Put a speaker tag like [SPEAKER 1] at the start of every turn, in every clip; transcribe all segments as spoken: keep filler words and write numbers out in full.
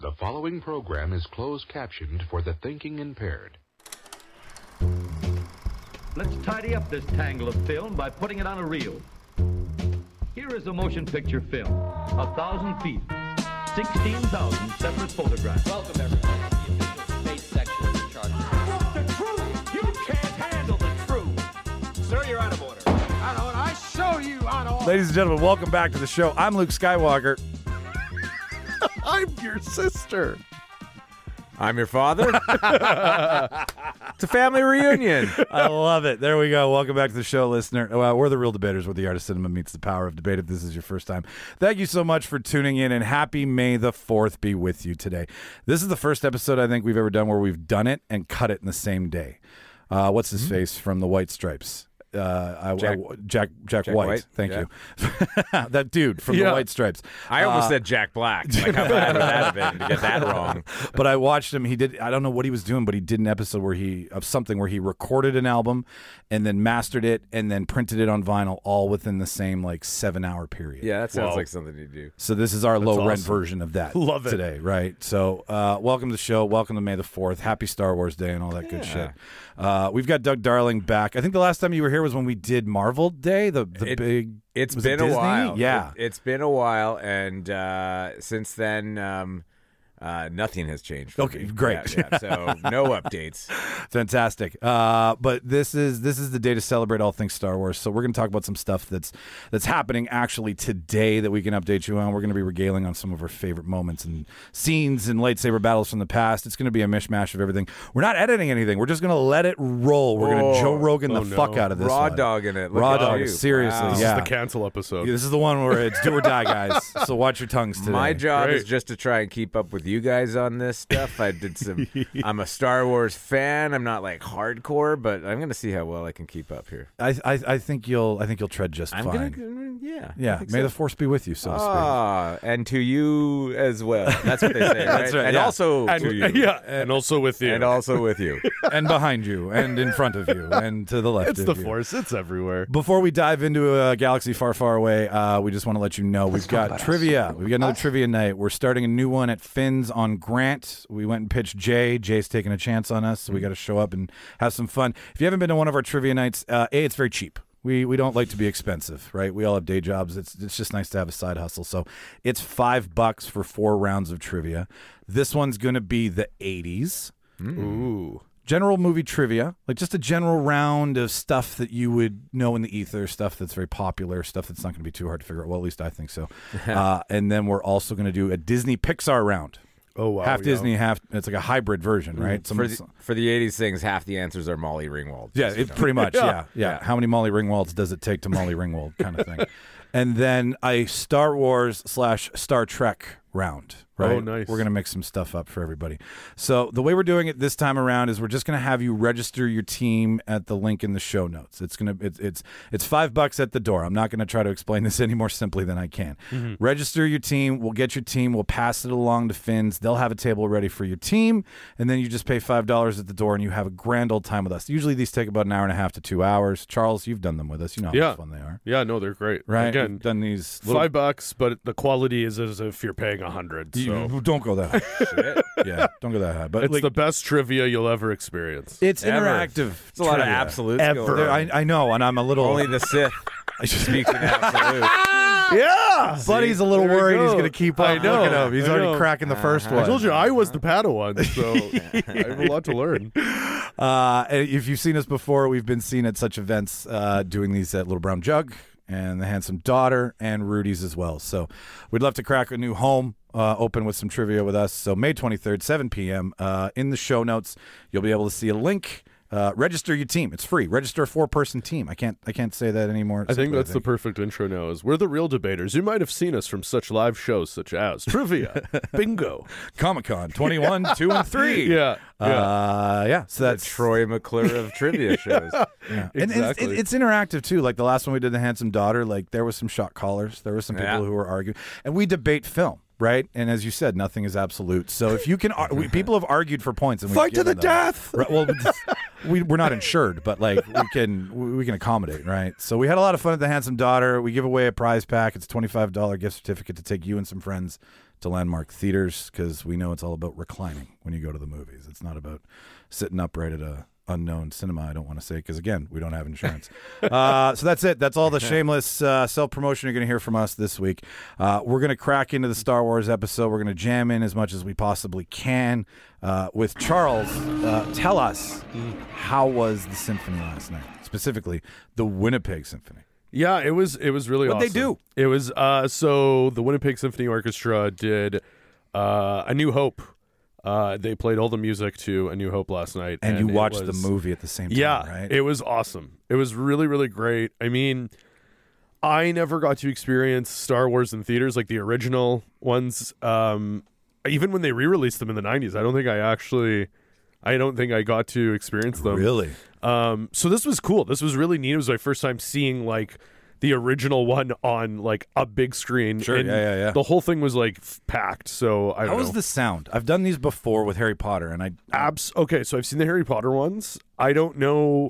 [SPEAKER 1] The following program is closed captioned for the thinking impaired.
[SPEAKER 2] Let's tidy up this tangle of film by putting it on a reel. Here is a motion picture film, a thousand feet, sixteen thousand separate photographs.
[SPEAKER 3] Welcome, everybody, to the official space section of the Charter.
[SPEAKER 2] What's the truth? You can't handle the truth.
[SPEAKER 3] Sir, you're out of order.
[SPEAKER 4] I know it. I show you on all.
[SPEAKER 5] Ladies and gentlemen, welcome back to the show. I'm Luke Skywalker.
[SPEAKER 4] I'm your sister.
[SPEAKER 6] I'm your father. It's a family reunion.
[SPEAKER 5] I love it. There we go. Welcome back to the show, listener. Well, we're the Real Debaters, where the art of cinema meets the power of debate. If this is your first time, thank you so much for tuning in, and happy May the fourth be with you today. This is the first episode I think we've ever done where we've done it and cut it in the same day. Uh, what's his mm-hmm. face from the White Stripes? Uh, I,
[SPEAKER 6] Jack,
[SPEAKER 5] I, Jack, Jack,
[SPEAKER 6] Jack
[SPEAKER 5] White.
[SPEAKER 6] White?
[SPEAKER 5] Thank
[SPEAKER 6] yeah.
[SPEAKER 5] you. That dude from
[SPEAKER 4] yeah.
[SPEAKER 5] the White Stripes.
[SPEAKER 6] I almost
[SPEAKER 5] uh,
[SPEAKER 6] said Jack Black. Like, how bad would that have been to get that wrong?
[SPEAKER 5] But I watched him. He did. I don't know what he was doing, but he did an episode where he of something where he recorded an album and then mastered it and then printed it on vinyl, all within the same like seven hour period.
[SPEAKER 6] Yeah, that sounds
[SPEAKER 4] Wow.
[SPEAKER 6] like something to do.
[SPEAKER 5] So this is our
[SPEAKER 4] That's
[SPEAKER 5] low
[SPEAKER 4] awesome.
[SPEAKER 5] rent version of that.
[SPEAKER 4] Love it.
[SPEAKER 5] Today, right? So uh, welcome to the show. Welcome to May the fourth. Happy Star Wars Day and all that good
[SPEAKER 6] Yeah.
[SPEAKER 5] shit. Uh, we've got Doug Darling back. I think the last time you were here was when we did Marvel Day. The the
[SPEAKER 6] It-
[SPEAKER 5] big.
[SPEAKER 6] It's
[SPEAKER 5] was
[SPEAKER 6] been
[SPEAKER 5] it
[SPEAKER 6] a
[SPEAKER 5] Disney?
[SPEAKER 6] while.
[SPEAKER 5] Yeah.
[SPEAKER 6] It, it's been a while, and uh, since then, um, uh, nothing has changed. For
[SPEAKER 5] Okay,
[SPEAKER 6] me.
[SPEAKER 5] great.
[SPEAKER 6] Yeah, yeah. So no updates.
[SPEAKER 5] Fantastic. Uh, but this is this is the day to celebrate all things Star Wars. So we're going to talk about some stuff that's that's happening actually today that we can update you on. We're going to be regaling on some of our favorite moments and scenes and lightsaber battles from the past. It's going to be a mishmash of everything. We're not editing anything. We're just going to let it roll. We're going to
[SPEAKER 6] Oh.
[SPEAKER 5] Joe Rogan
[SPEAKER 4] Oh,
[SPEAKER 5] the
[SPEAKER 4] no.
[SPEAKER 5] fuck out of this
[SPEAKER 6] Raw
[SPEAKER 5] one.
[SPEAKER 6] dogging it. Look
[SPEAKER 5] Raw
[SPEAKER 6] at
[SPEAKER 5] dog.
[SPEAKER 6] you.
[SPEAKER 5] Seriously,
[SPEAKER 6] Wow.
[SPEAKER 4] This
[SPEAKER 5] yeah.
[SPEAKER 4] is the cancel episode.
[SPEAKER 5] Yeah, this is the one where it's do or die, guys. So watch your tongues today.
[SPEAKER 6] My job
[SPEAKER 4] Great.
[SPEAKER 6] is just to try and keep up with you guys on this stuff. I did some. I'm a Star Wars fan. I'm not like hardcore, but I'm gonna see how well I can keep up here.
[SPEAKER 5] I, I I think you'll I think you'll tread just
[SPEAKER 6] I'm
[SPEAKER 5] fine.
[SPEAKER 6] gonna, yeah, I
[SPEAKER 5] yeah.
[SPEAKER 6] think
[SPEAKER 5] May
[SPEAKER 6] so.
[SPEAKER 5] the force be with you, so to speak.
[SPEAKER 6] Ah, and to you as well. That's what they say, right?
[SPEAKER 5] That's right,
[SPEAKER 6] And
[SPEAKER 5] yeah.
[SPEAKER 6] also
[SPEAKER 4] and,
[SPEAKER 6] to you,
[SPEAKER 4] yeah, and also with you.
[SPEAKER 6] and also with you.
[SPEAKER 5] And behind you, and in front of you, and to the left
[SPEAKER 4] it's
[SPEAKER 5] of
[SPEAKER 4] the
[SPEAKER 5] you.
[SPEAKER 4] force. It's everywhere.
[SPEAKER 5] Before we dive into a galaxy far, far away, uh, we just want to let you know we've got trivia. We've got another trivia night. We're starting a new one at Finn's on Grant. We went and pitched Jay. Jay's taking a chance on us, so we got to show up and have some fun. If you haven't been to one of our trivia nights, uh, A, it's very cheap. We we don't like to be expensive, right? We all have day jobs. It's it's just nice to have a side hustle. So it's five bucks for four rounds of trivia. This one's going to be the eighties.
[SPEAKER 4] Ooh.
[SPEAKER 5] General movie trivia, like just a general round of stuff that you would know in the ether, stuff that's very popular, stuff that's not going to be too hard to figure out. Well, at least I think so. uh, and then we're also going to do a Disney Pixar round.
[SPEAKER 4] Oh, wow.
[SPEAKER 5] half
[SPEAKER 4] yeah.
[SPEAKER 5] Disney, half it's like a hybrid version, right? Some,
[SPEAKER 6] For the, for the eighties things, half the answers are Molly Ringwald.
[SPEAKER 5] yeah,
[SPEAKER 6] just so you
[SPEAKER 5] it,
[SPEAKER 6] know.
[SPEAKER 5] pretty much.
[SPEAKER 4] Yeah.
[SPEAKER 5] Yeah. yeah, How many Molly Ringwalds does it take to Molly Ringwald, kind of thing? And then a Star Wars slash Star Trek round. Right?
[SPEAKER 4] Oh, nice.
[SPEAKER 5] We're going to mix some stuff up for everybody. So the way we're doing it this time around is we're just going to have you register your team at the link in the show notes. It's going to it's it's it's five bucks at the door. I'm not going to try to explain this any more simply than I can.
[SPEAKER 4] Mm-hmm.
[SPEAKER 5] Register your team. We'll get your team. We'll pass it along to Finn's. They'll have a table ready for your team, and then you just pay five dollars at the door, and you have a grand old time with us. Usually these take about an hour and a half to two hours. Charles, you've done them with us. You know how
[SPEAKER 4] Yeah.
[SPEAKER 5] much fun they are,
[SPEAKER 4] Yeah, no, they're great.
[SPEAKER 5] right?
[SPEAKER 4] Again,
[SPEAKER 5] We've done these little,
[SPEAKER 4] five bucks, but the quality is as if you're paying a hundred.
[SPEAKER 5] You-
[SPEAKER 4] So
[SPEAKER 5] don't go that high.
[SPEAKER 6] Shit.
[SPEAKER 5] Yeah, don't go that high. But
[SPEAKER 4] it's
[SPEAKER 5] like,
[SPEAKER 4] the best trivia you'll ever experience.
[SPEAKER 5] it's
[SPEAKER 6] Ever.
[SPEAKER 5] interactive.
[SPEAKER 6] It's a lot of
[SPEAKER 5] trivia.
[SPEAKER 6] absolutes
[SPEAKER 4] Ever.
[SPEAKER 6] going
[SPEAKER 5] There-
[SPEAKER 6] on.
[SPEAKER 5] I, I know, and I'm a little.
[SPEAKER 6] Only the Sith speaks in absolute.
[SPEAKER 4] Yeah.
[SPEAKER 5] Buddy's a little
[SPEAKER 4] There we
[SPEAKER 5] worried he's
[SPEAKER 4] go.
[SPEAKER 5] going to keep up.
[SPEAKER 4] I know.
[SPEAKER 5] Look at him. He's
[SPEAKER 4] I
[SPEAKER 5] already
[SPEAKER 4] know.
[SPEAKER 5] cracking the first
[SPEAKER 6] Uh-huh.
[SPEAKER 5] one.
[SPEAKER 4] I told you I was the Padawan, so I have a lot to learn.
[SPEAKER 5] Uh, and if you've seen us before, we've been seen at such events uh, doing these at Little Brown Jug and The Handsome Daughter and Rudy's as well. So we'd love to crack a new home uh, open with some trivia with us. So May twenty-third, seven p.m. Uh, in the show notes, you'll be able to see a link. Uh, register your team. It's free. Register a four-person team. I can't I can't say that anymore.
[SPEAKER 4] I think that's the perfect intro now is we're the Real Debaters. You might have seen us from such live shows such as Trivia, Bingo.
[SPEAKER 5] Comic-Con twenty-one, two, and three.
[SPEAKER 4] Yeah. Yeah.
[SPEAKER 5] Uh, yeah. So
[SPEAKER 6] The
[SPEAKER 5] that's
[SPEAKER 6] Troy McClure of trivia shows.
[SPEAKER 5] Yeah. And it's,
[SPEAKER 4] Exactly.
[SPEAKER 5] it, it's interactive too. Like the last one we did, The Handsome Daughter, like there was some shot callers. There were some people
[SPEAKER 6] Yeah.
[SPEAKER 5] who were arguing. And we debate film. right? And as you said, nothing is absolute. So if you can, ar- we, people have argued for points. And we've
[SPEAKER 4] Fight to
[SPEAKER 5] given
[SPEAKER 4] the
[SPEAKER 5] them.
[SPEAKER 4] death!
[SPEAKER 5] Right, well, we, we're not insured, but like we can we can accommodate, right? So we had a lot of fun at the Handsome Daughter. We give away a prize pack. It's a twenty-five dollars gift certificate to take you and some friends to Landmark Theaters, because we know it's all about reclining when you go to the movies. It's not about sitting upright at a unknown cinema. I don't want to say, because again, we don't have insurance. uh, so that's it. That's all the shameless uh, self-promotion you're going to hear from us this week. Uh, we're going to crack into the Star Wars episode. We're going to jam in as much as we possibly can uh, with Charles. Uh, tell us, how was the symphony last night? Specifically, the Winnipeg Symphony.
[SPEAKER 4] Yeah, it was it was really
[SPEAKER 5] What'd
[SPEAKER 4] awesome.
[SPEAKER 5] they do?
[SPEAKER 4] It was uh so the Winnipeg Symphony Orchestra did uh A New Hope. Uh they played all the music to A New Hope last night.
[SPEAKER 5] And,
[SPEAKER 4] and
[SPEAKER 5] you
[SPEAKER 4] it
[SPEAKER 5] watched
[SPEAKER 4] was-
[SPEAKER 5] the movie at the same time,
[SPEAKER 4] Yeah,
[SPEAKER 5] right?
[SPEAKER 4] it was awesome. It was really, really great. I mean, I never got to experience Star Wars in theaters like the original ones. Um even when they re-released them in the nineties, I don't think I actually I don't think I got to experience them.
[SPEAKER 5] Really?
[SPEAKER 4] Um, so this was cool. This was really neat. It was my first time seeing like the original one on like a big screen.
[SPEAKER 5] Sure,
[SPEAKER 4] And
[SPEAKER 5] yeah, yeah, yeah.
[SPEAKER 4] The whole thing was like f- packed. So I don't
[SPEAKER 5] How was
[SPEAKER 4] know.
[SPEAKER 5] the sound? I've done these before with Harry Potter, and I
[SPEAKER 4] Abs- okay, so I've seen the Harry Potter ones. I don't know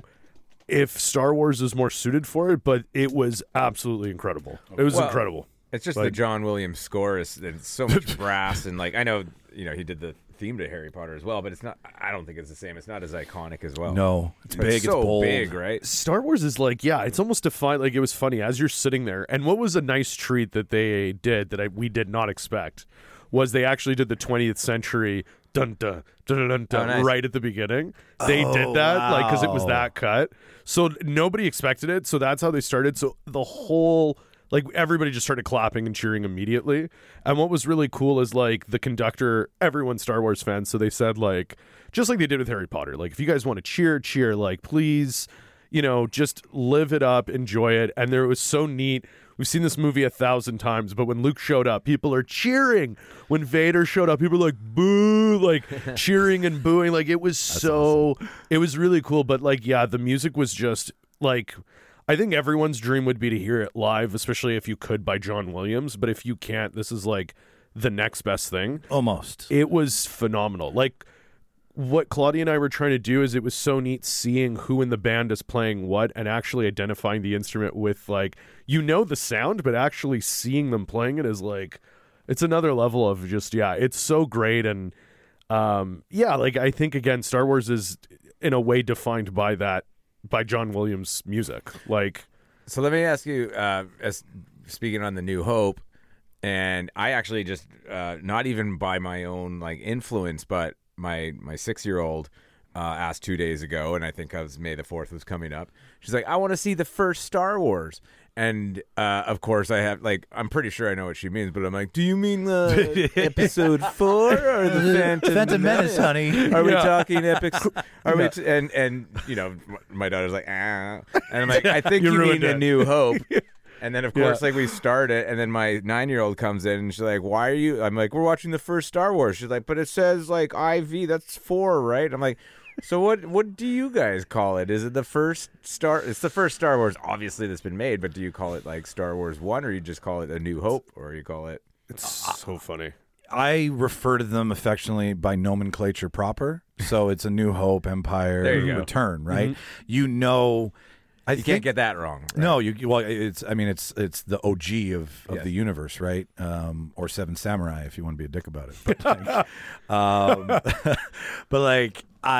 [SPEAKER 4] if Star Wars is more suited for it, but it was absolutely incredible. It was
[SPEAKER 6] Well,
[SPEAKER 4] incredible.
[SPEAKER 6] It's just the
[SPEAKER 4] Like-
[SPEAKER 6] John Williams score is it's so much brass and like I know you know he did the theme to Harry Potter as well, but it's not. I don't think it's the same. It's not as iconic as well.
[SPEAKER 5] no, it's
[SPEAKER 6] But
[SPEAKER 5] big,
[SPEAKER 6] it's
[SPEAKER 5] it's
[SPEAKER 6] so
[SPEAKER 5] bold.
[SPEAKER 6] big, right?
[SPEAKER 4] Star Wars is like, yeah, it's almost defined. Like, it was funny as you're sitting there. And what was a nice treat that they did that I, we did not expect was they actually did the twentieth century dun dun dun dun dun
[SPEAKER 6] Oh, nice.
[SPEAKER 4] right at the beginning. They
[SPEAKER 5] Oh,
[SPEAKER 4] did that like because it was
[SPEAKER 5] wow.
[SPEAKER 4] that cut. So nobody expected it. So that's how they started. So the whole. Like, everybody just started clapping and cheering immediately. And what was really cool is, like, the conductor, everyone's Star Wars fans, so they said, like, just like they did with Harry Potter, like, if you guys want to cheer, cheer, like, please, you know, just live it up, enjoy it. And there it was so neat. We've seen this movie a thousand times, but when Luke showed up, people are cheering. When Vader showed up, people are like, boo, like, cheering and booing. Like, it was so, awesome. It was really cool. But, like, yeah, the music was just, like... I think everyone's dream would be to hear it live, especially if you could by John Williams. But if you can't, this is like the next best thing.
[SPEAKER 5] Almost.
[SPEAKER 4] It was phenomenal. Like what Claudia and I were trying to do is it was so neat seeing who in the band is playing what and actually identifying the instrument with like, you know, the sound, but actually seeing them playing it is like, it's another level of just, yeah, it's so great. And um, yeah, like I think again, Star Wars is in a way defined by that. By John Williams' music, like.
[SPEAKER 6] So let me ask you, uh, as speaking on the New Hope, and I actually just uh, not even by my own like influence, but my my six year old uh, asked two days ago, and I think I was May the fourth was coming up. She's like, I want to see the first Star Wars. And uh, of course, I have like I'm pretty sure I know what she means, but I'm like, do you mean the episode four or the Phantom,
[SPEAKER 5] Phantom Menace, honey?
[SPEAKER 6] Are we
[SPEAKER 4] Yeah.
[SPEAKER 6] talking epics? Are we? T- and and you know, my daughter's like, ah, and I'm like, I think
[SPEAKER 4] You
[SPEAKER 6] you, mean
[SPEAKER 4] ruined
[SPEAKER 6] A
[SPEAKER 4] it.
[SPEAKER 6] New Hope. And then of course,
[SPEAKER 4] Yeah.
[SPEAKER 6] like we start it, and then my nine year old comes in, and she's like, "Why are you?" I'm like, "We're watching the first Star Wars." She's like, "But it says like I V, that's four, right?" I'm like. So what what do you guys call it? Is it the first Star? It's the first Star Wars, obviously, that's been made. But do you call it like Star Wars One, or you just call it A New Hope, or you call it?
[SPEAKER 4] It's so funny.
[SPEAKER 5] I refer to them affectionately by nomenclature proper. So it's A New Hope, Empire,
[SPEAKER 6] There you go.
[SPEAKER 5] Return, right? You know, I
[SPEAKER 6] You
[SPEAKER 5] think,
[SPEAKER 6] can't get that wrong. Right?
[SPEAKER 5] No, you well, it's. I mean, it's it's the O G of, of
[SPEAKER 6] Yes.
[SPEAKER 5] the universe, right? Um, or Seven Samurai, if you want to be a dick about it. But like, um, but like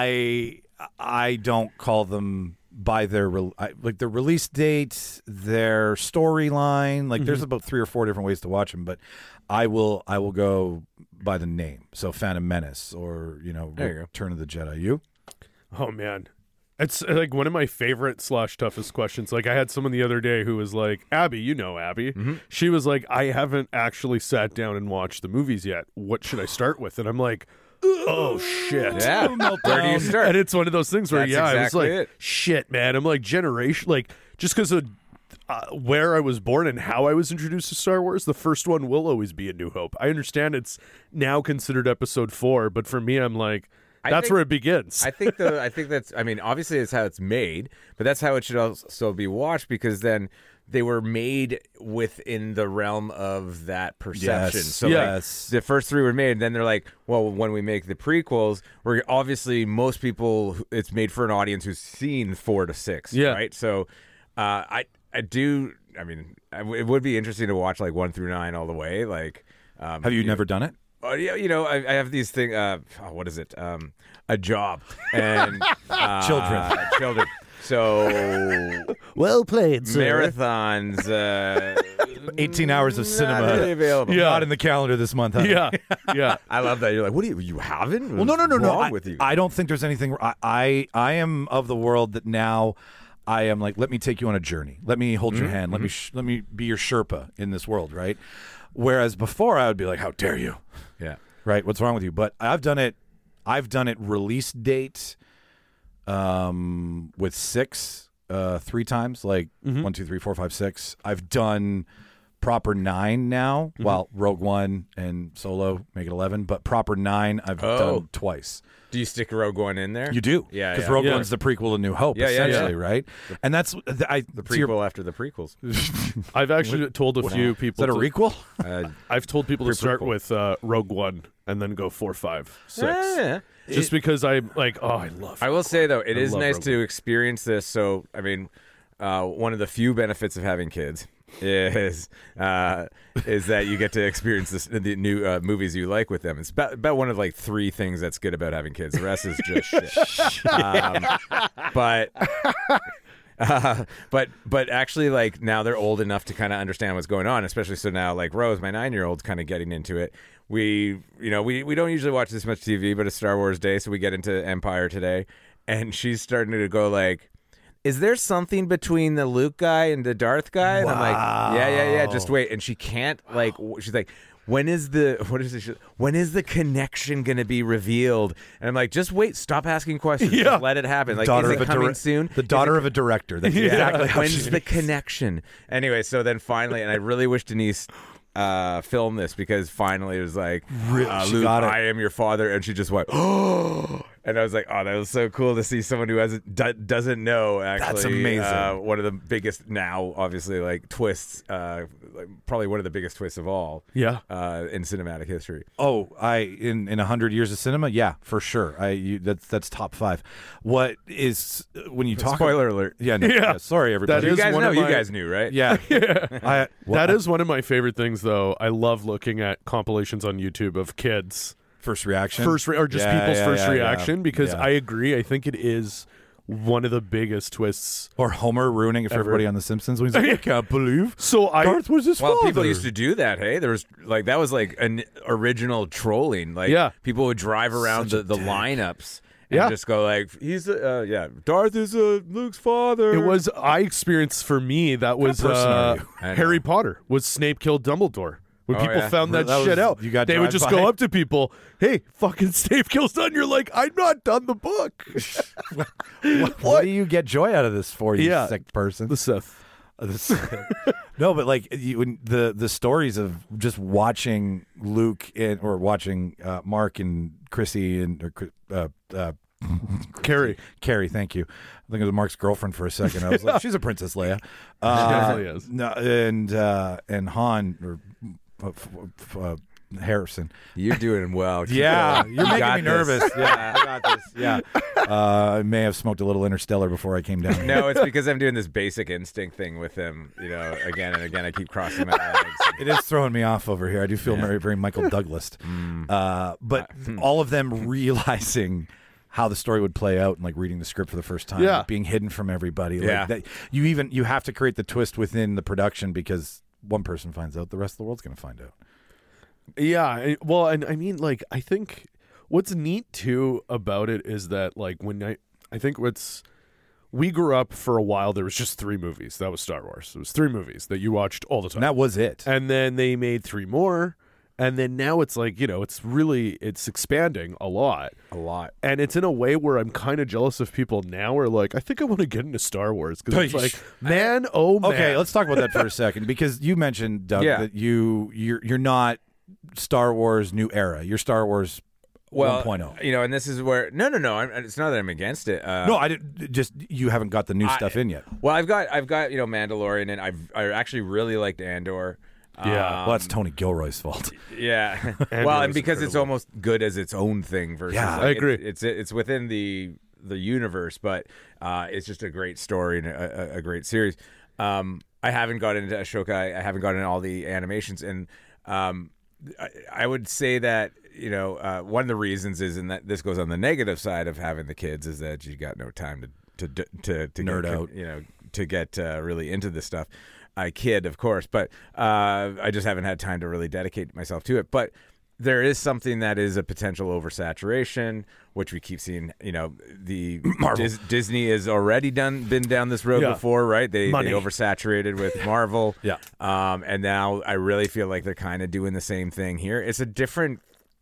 [SPEAKER 5] I I don't call them by their re- I, like their release date, their storyline. Like, there's about three or four different ways to watch them, but I will I will go by the name. So Phantom Menace, or you know,
[SPEAKER 6] There you go.
[SPEAKER 5] Return of the Jedi. You?
[SPEAKER 4] Oh man, it's uh, like one of my favorite slash toughest questions. Like I had someone the other day who was like, Abby, you know Abby. She was like, I haven't actually sat down and watched the movies yet. What should I start with? And I'm like, oh shit.
[SPEAKER 6] Yeah. Where do you start?
[SPEAKER 4] And it's one of those things where,
[SPEAKER 6] That's
[SPEAKER 4] yeah,
[SPEAKER 6] exactly
[SPEAKER 4] I was like,
[SPEAKER 6] it.
[SPEAKER 4] shit, man. I'm like, generation, like, just because of uh, where I was born and how I was introduced to Star Wars, the first one will always be A New Hope. I understand it's now considered episode four, but for me, I'm like,
[SPEAKER 6] I
[SPEAKER 4] That's
[SPEAKER 6] think-
[SPEAKER 4] where it begins.
[SPEAKER 6] I think the I think that's I mean obviously it's how it's made, but that's how it should also be watched because then they were made within the realm of that perception.
[SPEAKER 5] Yes.
[SPEAKER 6] So
[SPEAKER 5] Yes.
[SPEAKER 6] like, the first three were made, and then they're like, well, when we make the prequels, we're obviously most people it's made for an audience who's seen four to six,
[SPEAKER 4] Yeah.
[SPEAKER 6] right? So uh, I I do I mean I w- it would be interesting to watch like one through nine all the way. Like, um,
[SPEAKER 5] Have you never done it?
[SPEAKER 6] Oh, yeah, you know, I, I have these thing. Uh, oh, what is it? Um, a job and uh,
[SPEAKER 5] Children.
[SPEAKER 6] children. So
[SPEAKER 4] well played,
[SPEAKER 6] marathons. Uh,
[SPEAKER 5] eighteen hours of cinema.
[SPEAKER 6] Not really available.
[SPEAKER 4] Yeah.
[SPEAKER 5] Not in the calendar this month. Huh?
[SPEAKER 4] Yeah, yeah.
[SPEAKER 6] I love that. You're like, what do you? You haven't?
[SPEAKER 5] Well, no, no, no,
[SPEAKER 6] What's
[SPEAKER 5] no.
[SPEAKER 6] wrong
[SPEAKER 5] I,
[SPEAKER 6] with you?
[SPEAKER 5] I don't think there's anything. I, I, I am of the world that now I am like, let me take you on a journey. Let me hold your hand. Let me, sh- let me be your Sherpa in this world, right? Whereas before, I would be like, how dare you?
[SPEAKER 6] yeah.
[SPEAKER 5] Right? What's wrong with you? But I've done it. I've done it release date, um, with six, uh, three times. Like one, two, three, four, five, six. I've done proper nine now. Well, Rogue One and Solo make it eleven, but proper nine I've
[SPEAKER 6] Oh.
[SPEAKER 5] done twice.
[SPEAKER 6] Do you stick Rogue One in there?
[SPEAKER 5] You do,
[SPEAKER 6] Yeah,
[SPEAKER 5] because
[SPEAKER 6] yeah.
[SPEAKER 5] Rogue
[SPEAKER 4] Yeah.
[SPEAKER 5] One's the prequel to New Hope,
[SPEAKER 6] Yeah, yeah,
[SPEAKER 5] essentially,
[SPEAKER 6] yeah.
[SPEAKER 5] right? And that's the, I,
[SPEAKER 6] The
[SPEAKER 5] to your-
[SPEAKER 6] prequel after the prequels.
[SPEAKER 4] I've actually told a few
[SPEAKER 5] Is
[SPEAKER 4] people.
[SPEAKER 5] that a
[SPEAKER 4] to-
[SPEAKER 5] requel?
[SPEAKER 6] Uh,
[SPEAKER 4] I've told people to start
[SPEAKER 6] Pre-prequel.
[SPEAKER 4] with uh, Rogue One and then go four, five, six.
[SPEAKER 6] yeah.
[SPEAKER 4] Just because I'm like, oh, I love.
[SPEAKER 6] I will say though, it
[SPEAKER 4] I
[SPEAKER 6] is
[SPEAKER 4] love
[SPEAKER 6] nice
[SPEAKER 4] Rogue
[SPEAKER 6] to experience this. So, I mean, uh, one of the few benefits of having kids is uh, is that you get to experience this, the new uh, movies you like with them. It's about, about one of like three things that's good about having kids. The rest is just shit. Um, but. Uh, but but actually, like now they're old enough to kind of understand what's going on, especially so now like Rose, my nine year old's kind of getting into it. We you know we we don't usually watch this much T V, but it's Star Wars Day, so we get into Empire today, and she's starting to go like, is there something between the Luke guy and the Darth guy? And I'm like, yeah, yeah, yeah. Just wait. And she can't like. w- She's like, when is the what is it? She- When is the connection going to be revealed? And I'm like, just wait. Stop asking questions.
[SPEAKER 4] Yeah.
[SPEAKER 6] Just let it happen. Like,
[SPEAKER 5] daughter
[SPEAKER 6] is
[SPEAKER 5] of
[SPEAKER 6] it
[SPEAKER 5] a
[SPEAKER 6] coming
[SPEAKER 5] direct-
[SPEAKER 6] soon?
[SPEAKER 5] The
[SPEAKER 6] Is
[SPEAKER 5] daughter
[SPEAKER 6] it-
[SPEAKER 5] of a director. That's
[SPEAKER 6] yeah.
[SPEAKER 5] exactly how
[SPEAKER 6] When's
[SPEAKER 5] she
[SPEAKER 6] the connection? Anyway, so then finally, and I really wish Denise uh, filmed this because finally it was like,
[SPEAKER 5] Really?
[SPEAKER 6] uh,
[SPEAKER 5] She
[SPEAKER 6] Luke,
[SPEAKER 5] got it.
[SPEAKER 6] I am your father, and she just went, oh. And I was like, oh, that was so cool to see someone who hasn't do, doesn't know. Actually,
[SPEAKER 5] That's amazing.
[SPEAKER 6] Uh, one of the biggest now, obviously, like twists. Uh, like, probably one of the biggest twists of all.
[SPEAKER 4] Yeah.
[SPEAKER 6] Uh, in cinematic history.
[SPEAKER 5] Oh, I in in a hundred years of cinema, yeah, for sure. I you, that's that's top five. What is when you talk?
[SPEAKER 6] Spoiler alert.
[SPEAKER 5] Yeah, no,
[SPEAKER 4] Yeah.
[SPEAKER 5] yeah. Sorry, everybody.
[SPEAKER 4] That
[SPEAKER 6] You
[SPEAKER 4] is
[SPEAKER 6] guys
[SPEAKER 4] one
[SPEAKER 6] know.
[SPEAKER 4] of
[SPEAKER 6] You
[SPEAKER 4] my-
[SPEAKER 6] guys knew, right?
[SPEAKER 5] yeah. I,
[SPEAKER 4] That is one of my favorite things, though. I love looking at compilations on YouTube of kids
[SPEAKER 5] first reaction.
[SPEAKER 4] first re- or just
[SPEAKER 5] Yeah,
[SPEAKER 4] people's
[SPEAKER 5] yeah,
[SPEAKER 4] first
[SPEAKER 5] yeah,
[SPEAKER 4] reaction
[SPEAKER 5] yeah.
[SPEAKER 4] because
[SPEAKER 5] Yeah.
[SPEAKER 4] I agree. I think it is one of the biggest twists.
[SPEAKER 5] or Homer ruining it for
[SPEAKER 4] Ever.
[SPEAKER 5] everybody on The Simpsons when he's like, I can't believe
[SPEAKER 4] So I
[SPEAKER 5] Darth was his
[SPEAKER 6] Well,
[SPEAKER 5] father.
[SPEAKER 6] people used to do that. Hey, there was like that was like an original trolling. Like,
[SPEAKER 4] Yeah.
[SPEAKER 6] people would drive around
[SPEAKER 5] Such
[SPEAKER 6] the,
[SPEAKER 5] a
[SPEAKER 6] the
[SPEAKER 5] dick.
[SPEAKER 6] lineups and
[SPEAKER 4] Yeah.
[SPEAKER 6] just go like, "He's uh, yeah, Darth is uh, Luke's father."
[SPEAKER 4] it was I experienced for me that was
[SPEAKER 5] person are
[SPEAKER 4] uh,
[SPEAKER 5] you?
[SPEAKER 6] I know.
[SPEAKER 4] Harry Potter was Snape killed Dumbledore. When
[SPEAKER 6] Oh,
[SPEAKER 4] people
[SPEAKER 6] yeah.
[SPEAKER 4] found that,
[SPEAKER 5] That was-
[SPEAKER 4] shit out,
[SPEAKER 5] you got
[SPEAKER 4] they would
[SPEAKER 5] drive
[SPEAKER 4] just
[SPEAKER 5] by?
[SPEAKER 4] go up to people, "Hey, fucking Snape kills done." You're like, "I'm not done the book."
[SPEAKER 5] what, what do you get joy out of this for, you
[SPEAKER 4] Yeah.
[SPEAKER 5] sick person?
[SPEAKER 4] The Sith.
[SPEAKER 5] This- no, but like you, when the the stories of just watching Luke and or watching uh, Mark and Chrissy and or, Chris- uh, uh,
[SPEAKER 4] Carrie.
[SPEAKER 5] Carrie, thank you. I think it was Mark's girlfriend for a second. I was like, she's a Princess Leia. Uh,
[SPEAKER 4] definitely is.
[SPEAKER 5] No, and uh, and Han or uh, f- f- uh, Harrison.
[SPEAKER 6] You're doing well. Keep
[SPEAKER 5] Yeah,
[SPEAKER 6] going.
[SPEAKER 5] you're
[SPEAKER 6] You
[SPEAKER 5] making
[SPEAKER 6] got
[SPEAKER 5] me
[SPEAKER 6] this.
[SPEAKER 5] nervous. Yeah, I got this. Yeah, uh, I may have smoked a little Interstellar before I came down.
[SPEAKER 6] No, it's because I'm doing this basic instinct thing with him. You know, again and again, I keep crossing my legs.
[SPEAKER 5] It is throwing me off over here. I do feel very, very Michael Douglas. Uh, but all of them realizing how the story would play out and like reading the script for the first time,
[SPEAKER 4] Yeah.
[SPEAKER 5] like, being hidden from everybody. Like,
[SPEAKER 6] Yeah.
[SPEAKER 5] that, you even you have to create the twist within the production because one person finds out, the rest of the world's going to find out.
[SPEAKER 4] Yeah, I- well, and I mean, like, I think what's neat too about it is that, like, when I, I think what's, we grew up for a while, there was just three movies. That was Star Wars. It was three movies that you watched all the time.
[SPEAKER 5] And that was it.
[SPEAKER 4] And then they made three more, and then now it's like, you know, it's really, it's expanding a lot.
[SPEAKER 6] A lot.
[SPEAKER 4] And it's in a way where I'm kind of jealous of people now who are like, I think I want to get into Star Wars. Because it's like, man, oh, man.
[SPEAKER 5] Okay, let's talk about that for a second because you mentioned, Doug,
[SPEAKER 6] Yeah.
[SPEAKER 5] that you you're you're not Star Wars new era. You're Star Wars
[SPEAKER 6] well,
[SPEAKER 5] one point oh.
[SPEAKER 6] You know, and this is where no, no, no. I'm, it's not that I'm against it. Uh,
[SPEAKER 5] No, I didn't. Just you haven't got the new
[SPEAKER 6] I-
[SPEAKER 5] stuff in yet.
[SPEAKER 6] Well, I've got, I've got, you know, Mandalorian, and I've, I actually really liked Andor.
[SPEAKER 4] Yeah.
[SPEAKER 6] Um,
[SPEAKER 5] Well, that's Tony Gilroy's fault.
[SPEAKER 6] Yeah.
[SPEAKER 4] Andor
[SPEAKER 6] well, and
[SPEAKER 4] is
[SPEAKER 6] because it's
[SPEAKER 4] incredible.
[SPEAKER 6] almost good as its own thing versus
[SPEAKER 5] Yeah,
[SPEAKER 6] like,
[SPEAKER 4] I
[SPEAKER 6] it-
[SPEAKER 4] agree.
[SPEAKER 6] It's it's within the the universe, but uh, it's just a great story and a, a, a great series. Um, I haven't got into Ashoka. I, I haven't got into all the animations, and um, I, I would say that you know uh, one of the reasons is, and that this goes on the negative side of having the kids, is that you got no time to to to, to
[SPEAKER 5] Nerd
[SPEAKER 6] get,
[SPEAKER 5] out.
[SPEAKER 6] you know, to get uh, really into this stuff. I kid, of course, but uh, I just haven't had time to really dedicate myself to it. But there is something that is a potential oversaturation, which we keep seeing. You know, the Dis- Disney has already done been down this road
[SPEAKER 4] Yeah.
[SPEAKER 6] before, right? They,
[SPEAKER 4] Money.
[SPEAKER 6] they oversaturated with Marvel,
[SPEAKER 5] Yeah.
[SPEAKER 6] um, and now I really feel like they're kind of doing the same thing here. It's a different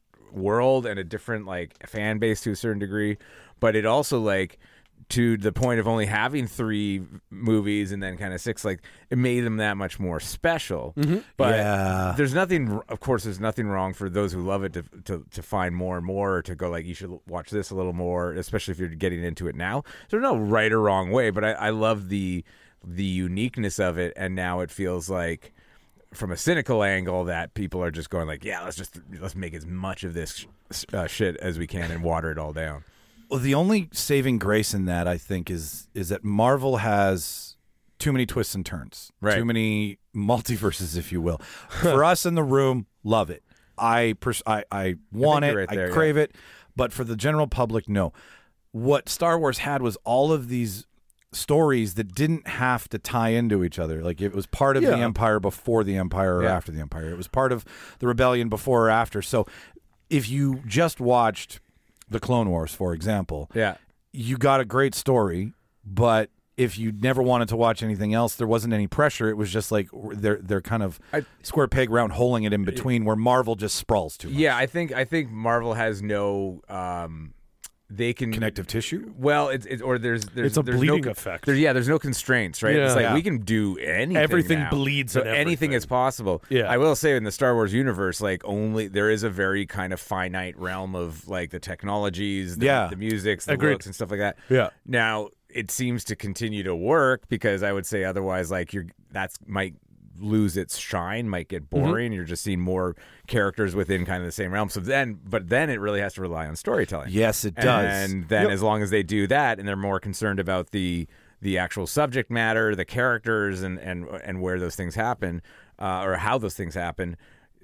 [SPEAKER 6] world and a different like fan base to a certain degree, but it also like. To the point of only having three movies and then kind of six, like it made them that much more special. But
[SPEAKER 5] Yeah.
[SPEAKER 6] there's nothing, of course, there's nothing wrong for those who love it to, to to find more and more, or to go like you should watch this a little more, especially if you're getting into it now. There's no right or wrong way, but I, I love the the uniqueness of it, and now it feels like. From a cynical angle, that people are just going like, yeah, let's just let's make as much of this sh- uh, shit as we can and water it all down.
[SPEAKER 5] Well, the only saving grace in that, I think, is is that Marvel has too many twists and turns,
[SPEAKER 6] Right.
[SPEAKER 5] too many multiverses, if you will. For us in the room, love it. I pers- I, I want it.
[SPEAKER 6] you're right
[SPEAKER 5] I
[SPEAKER 6] there,
[SPEAKER 5] crave it. But for the general public, no. What Star Wars had was all of these stories that didn't have to tie into each other. Like it was part of the
[SPEAKER 4] Yeah.
[SPEAKER 5] Empire before the Empire or
[SPEAKER 6] Yeah.
[SPEAKER 5] after the Empire. It was part of the Rebellion before or after. So if you just watched the Clone Wars, for example,
[SPEAKER 6] Yeah.
[SPEAKER 5] you got a great story, but if you never wanted to watch anything else, there wasn't any pressure. It was just like they're they're kind of
[SPEAKER 6] I-
[SPEAKER 5] square peg round holing it in between, where Marvel just sprawls too much.
[SPEAKER 6] Yeah, I think I think Marvel has no. Um, they can
[SPEAKER 5] Connective tissue.
[SPEAKER 6] Well, it's, it's or there's there's
[SPEAKER 4] It's a
[SPEAKER 6] there's
[SPEAKER 4] bleeding
[SPEAKER 6] no,
[SPEAKER 4] effect.
[SPEAKER 6] There, yeah, there's no constraints, right?
[SPEAKER 4] Yeah.
[SPEAKER 6] It's like
[SPEAKER 5] Yeah.
[SPEAKER 6] we can do anything.
[SPEAKER 4] Everything
[SPEAKER 6] now.
[SPEAKER 4] bleeds
[SPEAKER 6] So
[SPEAKER 4] in
[SPEAKER 6] anything
[SPEAKER 4] everything.
[SPEAKER 6] is possible.
[SPEAKER 4] Yeah.
[SPEAKER 6] I will say in the Star Wars universe, like only there is a very kind of finite realm of like the technologies, the,
[SPEAKER 5] Yeah.
[SPEAKER 6] the musics, the
[SPEAKER 4] Agreed.
[SPEAKER 6] looks, and stuff like that.
[SPEAKER 4] Yeah.
[SPEAKER 6] Now it seems to continue to work because I would say otherwise, like you're that's might lose its shine, might get boring. You're just seeing more characters within kind of the same realm. So then, but then it really has to rely on storytelling.
[SPEAKER 5] Yes, it does.
[SPEAKER 6] And then as long as they do that, and they're more concerned about the the actual subject matter, the characters, and and and where those things happen, uh, or how those things happen,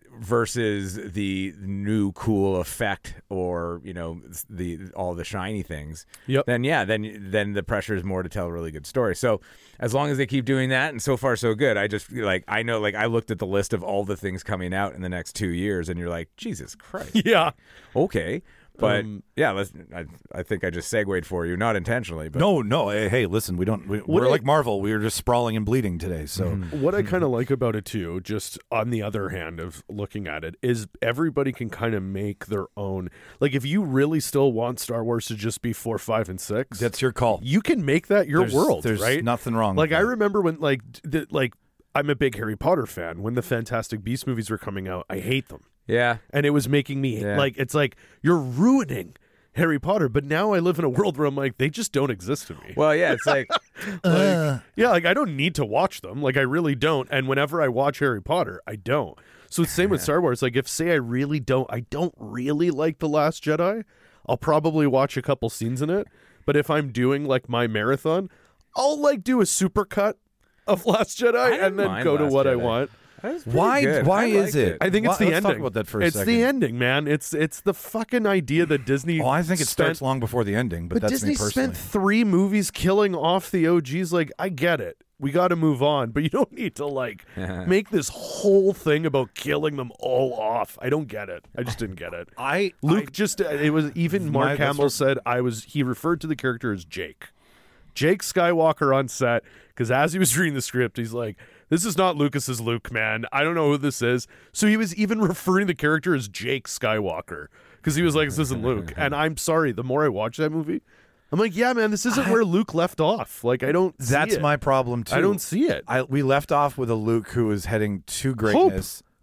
[SPEAKER 6] versus the new cool effect, or you know the all the shiny things.
[SPEAKER 4] Yep.
[SPEAKER 6] Then yeah, then then the pressure is more to tell a really good story. So as long as they keep doing that, and so far so good. I just feel like I know, like I looked at the list of all the things coming out in the next two years, and you're like, Jesus Christ.
[SPEAKER 4] Yeah.
[SPEAKER 6] Okay. But
[SPEAKER 4] Um,
[SPEAKER 6] yeah, let's, I, I think I just segued for you, not intentionally, but
[SPEAKER 5] No, no. Hey, hey, listen, we don't. We, we're
[SPEAKER 4] I-
[SPEAKER 5] like Marvel. We were just sprawling and bleeding today. So
[SPEAKER 4] What I kind of like about it too, just on the other hand of looking at it, is everybody can kind of make their own. Like, if you really still want Star Wars to just be four, five, and six,
[SPEAKER 5] that's your call.
[SPEAKER 4] you can make that your
[SPEAKER 5] There's-
[SPEAKER 4] world.
[SPEAKER 5] There's
[SPEAKER 4] right?
[SPEAKER 5] nothing wrong.
[SPEAKER 4] Like,
[SPEAKER 5] with
[SPEAKER 4] I
[SPEAKER 5] that.
[SPEAKER 4] remember when, like, the, like I'm a big Harry Potter fan. When the Fantastic Beasts movies were coming out, I hate them,
[SPEAKER 6] yeah.
[SPEAKER 4] and it was making me
[SPEAKER 6] Yeah.
[SPEAKER 4] like, it's like you're ruining Harry Potter. But now I live in a world where I'm like, they just don't exist to me.
[SPEAKER 6] Well, yeah, it's like,
[SPEAKER 4] Like, yeah, like I don't need to watch them. Like I really don't. And whenever I watch Harry Potter, I don't. So it's same with Star Wars. Like if say I really don't, I don't really like The Last Jedi, I'll probably watch a couple scenes in it. But if I'm doing like my marathon, I'll like do a super cut of Last Jedi
[SPEAKER 6] didn't
[SPEAKER 4] and then
[SPEAKER 6] mind
[SPEAKER 4] go to
[SPEAKER 6] Last
[SPEAKER 4] what I
[SPEAKER 6] Jedi.
[SPEAKER 4] want.
[SPEAKER 6] that was pretty
[SPEAKER 5] Why?
[SPEAKER 6] good.
[SPEAKER 5] Why
[SPEAKER 6] I
[SPEAKER 5] is
[SPEAKER 6] liked
[SPEAKER 5] it?
[SPEAKER 4] I think it's
[SPEAKER 5] Why-
[SPEAKER 4] the
[SPEAKER 5] let's
[SPEAKER 4] ending.
[SPEAKER 5] talk about that for a
[SPEAKER 4] it's
[SPEAKER 5] second.
[SPEAKER 4] the ending, man. It's it's the fucking idea that Disney.
[SPEAKER 5] Oh, I think it
[SPEAKER 4] spent-
[SPEAKER 5] starts long before the ending, but,
[SPEAKER 4] But
[SPEAKER 5] that's
[SPEAKER 4] Disney
[SPEAKER 5] me personally.
[SPEAKER 4] spent three movies killing off the O Gs. Like, I get it. We got to move on, but you don't need to like make this whole thing about killing them all off. I don't get it. I just didn't get it.
[SPEAKER 5] I
[SPEAKER 4] Luke
[SPEAKER 5] I-
[SPEAKER 4] just it was even
[SPEAKER 5] My-
[SPEAKER 4] Mark
[SPEAKER 5] that's
[SPEAKER 4] Hamill
[SPEAKER 5] what-
[SPEAKER 4] said I was he referred to the character as Jake. Jake Skywalker on set, because as he was reading the script, he's like, this is not Lucas's Luke, man. I don't know who this is. So he was even referring to the character as Jake Skywalker, because he was like, this isn't Luke. And I'm sorry, the more I watch that movie, I'm like, yeah, man, this isn't where Luke left off. Like, I don't see
[SPEAKER 5] That's
[SPEAKER 4] it.
[SPEAKER 5] my problem too.
[SPEAKER 4] I don't see it.
[SPEAKER 5] I, we left off with a Luke who was heading to greatness,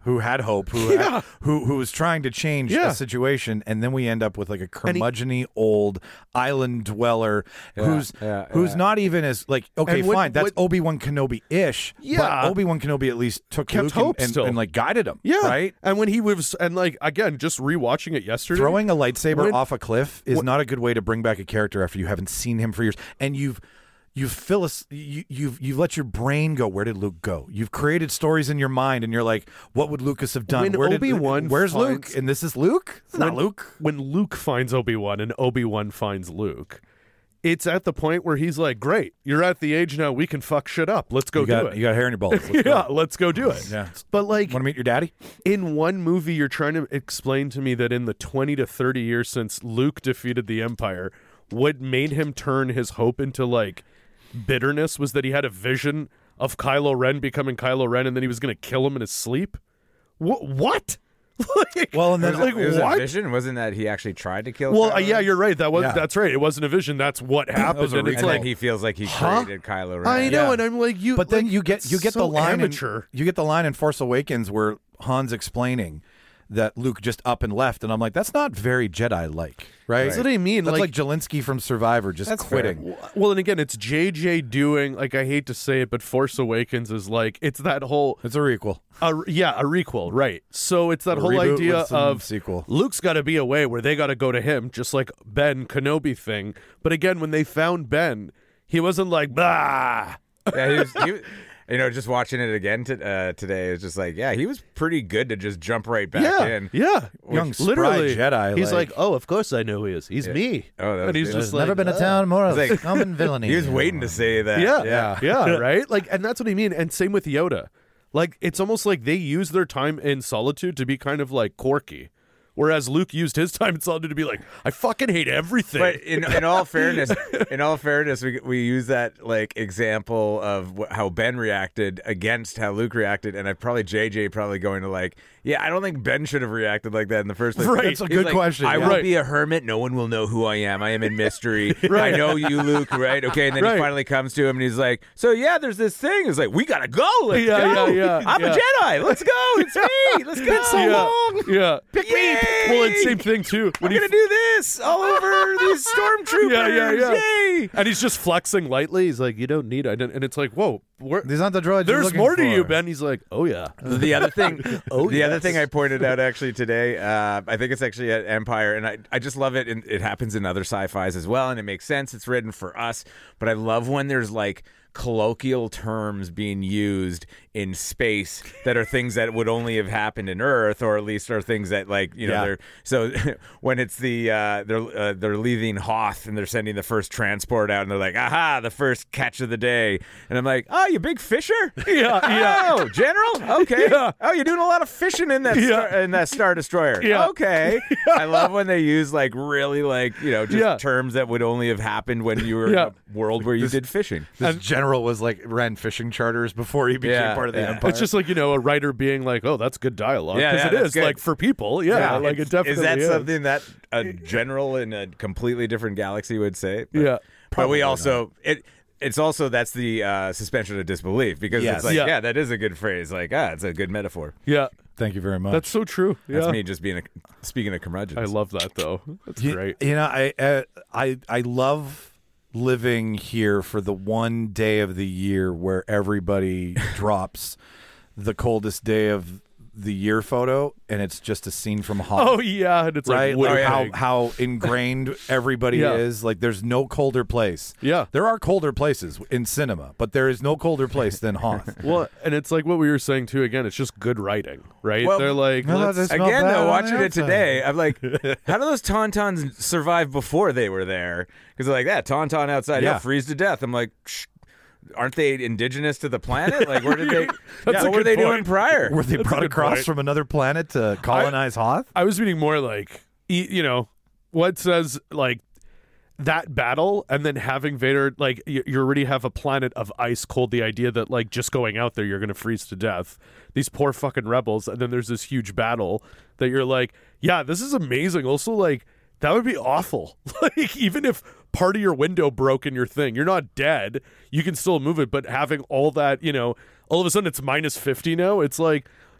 [SPEAKER 5] who had hope, who
[SPEAKER 4] Yeah.
[SPEAKER 5] had, who who was trying to change
[SPEAKER 4] Yeah.
[SPEAKER 5] a situation, and then we end up with like a curmudgeony old island dweller who's
[SPEAKER 6] yeah,
[SPEAKER 5] who's
[SPEAKER 6] yeah.
[SPEAKER 5] not even as like okay,
[SPEAKER 4] And what-
[SPEAKER 5] fine, that's
[SPEAKER 4] what-
[SPEAKER 5] Obi Wan Kenobi ish.
[SPEAKER 4] Yeah.
[SPEAKER 5] but Obi Wan Kenobi at least took
[SPEAKER 4] Kept
[SPEAKER 5] Luke
[SPEAKER 4] hope
[SPEAKER 5] and, and,
[SPEAKER 4] still.
[SPEAKER 5] and like guided him.
[SPEAKER 4] Yeah.
[SPEAKER 5] right.
[SPEAKER 4] And when he was, and like, again, just rewatching it yesterday.
[SPEAKER 5] Throwing a lightsaber
[SPEAKER 4] When-
[SPEAKER 5] off a cliff is
[SPEAKER 4] When-
[SPEAKER 5] not a good way to bring back a character after you haven't seen him for years, and you've you've Phyllis, you, you've you've let your brain go. Where did Luke go? You've created stories in your mind, and you're like, what would Lucas have done?
[SPEAKER 4] When
[SPEAKER 5] Where did-
[SPEAKER 4] Obi-Wan
[SPEAKER 5] where's
[SPEAKER 4] finds-
[SPEAKER 5] Luke? And this is Luke. It's not
[SPEAKER 4] when,
[SPEAKER 5] Luke.
[SPEAKER 4] When Luke finds Obi-Wan and Obi-Wan finds Luke, it's at the point where he's like, great, you're at the age now we can fuck shit up. Let's go
[SPEAKER 5] You got
[SPEAKER 4] do it.
[SPEAKER 5] you got hair in your balls. Let's
[SPEAKER 4] yeah,
[SPEAKER 5] go.
[SPEAKER 4] let's go do it.
[SPEAKER 5] Yeah.
[SPEAKER 4] But like,
[SPEAKER 5] Want to meet your daddy?
[SPEAKER 4] in one movie, you're trying to explain to me that in the twenty to thirty years since Luke defeated the Empire, what made him turn his hope into like bitterness was that he had a vision of Kylo Ren becoming Kylo Ren, and then he was going to kill him in his sleep. Wh- what? like,
[SPEAKER 5] Well, and then-
[SPEAKER 6] It was,
[SPEAKER 4] like
[SPEAKER 6] it was
[SPEAKER 4] what?
[SPEAKER 6] a vision. Wasn't that he actually tried to kill?
[SPEAKER 4] Well,
[SPEAKER 6] Kylo
[SPEAKER 4] uh, yeah,
[SPEAKER 6] Ren?
[SPEAKER 4] you're right. That was
[SPEAKER 5] Yeah.
[SPEAKER 4] that's right. It wasn't a vision. That's what happened.
[SPEAKER 5] was a
[SPEAKER 4] and it's
[SPEAKER 6] And
[SPEAKER 4] like,
[SPEAKER 6] then he feels like he
[SPEAKER 4] Huh?
[SPEAKER 6] created Kylo Ren.
[SPEAKER 4] I know,
[SPEAKER 5] Yeah.
[SPEAKER 4] and I'm like, you.
[SPEAKER 5] But then
[SPEAKER 4] like,
[SPEAKER 5] you get
[SPEAKER 4] it's
[SPEAKER 5] you get
[SPEAKER 4] so
[SPEAKER 5] the line
[SPEAKER 4] amateur.
[SPEAKER 5] In, you get the line in Force Awakens where Han's explaining that Luke just up and left, and I'm like, that's not very Jedi-like, right?
[SPEAKER 4] That's what I mean.
[SPEAKER 5] That's like,
[SPEAKER 4] Like-
[SPEAKER 5] Jelensky from Survivor just
[SPEAKER 6] That's fair.
[SPEAKER 5] quitting.
[SPEAKER 4] Well, and again, it's J J doing like I hate to say it, but Force Awakens is like it's that whole
[SPEAKER 5] It's a requel.
[SPEAKER 4] uh, yeah a requel, right? So it's that
[SPEAKER 5] A
[SPEAKER 4] whole
[SPEAKER 5] reboot
[SPEAKER 4] idea
[SPEAKER 5] with some
[SPEAKER 4] of
[SPEAKER 5] sequel.
[SPEAKER 4] Luke's got to be away where they got to go to him, just like Ben Kenobi thing. But again, when they found Ben, he wasn't like bah.
[SPEAKER 6] Yeah, he was, he was- you know, just watching it again to, uh, today, it's just like, yeah, he was pretty good to just jump right back
[SPEAKER 4] Yeah,
[SPEAKER 6] in.
[SPEAKER 4] yeah,
[SPEAKER 5] Young spry
[SPEAKER 4] literally.
[SPEAKER 5] Jedi,
[SPEAKER 4] He's
[SPEAKER 5] like-
[SPEAKER 4] like, oh, of course I know who he is. He's me.
[SPEAKER 6] Oh, that was
[SPEAKER 4] and he's
[SPEAKER 6] good.
[SPEAKER 4] just
[SPEAKER 5] There's never
[SPEAKER 4] like,
[SPEAKER 5] been a
[SPEAKER 4] "Ah."
[SPEAKER 5] town more of
[SPEAKER 6] It's like-
[SPEAKER 5] scum and villainy.
[SPEAKER 6] He was waiting to say that.
[SPEAKER 4] Yeah,
[SPEAKER 6] yeah.
[SPEAKER 4] yeah, right? Like, and that's what I mean. And same with Yoda. Like, it's almost like they use their time in solitude to be kind of like quirky, whereas Luke used his time in solitude to be like, I fucking hate everything.
[SPEAKER 6] But in, in all fairness, in all fairness, we we use that like example of wh- how Ben reacted against how Luke reacted, and I probably J J probably going to like, yeah, I don't think Ben should have reacted like that in the first place.
[SPEAKER 4] Right.
[SPEAKER 5] That's a
[SPEAKER 6] He's
[SPEAKER 5] good
[SPEAKER 6] like,
[SPEAKER 5] question,
[SPEAKER 6] I
[SPEAKER 5] yeah.
[SPEAKER 6] will
[SPEAKER 4] Right.
[SPEAKER 6] be a hermit. No one will know who I am. I am in mystery.
[SPEAKER 4] Right.
[SPEAKER 6] I know you, Luke. Right? Okay. And then
[SPEAKER 4] Right.
[SPEAKER 6] he finally comes to him, and he's like, "So yeah, there's this thing." He's like, "We gotta go. Let's
[SPEAKER 4] Yeah,
[SPEAKER 6] go.
[SPEAKER 4] yeah, yeah,
[SPEAKER 6] I'm
[SPEAKER 4] yeah.
[SPEAKER 6] a Jedi. Let's go. It's me. Let's go.
[SPEAKER 5] so
[SPEAKER 4] yeah,
[SPEAKER 5] long.
[SPEAKER 4] yeah.
[SPEAKER 6] Pick me. Pick
[SPEAKER 4] Well, and
[SPEAKER 6] me.
[SPEAKER 4] same thing too. When
[SPEAKER 6] We're
[SPEAKER 4] he
[SPEAKER 6] gonna do this all over these stormtroopers.
[SPEAKER 4] Yeah, yeah, yeah.
[SPEAKER 6] Yay!
[SPEAKER 4] and he's just flexing lightly. He's like, you don't need it. And it's like, whoa, where,
[SPEAKER 5] These aren't the droids. you're
[SPEAKER 4] there's
[SPEAKER 5] looking
[SPEAKER 4] more to
[SPEAKER 5] for.
[SPEAKER 4] you, Ben. He's like, oh yeah.
[SPEAKER 6] The other thing,
[SPEAKER 4] Oh,
[SPEAKER 6] the other
[SPEAKER 4] yes.
[SPEAKER 6] thing I pointed out actually today, uh, I think it's actually at Empire, and I, I just love it. And it happens in other sci-fis as well, and it makes sense. It's written for us, but I love when there's like colloquial terms being used in space that are things that would only have happened in Earth, or at least are things that like you know
[SPEAKER 5] Yeah.
[SPEAKER 6] they're so when it's the uh, they're uh, they're leaving Hoth and they're sending the first transport out, and they're like, aha, the first catch of the day, and I'm like, oh, you big fisher?
[SPEAKER 4] Yeah, yeah.
[SPEAKER 6] Oh, General? Okay.
[SPEAKER 4] Yeah.
[SPEAKER 6] Oh, you're doing a lot of fishing in that
[SPEAKER 4] Yeah.
[SPEAKER 6] star, in that Star Destroyer.
[SPEAKER 4] Yeah.
[SPEAKER 6] Okay. I love when they use like really like, you know, just
[SPEAKER 4] Yeah.
[SPEAKER 6] terms that would only have happened when you were
[SPEAKER 4] Yeah.
[SPEAKER 6] in a world where you did fishing.
[SPEAKER 5] This general was like ran fishing charters before he became
[SPEAKER 6] Yeah,
[SPEAKER 5] part of the
[SPEAKER 6] yeah.
[SPEAKER 5] Empire.
[SPEAKER 4] It's just like, you know, a writer being like, oh, that's good dialogue.
[SPEAKER 6] Yeah,
[SPEAKER 4] Because
[SPEAKER 6] yeah,
[SPEAKER 4] it
[SPEAKER 6] that's
[SPEAKER 4] is,
[SPEAKER 6] good.
[SPEAKER 4] like, for people. Yeah, like, it
[SPEAKER 6] It's-
[SPEAKER 4] definitely
[SPEAKER 6] is that
[SPEAKER 4] is.
[SPEAKER 6] something that a general in a completely different galaxy would say? But,
[SPEAKER 4] Yeah.
[SPEAKER 6] but we also it it's also that's the uh, suspension of disbelief, because
[SPEAKER 5] Yes.
[SPEAKER 6] it's like
[SPEAKER 4] Yeah.
[SPEAKER 6] yeah. that is a good phrase. Like ah, it's a good metaphor.
[SPEAKER 4] Yeah.
[SPEAKER 5] Thank you very much.
[SPEAKER 4] That's so true. Yeah.
[SPEAKER 6] That's me just being a speaking of curmudgeons.
[SPEAKER 4] I love that, though. That's
[SPEAKER 5] You-
[SPEAKER 4] great.
[SPEAKER 5] You know, I uh, I I love living here for the one day of the year where everybody drops the coldest day of the year photo, and it's just a scene from Hoth.
[SPEAKER 4] Oh, yeah. And it's
[SPEAKER 5] Right,
[SPEAKER 4] like,
[SPEAKER 5] like
[SPEAKER 4] Winnipeg.
[SPEAKER 5] how how ingrained everybody
[SPEAKER 4] Yeah.
[SPEAKER 5] is. Like, there's no colder place.
[SPEAKER 4] Yeah.
[SPEAKER 5] there are colder places in cinema, but there is no colder place than Hoth.
[SPEAKER 4] Well, and it's like what we were saying too. Again, it's just good writing, right?
[SPEAKER 6] Well,
[SPEAKER 4] They're like,
[SPEAKER 5] no,
[SPEAKER 4] let's-
[SPEAKER 5] this- Smell
[SPEAKER 6] Again,
[SPEAKER 5] bad
[SPEAKER 6] though,
[SPEAKER 5] on
[SPEAKER 6] watching
[SPEAKER 5] the
[SPEAKER 6] it
[SPEAKER 5] outside.
[SPEAKER 6] today, I'm like, how do those tauntauns survive before they were there? Because they're like, that tauntaun outside,
[SPEAKER 5] Yeah.
[SPEAKER 6] yeah, freeze to death. I'm like, Shh, aren't they indigenous to the planet? Like, where did they?
[SPEAKER 4] That's
[SPEAKER 6] what
[SPEAKER 4] a
[SPEAKER 6] were
[SPEAKER 4] good
[SPEAKER 6] they doing
[SPEAKER 4] point.
[SPEAKER 6] prior?
[SPEAKER 5] Were they
[SPEAKER 4] That's a
[SPEAKER 5] brought
[SPEAKER 4] good
[SPEAKER 5] across
[SPEAKER 4] point.
[SPEAKER 5] from another planet to colonize Hoth?
[SPEAKER 4] I was meaning more like, y- you know, what says like that battle, and then having Vader like you, you already have a planet of ice cold. The idea that like just going out there, you're going to freeze to death. These poor fucking rebels, and then there's this huge battle that you're like, yeah, this is amazing. Also, like that would be awful. Like even if part of your window broke in your thing, you're not dead. You can still move it, but having all that, you know, all of a sudden it's minus fifty now. It's like.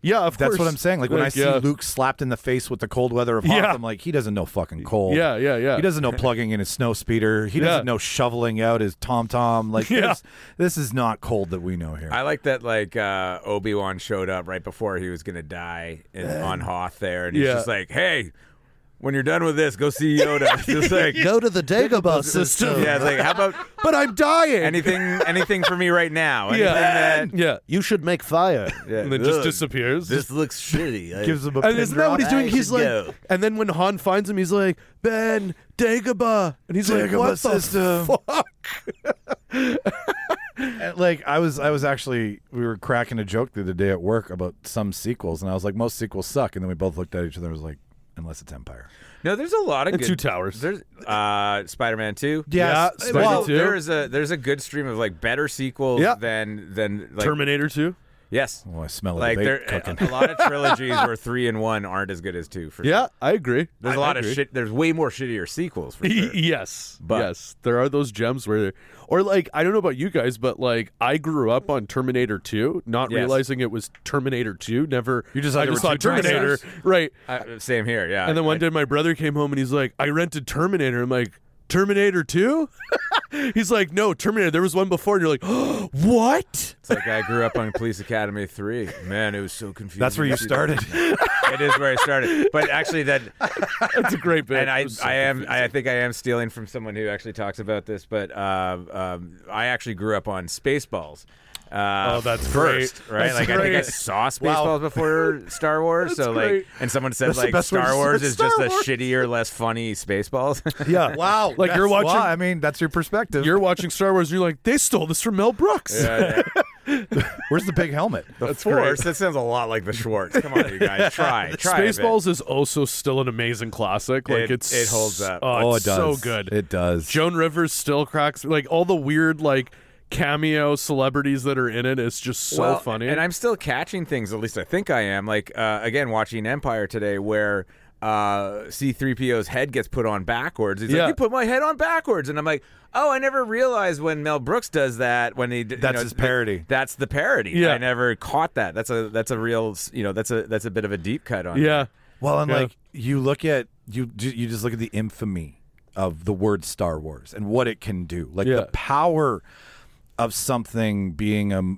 [SPEAKER 4] Yeah, of
[SPEAKER 5] That's
[SPEAKER 4] course.
[SPEAKER 5] what I'm saying. Like, when I see
[SPEAKER 4] yeah.
[SPEAKER 5] Luke slapped in the face with the cold weather of Hoth,
[SPEAKER 4] Yeah.
[SPEAKER 5] I'm like, he doesn't know fucking cold.
[SPEAKER 4] Yeah, yeah, yeah.
[SPEAKER 5] He doesn't know plugging in his snow speeder. He
[SPEAKER 4] Yeah.
[SPEAKER 5] doesn't know shoveling out his tom tom. Like,
[SPEAKER 4] Yeah.
[SPEAKER 5] this, this is not cold that we know here.
[SPEAKER 6] I like that, like, uh, Obi-Wan showed up right before he was going to die in, on Hoth there, and he's
[SPEAKER 4] Yeah.
[SPEAKER 6] just like, hey, when you're done with this, go see Yoda. It's just like,
[SPEAKER 4] Go to the Dagobah system.
[SPEAKER 6] yeah, it's like, how about
[SPEAKER 4] But I'm dying.
[SPEAKER 6] anything anything for me right now? Anything
[SPEAKER 4] yeah.
[SPEAKER 6] that,
[SPEAKER 4] yeah. You should make fire.
[SPEAKER 6] Yeah.
[SPEAKER 4] And then just
[SPEAKER 6] Ugh.
[SPEAKER 4] disappears.
[SPEAKER 6] this looks shitty. I-
[SPEAKER 5] Gives him a
[SPEAKER 4] and
[SPEAKER 5] pin
[SPEAKER 4] isn't that what
[SPEAKER 5] drop.
[SPEAKER 4] he's doing?
[SPEAKER 6] I
[SPEAKER 4] He's
[SPEAKER 6] should
[SPEAKER 4] like,
[SPEAKER 6] go.
[SPEAKER 4] and then when Han finds him, he's like, Ben, Dagobah. And he's like,
[SPEAKER 5] Dagobah
[SPEAKER 4] what
[SPEAKER 5] system.
[SPEAKER 4] the fuck?
[SPEAKER 5] And, like, I was, I was actually, we were cracking a joke the other day at work about some sequels, and I was like, most sequels suck. And then we both looked at each other and was like, unless it's Empire.
[SPEAKER 6] No, there's a lot of
[SPEAKER 4] And
[SPEAKER 6] good
[SPEAKER 4] Two Towers.
[SPEAKER 6] There's uh, Spider-Man two.
[SPEAKER 4] Yeah,
[SPEAKER 6] There's-
[SPEAKER 4] Spider-Man two.
[SPEAKER 6] There's a there's a good stream of like better sequels
[SPEAKER 4] Yeah.
[SPEAKER 6] than than like
[SPEAKER 4] Terminator two.
[SPEAKER 6] yes.
[SPEAKER 5] Oh, I smell a
[SPEAKER 6] Like
[SPEAKER 5] debate
[SPEAKER 6] there,
[SPEAKER 5] cooking.
[SPEAKER 6] a, a lot of trilogies where three and one aren't as good as two. For
[SPEAKER 4] Yeah,
[SPEAKER 6] sure.
[SPEAKER 4] I agree.
[SPEAKER 6] there's
[SPEAKER 4] I-
[SPEAKER 6] a lot
[SPEAKER 4] I
[SPEAKER 6] of
[SPEAKER 4] agree.
[SPEAKER 6] shit. There's way more shittier sequels for sure.
[SPEAKER 4] Yes,
[SPEAKER 6] But-
[SPEAKER 4] yes, there are those gems where, or like I don't know about you guys, but like I grew up on Terminator two, not
[SPEAKER 6] Yes.
[SPEAKER 4] realizing it was Terminator two. Never,
[SPEAKER 5] You just thought
[SPEAKER 4] I
[SPEAKER 5] there
[SPEAKER 4] just
[SPEAKER 5] were
[SPEAKER 4] thought
[SPEAKER 5] two
[SPEAKER 4] Terminator,
[SPEAKER 5] dinosaurs?
[SPEAKER 4] right?
[SPEAKER 6] Uh, same here. Yeah.
[SPEAKER 4] And then one
[SPEAKER 6] I-
[SPEAKER 4] day my brother came home and he's like, I rented Terminator. I'm like, Terminator two? He's like, no, Terminator. There was one before. And you're like, oh, what?
[SPEAKER 6] It's like I grew up on Police Academy three. Man, it was so confusing.
[SPEAKER 5] That's where you started.
[SPEAKER 6] It is where I started. But actually, that
[SPEAKER 4] That's a great bit.
[SPEAKER 6] and I,
[SPEAKER 4] It was so
[SPEAKER 6] I am,
[SPEAKER 4] confusing.
[SPEAKER 6] I think I am stealing from someone who actually talks about this. But uh, um, I actually grew up on Spaceballs. Uh,
[SPEAKER 4] Oh, that's
[SPEAKER 6] first,
[SPEAKER 4] great.
[SPEAKER 6] right?
[SPEAKER 4] That's
[SPEAKER 6] like I think I
[SPEAKER 4] great.
[SPEAKER 6] saw Spaceballs before Star Wars.
[SPEAKER 4] That's
[SPEAKER 6] so like,
[SPEAKER 4] great.
[SPEAKER 6] and someone said
[SPEAKER 5] That's the
[SPEAKER 6] like
[SPEAKER 5] best way to
[SPEAKER 6] Star
[SPEAKER 5] say
[SPEAKER 6] Wars
[SPEAKER 5] it.
[SPEAKER 6] is
[SPEAKER 5] Star
[SPEAKER 6] just a
[SPEAKER 5] Wars.
[SPEAKER 6] shittier, less funny Spaceballs.
[SPEAKER 5] Yeah. Wow.
[SPEAKER 4] Like, you're
[SPEAKER 5] That's-
[SPEAKER 4] watching-
[SPEAKER 5] well, I mean, that's your perspective.
[SPEAKER 4] You're watching Star Wars and you're like, they stole this from Mel Brooks.
[SPEAKER 6] Yeah, yeah.
[SPEAKER 5] Where's the big helmet?
[SPEAKER 6] The
[SPEAKER 4] That's
[SPEAKER 6] Force.
[SPEAKER 4] great.
[SPEAKER 6] That sounds a lot like the Schwartz. Come on, you guys, try, try. a bit.
[SPEAKER 4] Spaceballs is also still an amazing classic. Like
[SPEAKER 6] It-
[SPEAKER 4] it's
[SPEAKER 6] it holds up.
[SPEAKER 4] Oh,
[SPEAKER 5] Oh,
[SPEAKER 4] it's
[SPEAKER 5] it does.
[SPEAKER 4] so good.
[SPEAKER 5] It does.
[SPEAKER 4] Joan Rivers still cracks like all the weird like cameo celebrities that are in it is just so
[SPEAKER 6] well,
[SPEAKER 4] funny.
[SPEAKER 6] And I'm still catching things, at least I think I am. Like, uh, again, watching Empire today where uh, C three P O's head gets put on backwards. He's
[SPEAKER 4] Yeah.
[SPEAKER 6] like, you put my head on backwards. And I'm like, oh, I never realized when Mel Brooks does that. When he, d- you
[SPEAKER 5] That's
[SPEAKER 6] know,
[SPEAKER 5] his parody.
[SPEAKER 6] That's the parody.
[SPEAKER 4] Yeah.
[SPEAKER 6] I never caught that. That's a that's a real, you know, that's a that's a bit of a deep cut on.
[SPEAKER 4] yeah.
[SPEAKER 5] Well, and
[SPEAKER 4] Yeah.
[SPEAKER 5] like you look at you, you just look at the infamy of the word Star Wars and what it can do. Like
[SPEAKER 4] Yeah.
[SPEAKER 5] the power of something being a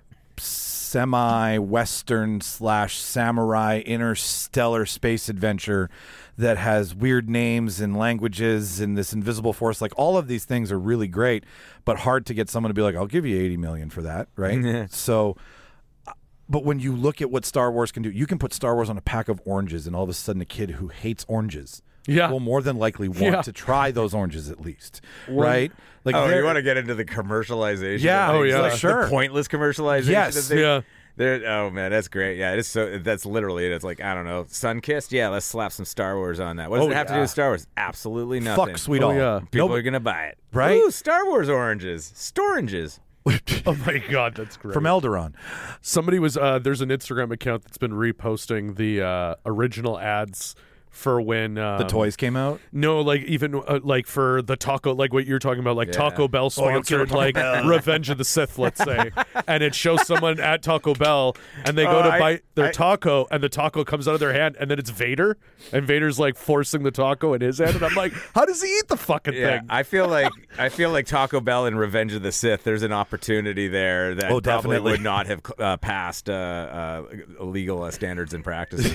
[SPEAKER 5] semi-western slash samurai interstellar space adventure that has weird names and languages and this invisible force. Like all of these things are really great, but hard to get someone to be like, "I'll give you eighty million for that," right? So. But when you look at what Star Wars can do, you can put Star Wars on a pack of oranges, and all of a sudden, a kid who hates oranges
[SPEAKER 4] Yeah.
[SPEAKER 5] will more than likely want
[SPEAKER 4] Yeah.
[SPEAKER 5] to try those oranges at least, right? Like,
[SPEAKER 6] Oh,
[SPEAKER 5] they're-
[SPEAKER 6] you want to get into the commercialization?
[SPEAKER 5] Yeah.
[SPEAKER 6] of
[SPEAKER 5] Oh,
[SPEAKER 6] things,
[SPEAKER 4] yeah.
[SPEAKER 6] like
[SPEAKER 5] Sure.
[SPEAKER 6] The pointless commercialization.
[SPEAKER 5] Yes.
[SPEAKER 6] of things?
[SPEAKER 4] Yeah.
[SPEAKER 6] There- oh man, that's great. Yeah, it is so. That's literally it. It's like I don't know, sun kissed. Yeah, let's slap some Star Wars on that. What does
[SPEAKER 5] Oh,
[SPEAKER 6] it have to
[SPEAKER 5] yeah.
[SPEAKER 6] do with Star Wars? Absolutely nothing.
[SPEAKER 5] fuck sweet
[SPEAKER 4] Oh,
[SPEAKER 5] all.
[SPEAKER 4] yeah.
[SPEAKER 6] People
[SPEAKER 5] Nope.
[SPEAKER 6] are gonna buy it,
[SPEAKER 5] Right?
[SPEAKER 6] Ooh, Star Wars oranges, storanges.
[SPEAKER 4] Oh my god, that's great.
[SPEAKER 5] From Elderon.
[SPEAKER 4] Somebody was uh there's an Instagram account that's been reposting the uh original ads for when um,
[SPEAKER 5] The toys came out.
[SPEAKER 4] No, like even uh, like for the taco, like what you're talking about, like
[SPEAKER 6] Yeah.
[SPEAKER 4] Taco Bell
[SPEAKER 5] Oh, you'll kill
[SPEAKER 4] sponsored,
[SPEAKER 5] Taco
[SPEAKER 4] like
[SPEAKER 5] Bell.
[SPEAKER 4] Revenge of the Sith, let's say, and it shows someone at Taco Bell, and they go
[SPEAKER 6] Oh,
[SPEAKER 4] to
[SPEAKER 6] I-
[SPEAKER 4] bite their
[SPEAKER 6] I-
[SPEAKER 4] taco, and the taco comes out of their hand, and then it's Vader, and Vader's like forcing the taco in his hand, and I'm like, how does he eat the fucking
[SPEAKER 6] Yeah,
[SPEAKER 4] thing?
[SPEAKER 6] I feel like I feel like Taco Bell and Revenge of the Sith. There's an opportunity there that
[SPEAKER 5] Oh,
[SPEAKER 6] probably
[SPEAKER 5] definitely.
[SPEAKER 6] would not have uh, passed uh, uh, legal uh, standards and practices.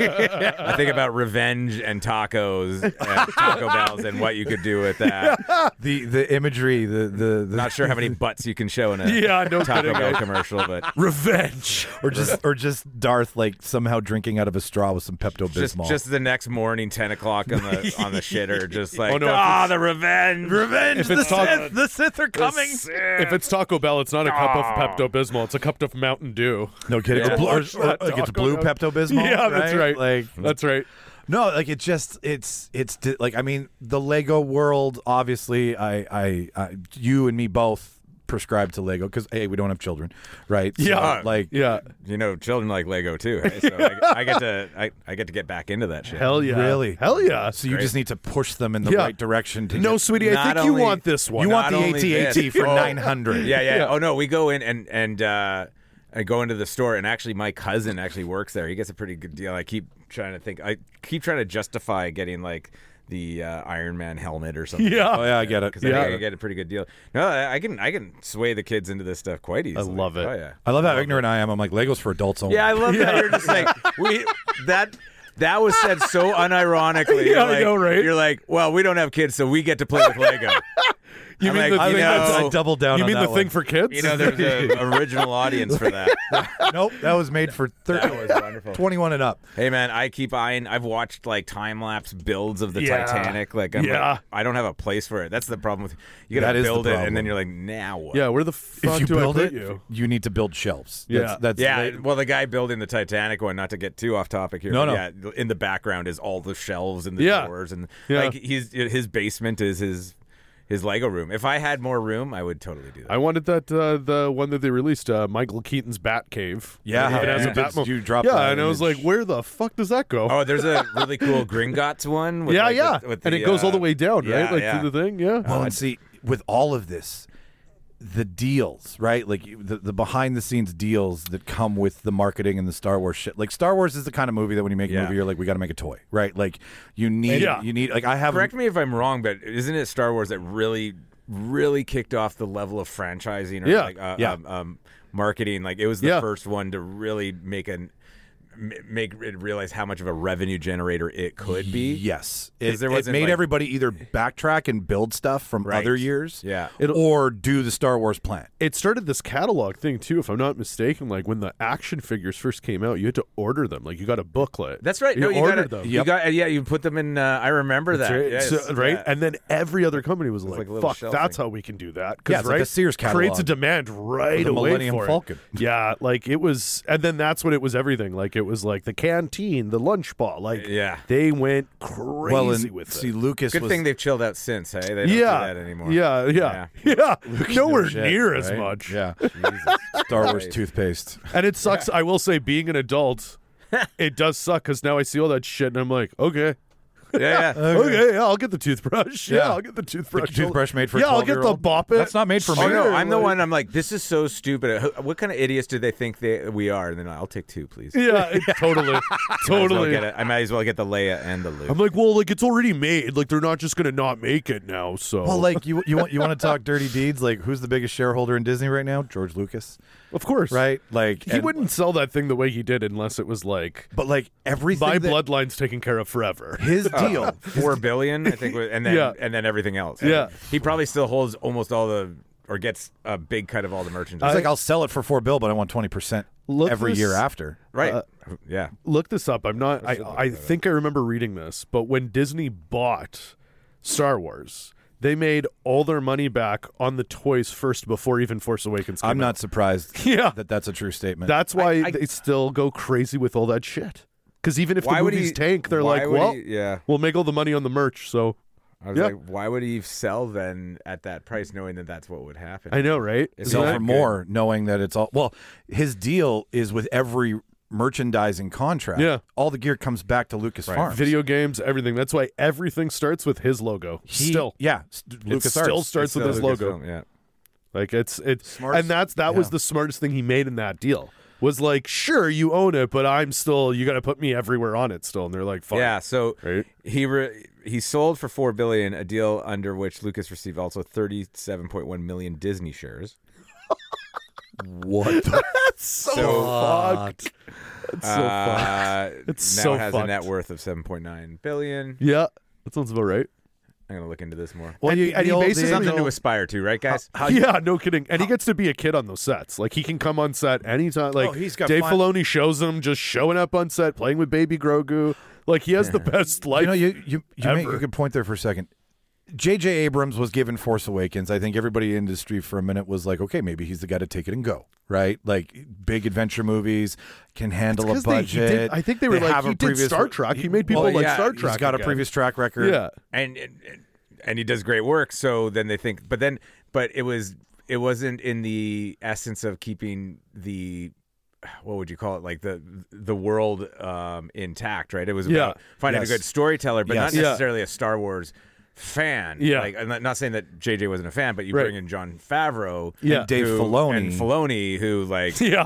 [SPEAKER 6] I think about Revenge and tacos at Taco Bell's and what you could do with that.
[SPEAKER 5] The the imagery, the the, the
[SPEAKER 6] Not sure how many butts you can show in a
[SPEAKER 4] Yeah, no
[SPEAKER 6] Taco
[SPEAKER 4] kidding.
[SPEAKER 6] Bell commercial, but
[SPEAKER 4] Revenge.
[SPEAKER 5] or just or just Darth like somehow drinking out of a straw with some Pepto
[SPEAKER 6] just
[SPEAKER 5] Bismol.
[SPEAKER 6] just the next morning, ten o'clock on the on the shitter, just like
[SPEAKER 4] Oh, no, if
[SPEAKER 6] ah,
[SPEAKER 4] it's-
[SPEAKER 6] the revenge, revenge.
[SPEAKER 4] If it's Taco,
[SPEAKER 5] the Sith are coming.
[SPEAKER 4] if it's Taco Bell, it's not a cup of Pepto Bismol; it's a cup of Mountain Dew.
[SPEAKER 5] No kidding.
[SPEAKER 6] Yeah.
[SPEAKER 5] Or blue- or-
[SPEAKER 4] Watch
[SPEAKER 5] or,
[SPEAKER 4] that
[SPEAKER 5] like it's
[SPEAKER 4] taco
[SPEAKER 5] blue
[SPEAKER 4] now.
[SPEAKER 5] Pepto Bismol.
[SPEAKER 4] Yeah, that's right.
[SPEAKER 5] Like
[SPEAKER 4] That's right.
[SPEAKER 5] no, like it just it's it's di- like I mean the Lego world. Obviously, I I, I you and me both prescribe to Lego because hey, we don't have children, right? So,
[SPEAKER 4] Yeah,
[SPEAKER 5] like
[SPEAKER 4] Yeah.
[SPEAKER 6] You know, children like Lego too. Hey? So I, I get to I, I get to get back into that shit.
[SPEAKER 4] Hell yeah.
[SPEAKER 5] Really?
[SPEAKER 4] Hell yeah.
[SPEAKER 5] So you just need to push them in the
[SPEAKER 4] Yeah.
[SPEAKER 5] right direction. To
[SPEAKER 4] No,
[SPEAKER 5] get,
[SPEAKER 4] sweetie, I
[SPEAKER 6] Not
[SPEAKER 4] think you
[SPEAKER 6] only-
[SPEAKER 4] want this one.
[SPEAKER 5] you want
[SPEAKER 6] not
[SPEAKER 5] the
[SPEAKER 6] only
[SPEAKER 5] A T A T
[SPEAKER 6] this-
[SPEAKER 5] for
[SPEAKER 6] Oh.
[SPEAKER 5] nine hundred.
[SPEAKER 6] Yeah, yeah,
[SPEAKER 4] Yeah.
[SPEAKER 6] Oh no, we go in and and uh, I go into the store, and actually, my cousin actually works there. He gets a pretty good deal. I keep trying to think. I keep trying to justify getting like the uh, Iron Man helmet or something.
[SPEAKER 4] Yeah.
[SPEAKER 5] Oh yeah, I get it.
[SPEAKER 6] because
[SPEAKER 4] Yeah.
[SPEAKER 6] I think I get a pretty good deal. No, I I can I can sway the kids into this stuff quite easily.
[SPEAKER 4] love it.
[SPEAKER 6] Oh yeah.
[SPEAKER 5] I love how ignorant I am. I'm like, Legos for adults only.
[SPEAKER 6] Yeah, I love that. You're just like we that. That was said so unironically.
[SPEAKER 4] Yeah,
[SPEAKER 6] You're
[SPEAKER 4] I
[SPEAKER 6] like,
[SPEAKER 4] know, right?
[SPEAKER 6] You're like, well, we don't have kids, so we get to play with Lego.
[SPEAKER 4] You
[SPEAKER 6] I'm
[SPEAKER 4] mean
[SPEAKER 6] like,
[SPEAKER 4] the
[SPEAKER 6] you
[SPEAKER 5] I think that's-
[SPEAKER 6] know-
[SPEAKER 5] I doubled down
[SPEAKER 4] You
[SPEAKER 5] on
[SPEAKER 4] mean
[SPEAKER 5] that
[SPEAKER 4] the
[SPEAKER 5] one.
[SPEAKER 4] thing for kids?
[SPEAKER 6] You know, there's an original audience for that.
[SPEAKER 5] Nope, that was made for thirty,
[SPEAKER 6] That was wonderful.
[SPEAKER 5] twenty-one and up.
[SPEAKER 6] Hey man, I keep eyeing. I've watched like time lapse builds of the
[SPEAKER 4] Yeah.
[SPEAKER 6] Titanic. Like, I'm
[SPEAKER 4] Yeah.
[SPEAKER 6] like, I don't have a place for it. That's the problem with you. Got
[SPEAKER 5] That
[SPEAKER 6] to
[SPEAKER 5] is the
[SPEAKER 6] build it,
[SPEAKER 5] problem.
[SPEAKER 6] and then you're like, now what?
[SPEAKER 4] Yeah, where the fuck
[SPEAKER 5] If you
[SPEAKER 4] do
[SPEAKER 5] build
[SPEAKER 4] I
[SPEAKER 5] it,
[SPEAKER 4] put you?
[SPEAKER 5] you need to build shelves.
[SPEAKER 4] Yeah.
[SPEAKER 5] That's, that's
[SPEAKER 6] Yeah,
[SPEAKER 5] they-
[SPEAKER 6] well, the guy building the Titanic one, not to get too off topic here,
[SPEAKER 5] No,
[SPEAKER 6] but
[SPEAKER 5] no.
[SPEAKER 6] yeah, in the background is all the shelves and the
[SPEAKER 4] Yeah.
[SPEAKER 6] doors, and
[SPEAKER 4] Yeah.
[SPEAKER 6] like he's his basement is his his Lego room. If I had more room, I would totally do that.
[SPEAKER 4] I wanted that uh, the one that they released, uh, Michael Keaton's Bat Cave.
[SPEAKER 5] Yeah,
[SPEAKER 4] It
[SPEAKER 5] how
[SPEAKER 4] even has
[SPEAKER 5] you
[SPEAKER 4] a
[SPEAKER 5] did-
[SPEAKER 4] Batmo-
[SPEAKER 5] you dropped
[SPEAKER 4] Yeah,
[SPEAKER 5] that
[SPEAKER 4] and I was
[SPEAKER 5] image.
[SPEAKER 4] like, where the fuck does that go?
[SPEAKER 6] Oh, there's a really cool Gringotts one. With
[SPEAKER 4] yeah,
[SPEAKER 6] like
[SPEAKER 4] yeah,
[SPEAKER 6] the- with
[SPEAKER 4] and
[SPEAKER 6] the,
[SPEAKER 4] it goes all the
[SPEAKER 6] uh,
[SPEAKER 4] way down,
[SPEAKER 6] yeah,
[SPEAKER 4] right? Like
[SPEAKER 6] yeah.
[SPEAKER 4] through the thing. Yeah.
[SPEAKER 5] Well, and see, with all of this, the deals, right? Like the, the behind the scenes deals that come with the marketing and the Star Wars shit. Like Star Wars is the kind of movie that when you make a
[SPEAKER 6] Yeah.
[SPEAKER 5] movie, you're like, we got to make a toy, right? Like you need,
[SPEAKER 4] Yeah.
[SPEAKER 5] you need. Like I have.
[SPEAKER 6] Correct me if I'm wrong, but isn't it Star Wars that really, really kicked off the level of franchising or
[SPEAKER 4] Yeah.
[SPEAKER 6] like uh,
[SPEAKER 5] Yeah.
[SPEAKER 6] um, um, marketing? Like it was the
[SPEAKER 4] Yeah.
[SPEAKER 6] first one to really make an m- make it realize how much of a revenue generator it could be.
[SPEAKER 5] Yes,
[SPEAKER 6] 'Cause
[SPEAKER 5] it,
[SPEAKER 6] there
[SPEAKER 5] it
[SPEAKER 6] wasn't,
[SPEAKER 5] made
[SPEAKER 6] like-
[SPEAKER 5] everybody either backtrack and build stuff from
[SPEAKER 6] Right.
[SPEAKER 5] other years,
[SPEAKER 6] Yeah.
[SPEAKER 4] It'll-
[SPEAKER 5] or do the Star Wars plan.
[SPEAKER 4] It started this catalog thing too, if I'm not mistaken. Like when the action figures first came out, you had to order them. Like you got a booklet.
[SPEAKER 6] That's right.
[SPEAKER 4] You
[SPEAKER 6] no, you
[SPEAKER 4] ordered
[SPEAKER 6] gotta,
[SPEAKER 4] them.
[SPEAKER 6] You got yeah. You put them in. Uh, I remember
[SPEAKER 4] That's
[SPEAKER 6] that.
[SPEAKER 4] right.
[SPEAKER 6] Yes,
[SPEAKER 4] So- right?
[SPEAKER 6] yeah.
[SPEAKER 4] And then every other company was like,
[SPEAKER 6] like a little
[SPEAKER 4] fuck,
[SPEAKER 6] shelving.
[SPEAKER 4] that's how we can do that. 'Cause,
[SPEAKER 5] Yeah, it's like
[SPEAKER 4] right,
[SPEAKER 5] a Sears
[SPEAKER 4] creates
[SPEAKER 5] catalog.
[SPEAKER 4] a demand right
[SPEAKER 5] the
[SPEAKER 4] away
[SPEAKER 5] Millennium
[SPEAKER 4] for it.
[SPEAKER 5] Falcon.
[SPEAKER 4] Yeah, like it was, and then that's what it was everything. Like it was like the canteen, the lunch ball. Like
[SPEAKER 6] Yeah.
[SPEAKER 4] they went crazy
[SPEAKER 5] Well, and
[SPEAKER 4] with
[SPEAKER 5] see,
[SPEAKER 4] it.
[SPEAKER 5] Lucas
[SPEAKER 6] Good
[SPEAKER 5] was
[SPEAKER 6] thing they've chilled out since. Hey, they don't
[SPEAKER 4] Yeah,
[SPEAKER 6] do that anymore.
[SPEAKER 4] yeah, yeah, yeah. Nowhere
[SPEAKER 5] Shit,
[SPEAKER 4] near as
[SPEAKER 5] right?
[SPEAKER 4] much.
[SPEAKER 5] Yeah,
[SPEAKER 6] Jesus.
[SPEAKER 5] Star Wars
[SPEAKER 6] Christ.
[SPEAKER 5] toothpaste.
[SPEAKER 4] And it sucks. I will say, being an adult, it does suck because now I see all that shit and I'm like, okay.
[SPEAKER 6] Yeah, yeah.
[SPEAKER 4] Okay, yeah, I'll get the toothbrush. Yeah,
[SPEAKER 5] Yeah.
[SPEAKER 4] I'll get the toothbrush.
[SPEAKER 5] The toothbrush made for a
[SPEAKER 4] yeah, I'll get the
[SPEAKER 5] twelve-year-old?
[SPEAKER 4] bop it.
[SPEAKER 5] That's not made for me.
[SPEAKER 6] Oh no,
[SPEAKER 4] Sure,
[SPEAKER 6] I'm the
[SPEAKER 4] like-
[SPEAKER 6] one. I'm like, this is so stupid. Who- What kind of idiots do they think they, we are? And then I'll take two, please.
[SPEAKER 4] Yeah, it- totally,
[SPEAKER 6] Might as well
[SPEAKER 4] totally.
[SPEAKER 6] get it. I might as well get the Leia and the Luke.
[SPEAKER 4] I'm like, well, like it's already made. Like they're not just gonna not make it now. So,
[SPEAKER 5] Well, like you, you want you want to talk dirty deeds? Like who's the biggest shareholder in Disney right now? George Lucas,
[SPEAKER 4] of course,
[SPEAKER 5] right? Like
[SPEAKER 4] He
[SPEAKER 5] and-
[SPEAKER 4] wouldn't sell that thing the way he did unless it was like
[SPEAKER 5] But like everything,
[SPEAKER 4] my
[SPEAKER 5] that-
[SPEAKER 4] bloodline's taken care of forever.
[SPEAKER 5] his deal.
[SPEAKER 6] Four billion, I think, was- and then
[SPEAKER 4] Yeah.
[SPEAKER 6] and then everything else.
[SPEAKER 4] Yeah.
[SPEAKER 6] he probably still holds almost all the or gets a big cut of all the merchandise.
[SPEAKER 5] He's like, I'll sell it for four bill, but I want twenty percent
[SPEAKER 4] Look
[SPEAKER 5] every
[SPEAKER 4] this-
[SPEAKER 5] year after.
[SPEAKER 6] right?
[SPEAKER 4] uh,
[SPEAKER 6] yeah.
[SPEAKER 4] Look this up. I'm not. I, I think I remember reading this, but when Disney bought Star Wars, they made all their money back on the toys first before even Force Awakens came
[SPEAKER 5] I'm not
[SPEAKER 4] out.
[SPEAKER 5] surprised.
[SPEAKER 4] Yeah.
[SPEAKER 5] that that's a true statement.
[SPEAKER 4] That's why
[SPEAKER 6] I- I-
[SPEAKER 4] they still go crazy with all that shit. Because even if
[SPEAKER 6] Why
[SPEAKER 4] the
[SPEAKER 6] would
[SPEAKER 4] movies
[SPEAKER 6] he
[SPEAKER 4] tank, they're
[SPEAKER 6] why
[SPEAKER 4] like,
[SPEAKER 6] would
[SPEAKER 4] well,
[SPEAKER 6] he- yeah.
[SPEAKER 4] we'll make all the money on the merch. So
[SPEAKER 6] I was
[SPEAKER 4] yeah.
[SPEAKER 6] like, why would he sell then at that price, knowing that that's what would happen?
[SPEAKER 4] I know, right?
[SPEAKER 6] It's
[SPEAKER 5] sell
[SPEAKER 6] not
[SPEAKER 5] for
[SPEAKER 6] good.
[SPEAKER 5] more, knowing that it's all. Well, his deal is with every merchandising contract.
[SPEAKER 4] Yeah.
[SPEAKER 5] all the gear comes back to Lucas
[SPEAKER 6] Right.
[SPEAKER 5] Farms.
[SPEAKER 4] Video games, everything. That's why everything starts with his logo.
[SPEAKER 5] He-
[SPEAKER 4] still,
[SPEAKER 5] yeah, Lucas
[SPEAKER 4] still starts with his logo.
[SPEAKER 6] Yeah.
[SPEAKER 4] Like it's it's
[SPEAKER 5] Smart-
[SPEAKER 4] and that's that was
[SPEAKER 5] yeah.
[SPEAKER 4] the smartest thing he made in that deal. Was like, sure, you own it, but I'm still you got to put me everywhere on it still. And they're like, fine.
[SPEAKER 6] Yeah, so
[SPEAKER 4] Right.
[SPEAKER 6] he re- he sold for four billion, a deal under which Lucas received also thirty-seven point one million Disney shares.
[SPEAKER 5] What? The
[SPEAKER 4] That's so,
[SPEAKER 6] So-
[SPEAKER 4] fucked. That's so fucked.
[SPEAKER 6] Uh,
[SPEAKER 4] It's
[SPEAKER 6] now
[SPEAKER 4] so
[SPEAKER 6] has
[SPEAKER 4] fucked.
[SPEAKER 6] a net worth of seven point nine billion.
[SPEAKER 4] Yeah, that sounds about right.
[SPEAKER 6] I'm gonna look into this more.
[SPEAKER 5] well,
[SPEAKER 4] And
[SPEAKER 5] you,
[SPEAKER 4] he- and he
[SPEAKER 5] the old-
[SPEAKER 4] basically-
[SPEAKER 5] the
[SPEAKER 6] Something
[SPEAKER 5] old-
[SPEAKER 6] to aspire to, right, guys?
[SPEAKER 4] yeah, no kidding. And he gets to be a kid on those sets. Like he can come on set anytime. Like
[SPEAKER 5] Oh, he's got
[SPEAKER 4] Dave
[SPEAKER 5] fun-
[SPEAKER 4] Filoni shows him just showing up on set, playing with Baby Grogu. Like he has the best life.
[SPEAKER 5] You know, you you you make
[SPEAKER 4] ever.
[SPEAKER 5] a good point there for a second. J J. Abrams was given Force Awakens. I think everybody in the industry for a minute was like, okay, maybe he's the guy to take it and go, right? Like big adventure movies, can handle a
[SPEAKER 4] 'cause they- he
[SPEAKER 5] budget.
[SPEAKER 4] did- I think they were like,
[SPEAKER 5] have
[SPEAKER 4] he
[SPEAKER 5] a
[SPEAKER 4] did
[SPEAKER 5] previous,
[SPEAKER 4] Star Trek. He made people
[SPEAKER 5] well,
[SPEAKER 4] like
[SPEAKER 5] yeah,
[SPEAKER 4] Star Trek
[SPEAKER 5] He's got a
[SPEAKER 4] again.
[SPEAKER 5] previous track record.
[SPEAKER 4] yeah.
[SPEAKER 6] and, and and he does great work. So then they think, but then, but it was it wasn't in the essence of keeping the what would you call it, like the the world um, intact, right? It was
[SPEAKER 4] Yeah.
[SPEAKER 6] about finding
[SPEAKER 5] Yes.
[SPEAKER 6] a good storyteller, but
[SPEAKER 5] Yes.
[SPEAKER 6] not
[SPEAKER 4] Yeah.
[SPEAKER 6] necessarily a Star Wars fan.
[SPEAKER 4] Yeah.
[SPEAKER 6] like I'm not- not saying that J J wasn't a fan, but you
[SPEAKER 4] Right.
[SPEAKER 6] bring in John Favreau,
[SPEAKER 4] Yeah.
[SPEAKER 5] And Dave
[SPEAKER 6] who-
[SPEAKER 5] Filoni.
[SPEAKER 6] and Filoni, who like
[SPEAKER 4] Yeah.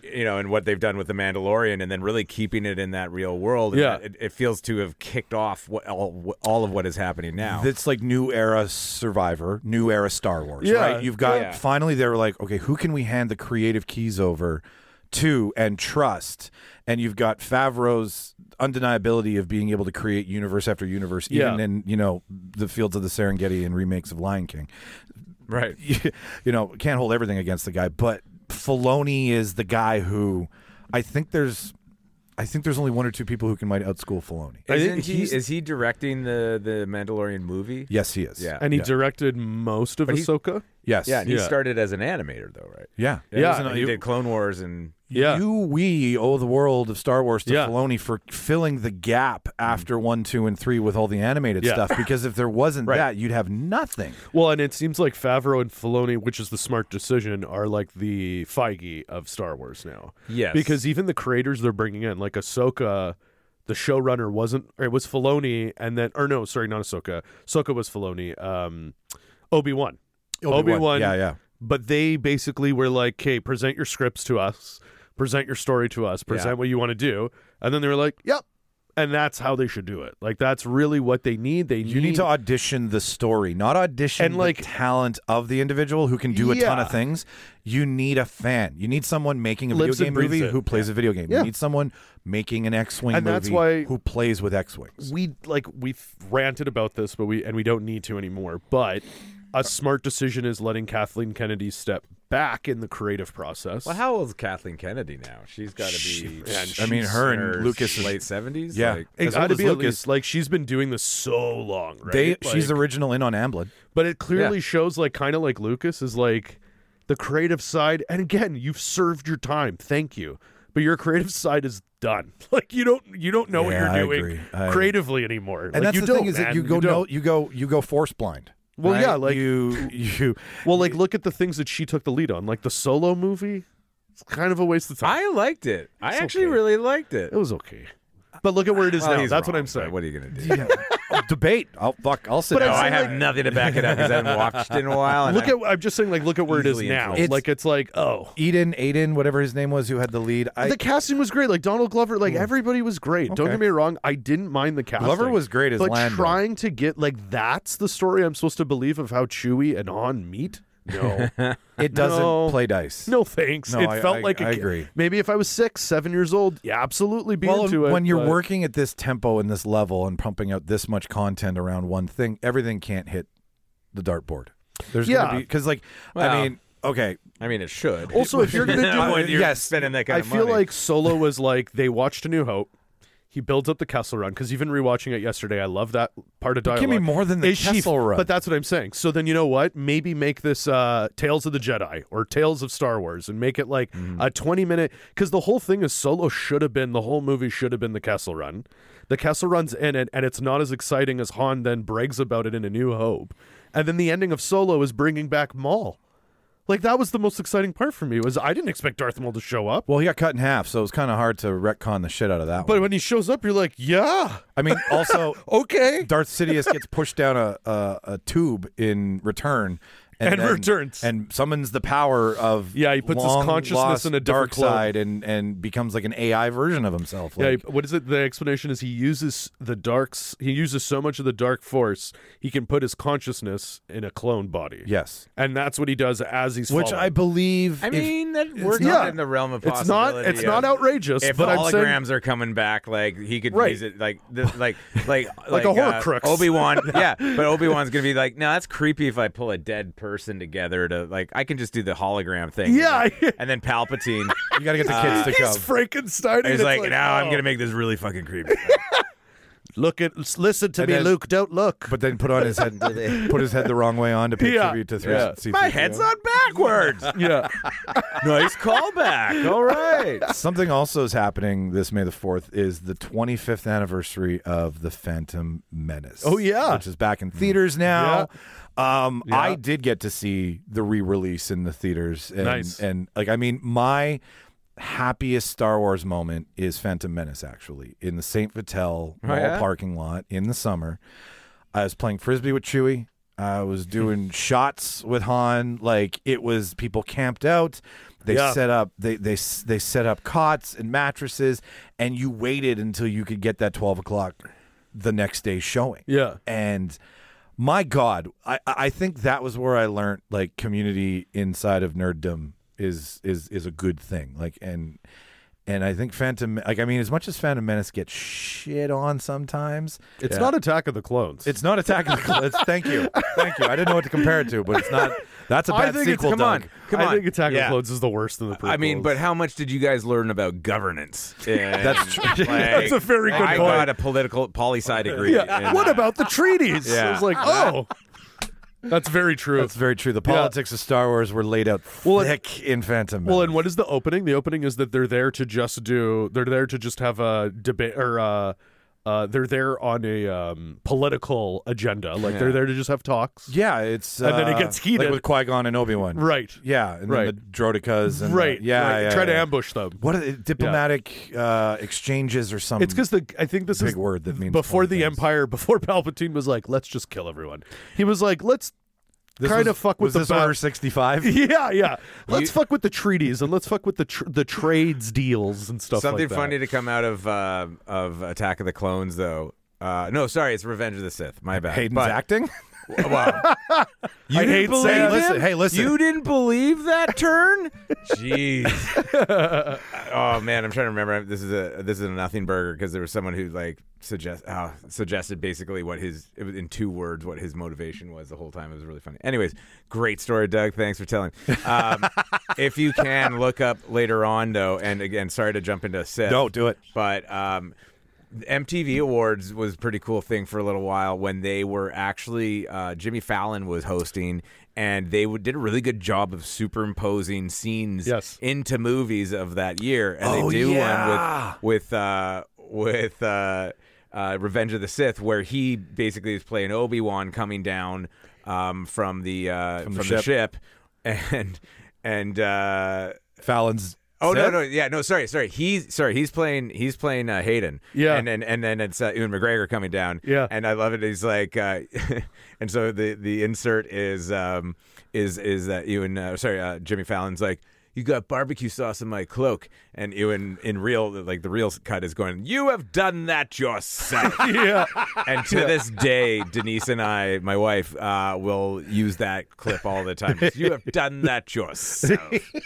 [SPEAKER 6] you know, and what they've done with the Mandalorian, and then really keeping it in that real world. And
[SPEAKER 4] Yeah.
[SPEAKER 6] that it, it feels to have kicked off what, all all of what is happening now.
[SPEAKER 5] It's like new era Survivor, new era Star Wars,
[SPEAKER 4] Yeah.
[SPEAKER 5] right? You've got
[SPEAKER 6] Yeah.
[SPEAKER 5] finally they were like, okay, who can we hand the creative keys over to and trust? And you've got Favreau's undeniability of being able to create universe after universe, even
[SPEAKER 4] Yeah.
[SPEAKER 5] in you know the fields of the Serengeti and remakes of Lion King.
[SPEAKER 6] right.
[SPEAKER 5] you, you know, can't hold everything against the guy, but Filoni is the guy who I think there's I think there's only one or two people who can might outschool Filoni.
[SPEAKER 4] I think
[SPEAKER 6] Isn't he,
[SPEAKER 4] he's-
[SPEAKER 6] is he directing the, the Mandalorian movie?
[SPEAKER 5] Yes, he is.
[SPEAKER 6] Yeah.
[SPEAKER 4] And he
[SPEAKER 5] Yeah.
[SPEAKER 4] directed most of
[SPEAKER 6] But he-
[SPEAKER 4] Ahsoka.
[SPEAKER 5] Yes.
[SPEAKER 6] Yeah, and he
[SPEAKER 4] Yeah.
[SPEAKER 6] started as an animator, though, right?
[SPEAKER 5] yeah.
[SPEAKER 6] Yeah,
[SPEAKER 4] Yeah,
[SPEAKER 6] he, was in- he
[SPEAKER 5] you-
[SPEAKER 6] did Clone Wars and
[SPEAKER 4] Yeah.
[SPEAKER 5] You, we owe the world of Star Wars to
[SPEAKER 4] Yeah.
[SPEAKER 5] Filoni for filling the gap after one, two, and three with all the animated
[SPEAKER 4] Yeah.
[SPEAKER 5] stuff. Because if there wasn't
[SPEAKER 4] Right.
[SPEAKER 5] that, you'd have nothing.
[SPEAKER 4] Well, and it seems like Favreau and Filoni, which is the smart decision, are like the Feige of Star Wars now.
[SPEAKER 6] Yes.
[SPEAKER 4] Because even the creators they're bringing in, like Ahsoka, the showrunner wasn't, or it was Filoni, and then, or no, sorry, not Ahsoka. Ahsoka was Filoni. Um, Obi-Wan. Obi-Wan.
[SPEAKER 5] Yeah, yeah.
[SPEAKER 4] But they basically were like, okay, present your scripts to us, present your story to us, present
[SPEAKER 6] Yeah.
[SPEAKER 4] what you want to do. And then they were like, yep. And that's how they should do it. Like, that's really what they need. They
[SPEAKER 5] You need to audition the story, not audition
[SPEAKER 4] And, like-
[SPEAKER 5] the talent of the individual who can do a ton
[SPEAKER 4] Yeah.
[SPEAKER 5] of things. You need a fan. You need someone making a video
[SPEAKER 4] Lives and
[SPEAKER 5] game
[SPEAKER 4] breathes
[SPEAKER 5] movie
[SPEAKER 4] it.
[SPEAKER 5] who plays a video game.
[SPEAKER 4] Yeah.
[SPEAKER 5] You need someone making an X-wing
[SPEAKER 4] And
[SPEAKER 5] movie
[SPEAKER 4] that's why-
[SPEAKER 5] who plays with X-wings.
[SPEAKER 4] we like we've ranted about this, but we and we don't need to anymore. But a smart decision is letting Kathleen Kennedy step back in the creative process.
[SPEAKER 6] Well, how old is Kathleen Kennedy now? She's got to be.
[SPEAKER 4] man,
[SPEAKER 5] I mean,
[SPEAKER 4] she's
[SPEAKER 5] her
[SPEAKER 6] in
[SPEAKER 5] and
[SPEAKER 6] her
[SPEAKER 5] Lucas is-
[SPEAKER 6] late seventies.
[SPEAKER 5] Yeah.
[SPEAKER 6] Like,
[SPEAKER 4] It
[SPEAKER 5] as
[SPEAKER 4] got
[SPEAKER 5] old
[SPEAKER 4] to
[SPEAKER 5] as
[SPEAKER 4] be at
[SPEAKER 5] Lucas.
[SPEAKER 4] least like she's been doing this so long, right?
[SPEAKER 5] They,
[SPEAKER 4] Like-
[SPEAKER 5] she's original in on Amblin.
[SPEAKER 4] but it clearly
[SPEAKER 6] Yeah.
[SPEAKER 4] shows like kind of like Lucas is like the creative side. And again, you've served your time, thank you. But your creative side is done. Like you don't you don't know
[SPEAKER 5] Yeah,
[SPEAKER 4] what
[SPEAKER 5] I
[SPEAKER 4] you're doing
[SPEAKER 5] agree. I-
[SPEAKER 4] creatively anymore.
[SPEAKER 5] And
[SPEAKER 4] like,
[SPEAKER 5] that's
[SPEAKER 4] you
[SPEAKER 5] the
[SPEAKER 4] don't,
[SPEAKER 5] thing is that
[SPEAKER 4] man.
[SPEAKER 5] you go
[SPEAKER 4] don't.
[SPEAKER 5] no, you go you go force blind.
[SPEAKER 4] Well,
[SPEAKER 5] right?
[SPEAKER 4] yeah, like-
[SPEAKER 5] you you
[SPEAKER 4] Well, like look at the things that she took the lead on, like the Solo movie. It's kind of a waste of time.
[SPEAKER 6] I liked it. I
[SPEAKER 4] It's
[SPEAKER 6] actually
[SPEAKER 4] okay.
[SPEAKER 6] really liked it.
[SPEAKER 4] It was okay. But look at where it is
[SPEAKER 6] Well,
[SPEAKER 4] now.
[SPEAKER 6] he's
[SPEAKER 4] That's what
[SPEAKER 6] wrong,
[SPEAKER 4] I'm saying.
[SPEAKER 6] but What are you gonna do?
[SPEAKER 5] yeah. Oh, debate. I'll fuck. I'll sit
[SPEAKER 4] But
[SPEAKER 5] down.
[SPEAKER 6] No,
[SPEAKER 4] I'm
[SPEAKER 6] I
[SPEAKER 4] saying,
[SPEAKER 6] have
[SPEAKER 4] like-
[SPEAKER 6] nothing to back it up because I haven't watched it in a while. and
[SPEAKER 4] Look
[SPEAKER 6] I-
[SPEAKER 4] at I'm just saying like look at where it is
[SPEAKER 6] Easily
[SPEAKER 4] now.
[SPEAKER 6] influenced.
[SPEAKER 4] Like it's like, oh.
[SPEAKER 5] Eden, Aiden, whatever his name was, who had the lead. I,
[SPEAKER 4] The casting was great. Like Donald Glover, like everybody was great. Don't
[SPEAKER 5] Okay.
[SPEAKER 4] get me wrong. I didn't mind the casting.
[SPEAKER 5] Glover was great as
[SPEAKER 4] but
[SPEAKER 5] Lando.
[SPEAKER 4] trying to get like that's the story I'm supposed to believe of how Chewie and Han meet. No,
[SPEAKER 5] it doesn't
[SPEAKER 4] No.
[SPEAKER 5] play dice.
[SPEAKER 4] no thanks.
[SPEAKER 5] No,
[SPEAKER 4] it
[SPEAKER 5] I-
[SPEAKER 4] felt
[SPEAKER 5] I-
[SPEAKER 4] like a
[SPEAKER 5] I
[SPEAKER 4] kid.
[SPEAKER 5] agree.
[SPEAKER 4] Maybe if I was six, seven years old, yeah, absolutely be
[SPEAKER 5] Well,
[SPEAKER 4] into it.
[SPEAKER 5] when you're
[SPEAKER 4] but-
[SPEAKER 5] working at this tempo and this level and pumping out this much content around one thing, everything can't hit the dartboard. There's
[SPEAKER 4] Yeah.
[SPEAKER 5] gonna be because, like,
[SPEAKER 6] Well,
[SPEAKER 5] I mean, okay,
[SPEAKER 6] I mean, it should.
[SPEAKER 4] Also, if you're gonna do
[SPEAKER 6] when
[SPEAKER 4] it,
[SPEAKER 6] you're
[SPEAKER 5] yes,
[SPEAKER 6] spending that kind
[SPEAKER 4] I
[SPEAKER 6] of
[SPEAKER 4] feel
[SPEAKER 6] money.
[SPEAKER 4] like Solo was like they watched A New Hope. He builds up the Kessel Run because even rewatching it yesterday, I love that part of dialogue.
[SPEAKER 5] give me more than the
[SPEAKER 4] Is she-
[SPEAKER 5] Kessel Run.
[SPEAKER 4] But that's what I'm saying. So then you know what? Maybe make this uh, Tales of the Jedi or Tales of Star Wars and make it like
[SPEAKER 5] Mm-hmm.
[SPEAKER 4] a twenty minute. Because the whole thing is Solo should have been the whole movie should have been the Kessel Run. The Kessel Run's in it, and it's not as exciting as Han then brags about it in A New Hope. And then the ending of Solo is bringing back Maul. Like that was the most exciting part for me. Was I didn't expect Darth Maul to show up.
[SPEAKER 5] well, he got cut in half, so it was kind of hard to retcon the shit out of that
[SPEAKER 4] But
[SPEAKER 5] one.
[SPEAKER 4] when he shows up, you're like, yeah,
[SPEAKER 5] I mean, also,
[SPEAKER 4] okay.
[SPEAKER 5] Darth Sidious gets pushed down a, a, a tube in return.
[SPEAKER 4] And
[SPEAKER 5] then-
[SPEAKER 4] returns.
[SPEAKER 5] and summons the power of
[SPEAKER 4] Yeah, he puts his
[SPEAKER 5] long
[SPEAKER 4] consciousness
[SPEAKER 5] lost
[SPEAKER 4] in a
[SPEAKER 5] dark
[SPEAKER 4] different clone.
[SPEAKER 5] side and and becomes like an A I version of himself.
[SPEAKER 4] Yeah,
[SPEAKER 5] Like,
[SPEAKER 4] he- what is it? The explanation is he uses the darks. He uses so much of the dark force, he can put his consciousness in a clone body.
[SPEAKER 5] yes,
[SPEAKER 4] and that's what he does as he's.
[SPEAKER 5] which
[SPEAKER 4] falling.
[SPEAKER 5] I believe.
[SPEAKER 6] I
[SPEAKER 5] if-
[SPEAKER 6] mean, that we're
[SPEAKER 4] yeah.
[SPEAKER 6] not in the realm of
[SPEAKER 4] It's
[SPEAKER 6] possibility.
[SPEAKER 4] not. It's not
[SPEAKER 6] of-
[SPEAKER 4] outrageous.
[SPEAKER 6] If
[SPEAKER 4] but
[SPEAKER 6] the
[SPEAKER 4] I'm saying,
[SPEAKER 6] holograms are coming back, like he could
[SPEAKER 4] Right.
[SPEAKER 6] use it, like the, like like
[SPEAKER 4] Like a Horcrux.
[SPEAKER 6] Obi Wan, yeah, but Obi Wan's gonna be like, no, that's creepy. If I pull a dead person together to like, I can just do the hologram thing.
[SPEAKER 4] Yeah.
[SPEAKER 6] and then Palpatine.
[SPEAKER 5] you got to get the kids to
[SPEAKER 4] he's
[SPEAKER 5] come.
[SPEAKER 4] Frankenstein.
[SPEAKER 6] He's
[SPEAKER 4] it's
[SPEAKER 6] like, now I'm
[SPEAKER 4] oh,
[SPEAKER 6] gonna make this really fucking creepy.
[SPEAKER 4] look at. Listen to
[SPEAKER 5] And
[SPEAKER 4] me,
[SPEAKER 5] then-
[SPEAKER 4] Luke. Don't look.
[SPEAKER 5] But then put on his head, put his head the wrong way on to pay
[SPEAKER 4] Yeah.
[SPEAKER 5] tribute to three.
[SPEAKER 4] Yeah.
[SPEAKER 5] C-
[SPEAKER 6] My head's on backwards.
[SPEAKER 4] yeah,
[SPEAKER 6] Nice callback. All right.
[SPEAKER 5] Something also is happening this May the fourth is the twenty-fifth anniversary of The Phantom Menace.
[SPEAKER 4] Oh, yeah.
[SPEAKER 5] Which is back in theaters now. Um, I did get to see the re-release in the theaters. And,
[SPEAKER 4] Nice.
[SPEAKER 5] And like, I mean, my happiest Star Wars moment is Phantom Menace, actually, in the Saint Vitel mall
[SPEAKER 6] yeah?
[SPEAKER 5] parking lot in the summer. I was playing Frisbee with Chewie. uh, was doing shots with Han. Like it was people camped out. They
[SPEAKER 4] Yeah.
[SPEAKER 5] set up they they they set up cots and mattresses, and you waited until you could get that twelve o'clock the next day showing.
[SPEAKER 4] Yeah.
[SPEAKER 5] And my God, I I think that was where I learned like community inside of nerddom is is is a good thing. Like and. And I think Phantom, like I mean, as much as Phantom Menace gets shit on sometimes,
[SPEAKER 4] It's not Attack of the Clones.
[SPEAKER 5] it's not Attack of the Clones. Thank you, thank you. I didn't know what to compare it to, but it's not. That's a
[SPEAKER 6] I
[SPEAKER 5] bad
[SPEAKER 6] think it's
[SPEAKER 5] sequel.
[SPEAKER 6] come
[SPEAKER 5] Doug.
[SPEAKER 6] on, come
[SPEAKER 4] I
[SPEAKER 6] on.
[SPEAKER 4] think Attack of
[SPEAKER 6] Yeah.
[SPEAKER 4] the Clones is the worst in the prequels.
[SPEAKER 6] I mean, but how much did you guys learn about governance?
[SPEAKER 5] That's true.
[SPEAKER 6] Like,
[SPEAKER 4] That's a very good
[SPEAKER 6] I
[SPEAKER 4] point.
[SPEAKER 6] got a political poli sci degree.
[SPEAKER 4] yeah.
[SPEAKER 6] in,
[SPEAKER 4] What
[SPEAKER 6] uh,
[SPEAKER 4] about the treaties?
[SPEAKER 6] Yeah.
[SPEAKER 4] I was like, oh, that's very true.
[SPEAKER 5] That's very true. The politics of Star Wars were laid out
[SPEAKER 4] Well, and-
[SPEAKER 5] thick in Phantom Menace.
[SPEAKER 4] Well, and what is the opening? The opening is that they're there to just do. They're there to just have a debate, or uh, uh, they're there on a um, political agenda. Like
[SPEAKER 6] Yeah.
[SPEAKER 4] they're there to just have talks.
[SPEAKER 5] yeah, it's
[SPEAKER 4] And then it
[SPEAKER 5] uh,
[SPEAKER 4] gets heated.
[SPEAKER 5] like with Qui-Gon and Obi-Wan.
[SPEAKER 4] Right.
[SPEAKER 5] Yeah, and
[SPEAKER 4] Right.
[SPEAKER 5] then the Droidekas and
[SPEAKER 4] Right.
[SPEAKER 5] the, yeah,
[SPEAKER 4] right.
[SPEAKER 5] yeah,
[SPEAKER 4] Try to
[SPEAKER 5] yeah.
[SPEAKER 4] ambush them.
[SPEAKER 5] What are they, diplomatic uh, exchanges or something?
[SPEAKER 4] It's because the I think this
[SPEAKER 5] big
[SPEAKER 4] is
[SPEAKER 5] word that means
[SPEAKER 4] before
[SPEAKER 5] funny
[SPEAKER 4] the
[SPEAKER 5] things.
[SPEAKER 4] Empire, before Palpatine was like, let's just kill everyone. He was like, let's
[SPEAKER 5] This
[SPEAKER 4] kind
[SPEAKER 5] was-
[SPEAKER 4] of fuck with
[SPEAKER 5] was
[SPEAKER 4] the
[SPEAKER 5] this
[SPEAKER 4] ba-
[SPEAKER 5] Order sixty-five?
[SPEAKER 4] Yeah, yeah. Let's
[SPEAKER 6] You-
[SPEAKER 4] fuck with the treaties and let's fuck with the tr- the trades deals and stuff.
[SPEAKER 6] Something
[SPEAKER 4] like that.
[SPEAKER 6] funny to come out of uh, of Attack of the Clones, though. Uh, no, sorry, it's Revenge of the Sith. My bad.
[SPEAKER 5] Hayden's
[SPEAKER 6] But-
[SPEAKER 5] acting.
[SPEAKER 6] Wow. You
[SPEAKER 4] I
[SPEAKER 6] didn't
[SPEAKER 4] hate
[SPEAKER 6] believe
[SPEAKER 4] saying-
[SPEAKER 6] him?
[SPEAKER 5] Listen, hey, listen.
[SPEAKER 6] You didn't believe that turn? Jeez. Oh man, I'm trying to remember. This is a this is a nothing burger because there was someone who like suggest oh, suggested basically what his it was in two words what his motivation was the whole time. It was really funny. Anyways, great story, Doug. Thanks for telling. Um, if you can look up later on though, and again, sorry to jump into Sith.
[SPEAKER 5] Don't do it.
[SPEAKER 6] But um, the M T V Awards was a pretty cool thing for a little while when they were actually uh, Jimmy Fallon was hosting, and they would, did a really good job of superimposing scenes
[SPEAKER 4] Yes.
[SPEAKER 6] into movies of that year, and
[SPEAKER 5] Oh,
[SPEAKER 6] they do
[SPEAKER 5] yeah.
[SPEAKER 6] one with with uh, with uh, uh, Revenge of the Sith, where he basically is playing Obi-Wan coming down um, from the uh,
[SPEAKER 5] From
[SPEAKER 6] from,
[SPEAKER 5] the
[SPEAKER 6] the, ship. and and. Uh,
[SPEAKER 5] Fallon's.
[SPEAKER 6] Oh no
[SPEAKER 5] Sith?
[SPEAKER 6] no yeah no sorry sorry he's sorry he's playing he's playing uh, Hayden
[SPEAKER 4] Yeah.
[SPEAKER 6] and then and then it's uh, Ewan McGregor coming down
[SPEAKER 4] Yeah.
[SPEAKER 6] and I love it. He's like uh, and so the the insert is um is is that Ewan uh, sorry uh, Jimmy Fallon's like, you got barbecue sauce in my cloak, and Ewan in real like the real cut is going, you have done that yourself.
[SPEAKER 4] Yeah.
[SPEAKER 6] And to this day, Denise and I, my wife, uh, will use that clip all the time. You have done that yourself.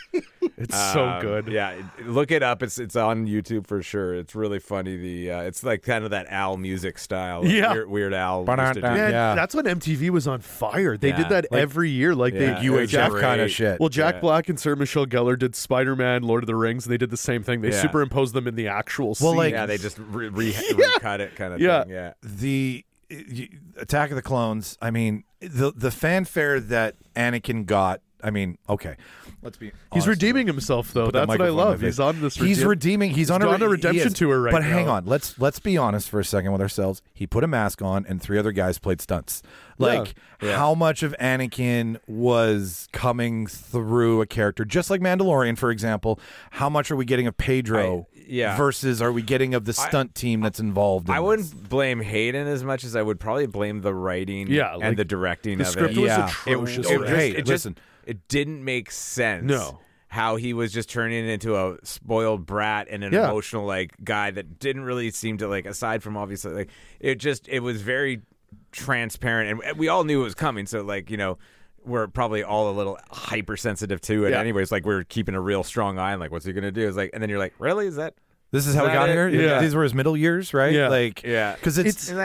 [SPEAKER 4] It's so
[SPEAKER 6] Um,
[SPEAKER 4] good.
[SPEAKER 6] Yeah, it- look it up. It's it's on YouTube for sure. It's really funny. The uh, it's like kind of that Al music style.
[SPEAKER 4] Yeah.
[SPEAKER 6] Weird, Weird Al. used to do.
[SPEAKER 4] Man,
[SPEAKER 5] Yeah.
[SPEAKER 4] that's when M T V was on fire. They
[SPEAKER 6] Yeah.
[SPEAKER 4] did that
[SPEAKER 6] Like-
[SPEAKER 4] every year. Like
[SPEAKER 6] Yeah.
[SPEAKER 4] they
[SPEAKER 5] U H F
[SPEAKER 6] Great.
[SPEAKER 5] kind of shit.
[SPEAKER 4] Well, Jack
[SPEAKER 6] Yeah.
[SPEAKER 4] Black and Sarah Michelle Gellar did Spider-Man, Lord of the Rings, and they did the same thing. They
[SPEAKER 6] Yeah.
[SPEAKER 4] superimposed them in the actual
[SPEAKER 5] Well,
[SPEAKER 4] scene.
[SPEAKER 5] like-
[SPEAKER 6] Yeah, they just re- re- recut it kind of
[SPEAKER 4] Yeah.
[SPEAKER 6] thing. Yeah.
[SPEAKER 5] the y- Attack of the Clones. I mean, the the fanfare that Anakin got. I mean, okay, let's be.
[SPEAKER 4] He's
[SPEAKER 5] honest
[SPEAKER 4] redeeming himself, though.
[SPEAKER 5] Put that
[SPEAKER 4] That's what I
[SPEAKER 5] microphone in my
[SPEAKER 4] love.
[SPEAKER 5] face.
[SPEAKER 4] He's on this.
[SPEAKER 5] He's
[SPEAKER 4] redeem-
[SPEAKER 5] redeeming. He's, on,
[SPEAKER 4] on
[SPEAKER 5] a,
[SPEAKER 4] a
[SPEAKER 5] he
[SPEAKER 4] redemption
[SPEAKER 5] is.
[SPEAKER 4] tour right
[SPEAKER 5] But
[SPEAKER 4] now.
[SPEAKER 5] hang on, let's let's be honest for a second with ourselves. He put a mask on, and three other guys played stunts. Like
[SPEAKER 6] Yeah.
[SPEAKER 5] how much of Anakin was coming through a character, just like Mandalorian, for example. How much are we getting of Pedro?
[SPEAKER 6] I- yeah.
[SPEAKER 5] Versus, are we getting of the stunt team that's involved? In
[SPEAKER 6] I
[SPEAKER 5] this?
[SPEAKER 6] wouldn't blame Hayden as much as I would probably blame the writing
[SPEAKER 4] Yeah,
[SPEAKER 6] and
[SPEAKER 4] like,
[SPEAKER 6] the directing
[SPEAKER 4] the
[SPEAKER 6] of
[SPEAKER 4] script
[SPEAKER 6] it.
[SPEAKER 4] was
[SPEAKER 5] Yeah.
[SPEAKER 6] It,
[SPEAKER 4] atrocious.
[SPEAKER 6] it
[SPEAKER 5] Oh,
[SPEAKER 6] just,
[SPEAKER 5] hey,
[SPEAKER 6] it just-
[SPEAKER 5] listen.
[SPEAKER 6] it didn't make sense.
[SPEAKER 4] No.
[SPEAKER 6] How he was just turning into a spoiled brat and an
[SPEAKER 4] Yeah.
[SPEAKER 6] emotional like guy that didn't really seem to like, aside from obviously like it just it was very transparent, and we all knew it was coming. So like you know. We're probably all a little hypersensitive to it,
[SPEAKER 4] Yeah.
[SPEAKER 6] anyways. Like we're keeping a real strong eye on like, what's he gonna do? It's like, and then you're like, really? Is that?
[SPEAKER 5] This is how
[SPEAKER 6] Is
[SPEAKER 5] we
[SPEAKER 6] that
[SPEAKER 5] got
[SPEAKER 6] it?
[SPEAKER 5] here.
[SPEAKER 4] Yeah.
[SPEAKER 5] These were his middle years, right?
[SPEAKER 4] Yeah.
[SPEAKER 5] Like,
[SPEAKER 6] Yeah.
[SPEAKER 5] because it's,
[SPEAKER 6] He's like,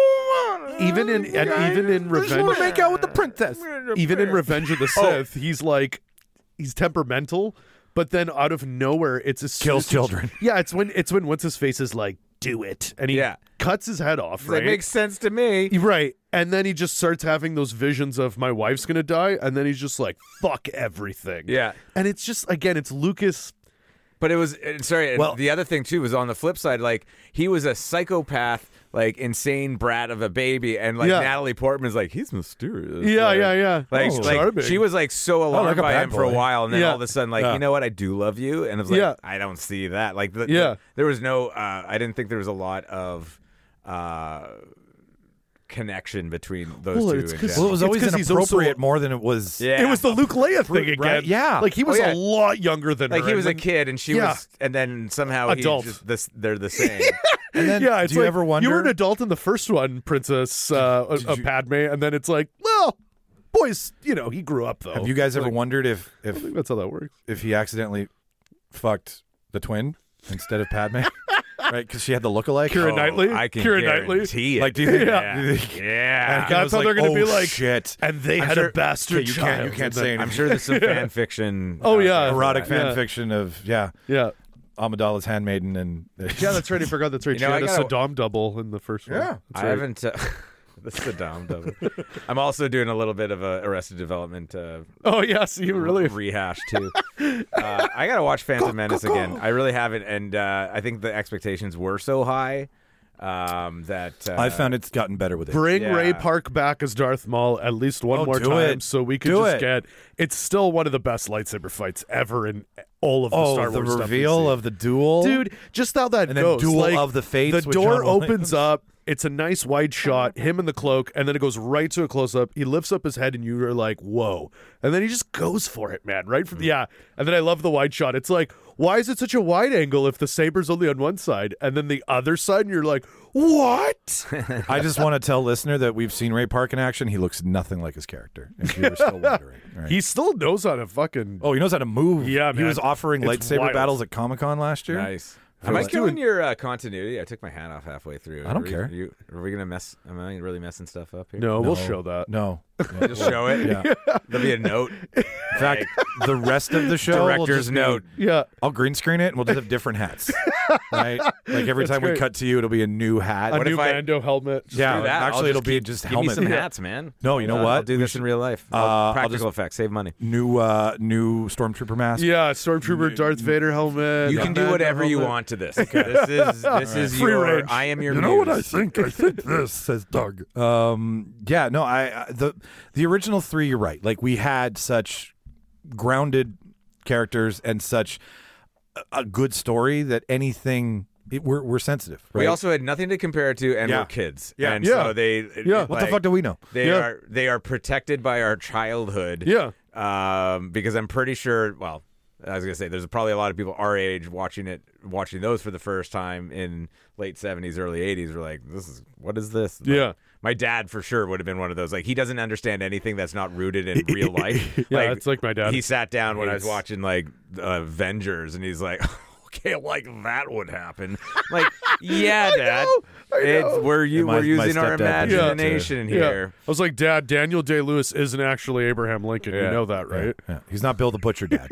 [SPEAKER 6] I don't wanna-
[SPEAKER 4] Even in and even in
[SPEAKER 5] I just wanna
[SPEAKER 4] Revenge,
[SPEAKER 5] make out with the princess.
[SPEAKER 4] even in Revenge of the Sith, he's like, he's temperamental, but then out of nowhere, it's a
[SPEAKER 5] Kills
[SPEAKER 4] it's-
[SPEAKER 5] children.
[SPEAKER 4] Yeah, it's when it's when what's his face is like, do it, and he
[SPEAKER 6] Yeah.
[SPEAKER 4] cuts his head off.
[SPEAKER 6] That
[SPEAKER 4] Right,
[SPEAKER 6] makes sense to me.
[SPEAKER 4] right, and then he just starts having those visions of my wife's gonna die, and then he's just like, fuck everything.
[SPEAKER 6] Yeah.
[SPEAKER 4] and it's just again, it's Lucas.
[SPEAKER 6] But it was uh, sorry. and
[SPEAKER 5] Well-
[SPEAKER 6] the other thing too was on the flip side. Like he was a psychopath, like insane brat of a baby, and like
[SPEAKER 4] Yeah.
[SPEAKER 6] Natalie Portman's like he's mysterious.
[SPEAKER 4] Yeah,
[SPEAKER 6] like,
[SPEAKER 4] yeah, yeah.
[SPEAKER 6] Like,
[SPEAKER 4] Oh,
[SPEAKER 6] like
[SPEAKER 4] charming.
[SPEAKER 6] she was like so alarmed
[SPEAKER 5] like a
[SPEAKER 6] by
[SPEAKER 5] bad
[SPEAKER 6] him for a
[SPEAKER 5] boy.
[SPEAKER 6] while, and then
[SPEAKER 4] Yeah.
[SPEAKER 6] all of a sudden, like
[SPEAKER 5] Yeah.
[SPEAKER 6] you know what, I do love you, and I was like,
[SPEAKER 4] Yeah.
[SPEAKER 6] I don't see that. Like, the,
[SPEAKER 4] Yeah.
[SPEAKER 6] the- there was no. Uh, I didn't think there was a lot of. Uh, connection between those
[SPEAKER 4] Well,
[SPEAKER 6] two.
[SPEAKER 4] it's
[SPEAKER 6] in
[SPEAKER 4] 'cause-
[SPEAKER 6] general.
[SPEAKER 5] Well, it was
[SPEAKER 4] It's
[SPEAKER 5] always
[SPEAKER 4] 'cause he's also-
[SPEAKER 5] inappropriate more than it was.
[SPEAKER 6] Yeah.
[SPEAKER 4] It was the Luke Leia thing
[SPEAKER 5] Right,
[SPEAKER 4] again.
[SPEAKER 5] yeah.
[SPEAKER 4] Like he was
[SPEAKER 6] Oh, yeah.
[SPEAKER 4] a lot younger than
[SPEAKER 6] like
[SPEAKER 4] her.
[SPEAKER 6] he
[SPEAKER 4] and
[SPEAKER 6] was a
[SPEAKER 4] then-
[SPEAKER 6] kid, and she
[SPEAKER 4] Yeah.
[SPEAKER 6] was, and then somehow
[SPEAKER 4] Adult.
[SPEAKER 6] He just, this, they're the same.
[SPEAKER 5] And then,
[SPEAKER 4] Yeah, it's
[SPEAKER 5] do you
[SPEAKER 4] like,
[SPEAKER 5] ever wonder?
[SPEAKER 4] You were an adult in the first one, Princess uh,
[SPEAKER 5] Did
[SPEAKER 4] uh,
[SPEAKER 5] you-
[SPEAKER 4] Padme, and then it's like, well, boys, you know, he grew up though.
[SPEAKER 5] Have you guys ever
[SPEAKER 4] Like,
[SPEAKER 5] wondered if
[SPEAKER 4] I
[SPEAKER 5] if
[SPEAKER 4] think that's how that works.
[SPEAKER 5] if he accidentally fucked the twin instead of Padme? Right, because she had the lookalike.
[SPEAKER 4] Keira
[SPEAKER 6] Oh,
[SPEAKER 4] Knightley?
[SPEAKER 6] I can
[SPEAKER 4] Keira Knightley?
[SPEAKER 6] guarantee it.
[SPEAKER 5] Like, do you think?
[SPEAKER 4] Yeah.
[SPEAKER 5] do you think-
[SPEAKER 6] yeah.
[SPEAKER 5] And
[SPEAKER 4] That's
[SPEAKER 5] was
[SPEAKER 4] how
[SPEAKER 5] like,
[SPEAKER 4] they're gonna be
[SPEAKER 5] "Oh,
[SPEAKER 4] like,
[SPEAKER 5] shit.
[SPEAKER 4] And they
[SPEAKER 6] I'm
[SPEAKER 4] had
[SPEAKER 6] sure-
[SPEAKER 4] a bastard
[SPEAKER 5] Okay, you
[SPEAKER 4] child.
[SPEAKER 5] can't- you can't
[SPEAKER 4] And
[SPEAKER 5] say
[SPEAKER 4] then-
[SPEAKER 5] anything.
[SPEAKER 6] I'm sure there's some fan fiction.
[SPEAKER 4] Oh,
[SPEAKER 6] out
[SPEAKER 4] yeah.
[SPEAKER 6] there for
[SPEAKER 5] Erotic
[SPEAKER 6] that.
[SPEAKER 5] fan
[SPEAKER 4] Yeah.
[SPEAKER 5] fiction of yeah,
[SPEAKER 4] Yeah.
[SPEAKER 5] Amidala's handmaiden and
[SPEAKER 4] Yeah, that's right. I forgot that's right.
[SPEAKER 6] You
[SPEAKER 4] She
[SPEAKER 6] know,
[SPEAKER 4] had
[SPEAKER 6] I
[SPEAKER 4] a
[SPEAKER 6] gotta-
[SPEAKER 4] Saddam double in the first one.
[SPEAKER 5] Yeah.
[SPEAKER 6] I haven't. Uh, this is a dumb double. I'm also doing a little bit of a Arrested Development uh,
[SPEAKER 4] Oh, yes. You really.
[SPEAKER 6] rehash too. uh, I gotta watch Phantom Menace again. I really haven't, and uh, I think the expectations were so high um, that uh,
[SPEAKER 5] I found it's gotten better with it.
[SPEAKER 4] Bring
[SPEAKER 6] Yeah.
[SPEAKER 4] Ray Park back as Darth Maul at least one
[SPEAKER 5] Oh,
[SPEAKER 4] more
[SPEAKER 5] do
[SPEAKER 4] time
[SPEAKER 5] it.
[SPEAKER 4] so we could
[SPEAKER 5] Do
[SPEAKER 4] just
[SPEAKER 5] it.
[SPEAKER 4] get. It's still one of the best lightsaber fights ever in all of the
[SPEAKER 5] Oh,
[SPEAKER 4] Star
[SPEAKER 5] the
[SPEAKER 4] Wars stuff we've
[SPEAKER 5] reveal
[SPEAKER 4] seen.
[SPEAKER 5] of the duel,
[SPEAKER 4] Dude, just how that
[SPEAKER 5] And then
[SPEAKER 4] goes.
[SPEAKER 5] Duel
[SPEAKER 4] like,
[SPEAKER 5] of the Fates
[SPEAKER 4] The
[SPEAKER 5] with
[SPEAKER 4] door
[SPEAKER 5] John Williams.
[SPEAKER 4] opens up. It's a nice wide shot. Him in the cloak, and then it goes right to a close up. He lifts up his head, and you are like, "Whoa!" And then he just goes for it, man. Right from yeah. And then I love the wide shot. It's like, why is it such a wide angle if the saber's only on one side, and then the other side, and you're like, what?
[SPEAKER 5] I just want to tell listener that we've seen Ray Park in action. He looks nothing like his character. If you were still wondering, right?
[SPEAKER 4] He still knows how to fucking.
[SPEAKER 5] oh, he knows how to move.
[SPEAKER 4] Yeah,
[SPEAKER 5] he
[SPEAKER 4] man.
[SPEAKER 5] was offering
[SPEAKER 4] It's
[SPEAKER 5] lightsaber
[SPEAKER 4] wild.
[SPEAKER 5] battles at Comic Con last year.
[SPEAKER 6] nice.
[SPEAKER 5] For
[SPEAKER 6] Am I
[SPEAKER 5] like-
[SPEAKER 6] killing your uh, continuity? I took my hat off halfway through.
[SPEAKER 5] I don't
[SPEAKER 6] Are we-
[SPEAKER 5] care.
[SPEAKER 6] Are, you, are we gonna mess? Am I really messing stuff up here?
[SPEAKER 4] No, we'll
[SPEAKER 5] No.
[SPEAKER 4] show that.
[SPEAKER 5] No,
[SPEAKER 6] Just show it.
[SPEAKER 5] Yeah.
[SPEAKER 6] There'll be a note.
[SPEAKER 5] In fact, the rest of the show, will
[SPEAKER 6] Director's
[SPEAKER 5] just be-
[SPEAKER 6] note.
[SPEAKER 4] Yeah.
[SPEAKER 5] I'll green screen it, and we'll just have different hats. Right? Like every
[SPEAKER 4] That's
[SPEAKER 5] time we
[SPEAKER 4] great.
[SPEAKER 5] cut to you, it'll be a new hat.
[SPEAKER 4] A
[SPEAKER 6] What
[SPEAKER 4] new
[SPEAKER 6] if I-
[SPEAKER 4] Mando helmet. Just
[SPEAKER 5] Yeah,
[SPEAKER 6] Do that.
[SPEAKER 5] actually,
[SPEAKER 6] I'll
[SPEAKER 5] it'll
[SPEAKER 6] just
[SPEAKER 5] be
[SPEAKER 6] keep-
[SPEAKER 5] just
[SPEAKER 6] Give
[SPEAKER 5] helmet.
[SPEAKER 6] me some
[SPEAKER 5] Yeah.
[SPEAKER 6] hats, man.
[SPEAKER 5] No, you know
[SPEAKER 6] Uh,
[SPEAKER 5] what?
[SPEAKER 6] I'll do
[SPEAKER 5] We
[SPEAKER 6] this
[SPEAKER 5] should-
[SPEAKER 6] in real life.
[SPEAKER 5] Uh, I'll
[SPEAKER 6] Practical
[SPEAKER 5] just-
[SPEAKER 6] effects, save money.
[SPEAKER 5] New, uh, new stormtrooper mask.
[SPEAKER 4] Yeah, Stormtrooper Darth Vader helmet.
[SPEAKER 6] You
[SPEAKER 4] a
[SPEAKER 6] can do
[SPEAKER 4] Mando
[SPEAKER 6] whatever you
[SPEAKER 4] helmet.
[SPEAKER 6] want to this. This is this is
[SPEAKER 4] Free
[SPEAKER 6] your.
[SPEAKER 4] range.
[SPEAKER 6] I am your.
[SPEAKER 5] You know what I
[SPEAKER 6] muse.
[SPEAKER 5] think? I think this, says Doug. Um, yeah, no, I, I the the original three. You're right. Like we had such grounded characters and such a, a good story that anything it, we're we're sensitive. Right?
[SPEAKER 6] We also had nothing to compare it to, and
[SPEAKER 5] Yeah.
[SPEAKER 6] we're kids.
[SPEAKER 5] Yeah.
[SPEAKER 6] and
[SPEAKER 4] Yeah.
[SPEAKER 6] so they.
[SPEAKER 4] Yeah.
[SPEAKER 5] what the
[SPEAKER 6] like,
[SPEAKER 5] fuck do we know?
[SPEAKER 6] They
[SPEAKER 4] Yeah.
[SPEAKER 6] are they are protected by our childhood.
[SPEAKER 4] Yeah.
[SPEAKER 6] Um, because I'm pretty sure. Well, I was gonna say there's probably a lot of people our age watching it, watching those for the first time in late seventies, early eighties. Were like, this is what is this? Like,
[SPEAKER 4] Yeah.
[SPEAKER 6] my dad for sure would have been one of those. Like he doesn't understand anything that's not rooted in real life.
[SPEAKER 4] Yeah, it's like my dad.
[SPEAKER 6] He sat down when I was
[SPEAKER 4] hates-
[SPEAKER 6] watching like uh, Avengers, and he's like, "Okay, like that would happen." Like, yeah, Dad, it's we're you
[SPEAKER 5] My-
[SPEAKER 6] we're using
[SPEAKER 5] my
[SPEAKER 6] our
[SPEAKER 5] stepdad did that, too.
[SPEAKER 6] imagination
[SPEAKER 4] Yeah.
[SPEAKER 6] here.
[SPEAKER 4] I was like, Dad, Daniel Day-Lewis isn't actually Abraham Lincoln. You
[SPEAKER 6] Yeah.
[SPEAKER 4] know that, right?
[SPEAKER 5] Yeah, he's not Bill the Butcher Dad.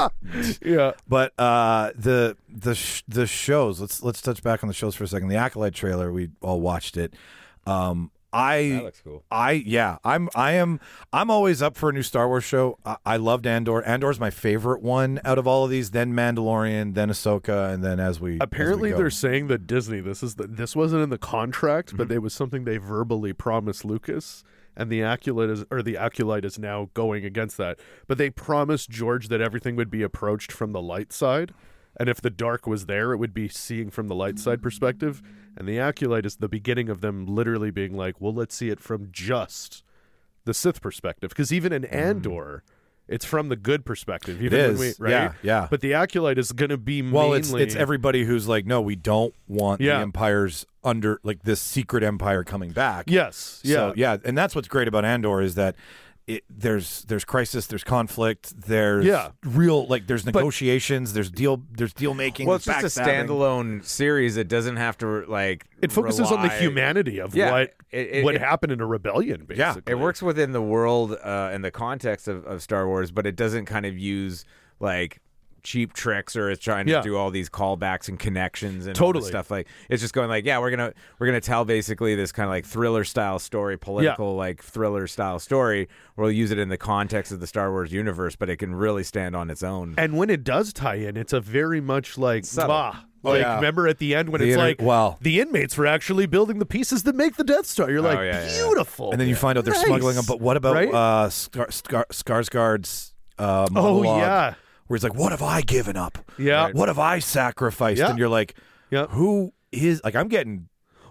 [SPEAKER 4] Yeah.
[SPEAKER 5] But uh, the the sh- the shows. Let's let's touch back on the shows for a second. The Acolyte trailer, we all watched it. Um, I
[SPEAKER 6] That looks cool.
[SPEAKER 5] I yeah, I'm I am I'm always up for a new Star Wars show. I, I loved Andor. Andor's my favorite one out of all of these. Then Mandalorian, then Ahsoka, and then as we
[SPEAKER 4] Apparently,
[SPEAKER 5] as we go.
[SPEAKER 4] they're saying that Disney. This is the, this wasn't in the contract,
[SPEAKER 5] Mm-hmm.
[SPEAKER 4] but it was something they verbally promised Lucas, and the Acolyte is or the Acolyte is now going against that. But they promised George that everything would be approached from the light side, and if the dark was there, it would be seeing from the light side perspective. And the Acolyte is the beginning of them literally being like, "Well, let's see it from just the Sith perspective," because even in Andor. It's from the good perspective. Even
[SPEAKER 5] It
[SPEAKER 4] when we,
[SPEAKER 5] is.
[SPEAKER 4] right?
[SPEAKER 5] Yeah, yeah.
[SPEAKER 4] But the Acolyte is going to be
[SPEAKER 5] well,
[SPEAKER 4] mainly...
[SPEAKER 5] it's it's everybody who's like, no, we don't want
[SPEAKER 4] Yeah.
[SPEAKER 5] the Empire's under like this secret empire coming back.
[SPEAKER 4] Yes. Yeah.
[SPEAKER 5] So, yeah, and that's what's great about Andor is that it, there's there's crisis, there's conflict, there's
[SPEAKER 4] Yeah.
[SPEAKER 5] real like there's negotiations, there's deal there's deal making.
[SPEAKER 6] Well, it's just a
[SPEAKER 5] backstabbing.
[SPEAKER 6] standalone series. It doesn't have to like.
[SPEAKER 4] It focuses on the
[SPEAKER 6] rely-
[SPEAKER 4] humanity of
[SPEAKER 6] Yeah,
[SPEAKER 4] what
[SPEAKER 6] it- it-
[SPEAKER 4] would
[SPEAKER 6] it-
[SPEAKER 4] happen in a rebellion,
[SPEAKER 5] Yeah.
[SPEAKER 4] basically.
[SPEAKER 6] It works within the world uh, and the context of, of Star Wars, but it doesn't kind of use like cheap tricks or it's trying to
[SPEAKER 4] Yeah.
[SPEAKER 6] do all these callbacks and connections and all
[SPEAKER 4] Totally.
[SPEAKER 6] this stuff. Like it's just going like, yeah, we're gonna we're gonna tell basically this kind of like thriller style story, political like thriller style story. We'll use it in the context of the Star Wars universe, but it can really stand on its own.
[SPEAKER 4] And when it does tie in, it's a very much like,
[SPEAKER 6] Subtle.
[SPEAKER 4] bah. Like,
[SPEAKER 5] yeah.
[SPEAKER 4] remember at the end when
[SPEAKER 5] The
[SPEAKER 4] it's
[SPEAKER 5] inter-
[SPEAKER 4] like,
[SPEAKER 5] wow.
[SPEAKER 4] the inmates were actually building the pieces that make the Death Star. You're like,
[SPEAKER 6] Oh, yeah, yeah, yeah.
[SPEAKER 4] beautiful.
[SPEAKER 5] And then you find out they're
[SPEAKER 4] Nice.
[SPEAKER 5] smuggling them. But what about
[SPEAKER 4] Right?
[SPEAKER 5] uh, Scar- Scar- Skarsgård's uh,
[SPEAKER 4] Oh,
[SPEAKER 5] monologue?
[SPEAKER 4] yeah.
[SPEAKER 5] Where he's like, "What have I given up?
[SPEAKER 4] Yeah.
[SPEAKER 5] What have I sacrificed?"
[SPEAKER 4] Yeah.
[SPEAKER 5] And you're like,
[SPEAKER 4] Yeah.
[SPEAKER 5] "Who is like?" I'm getting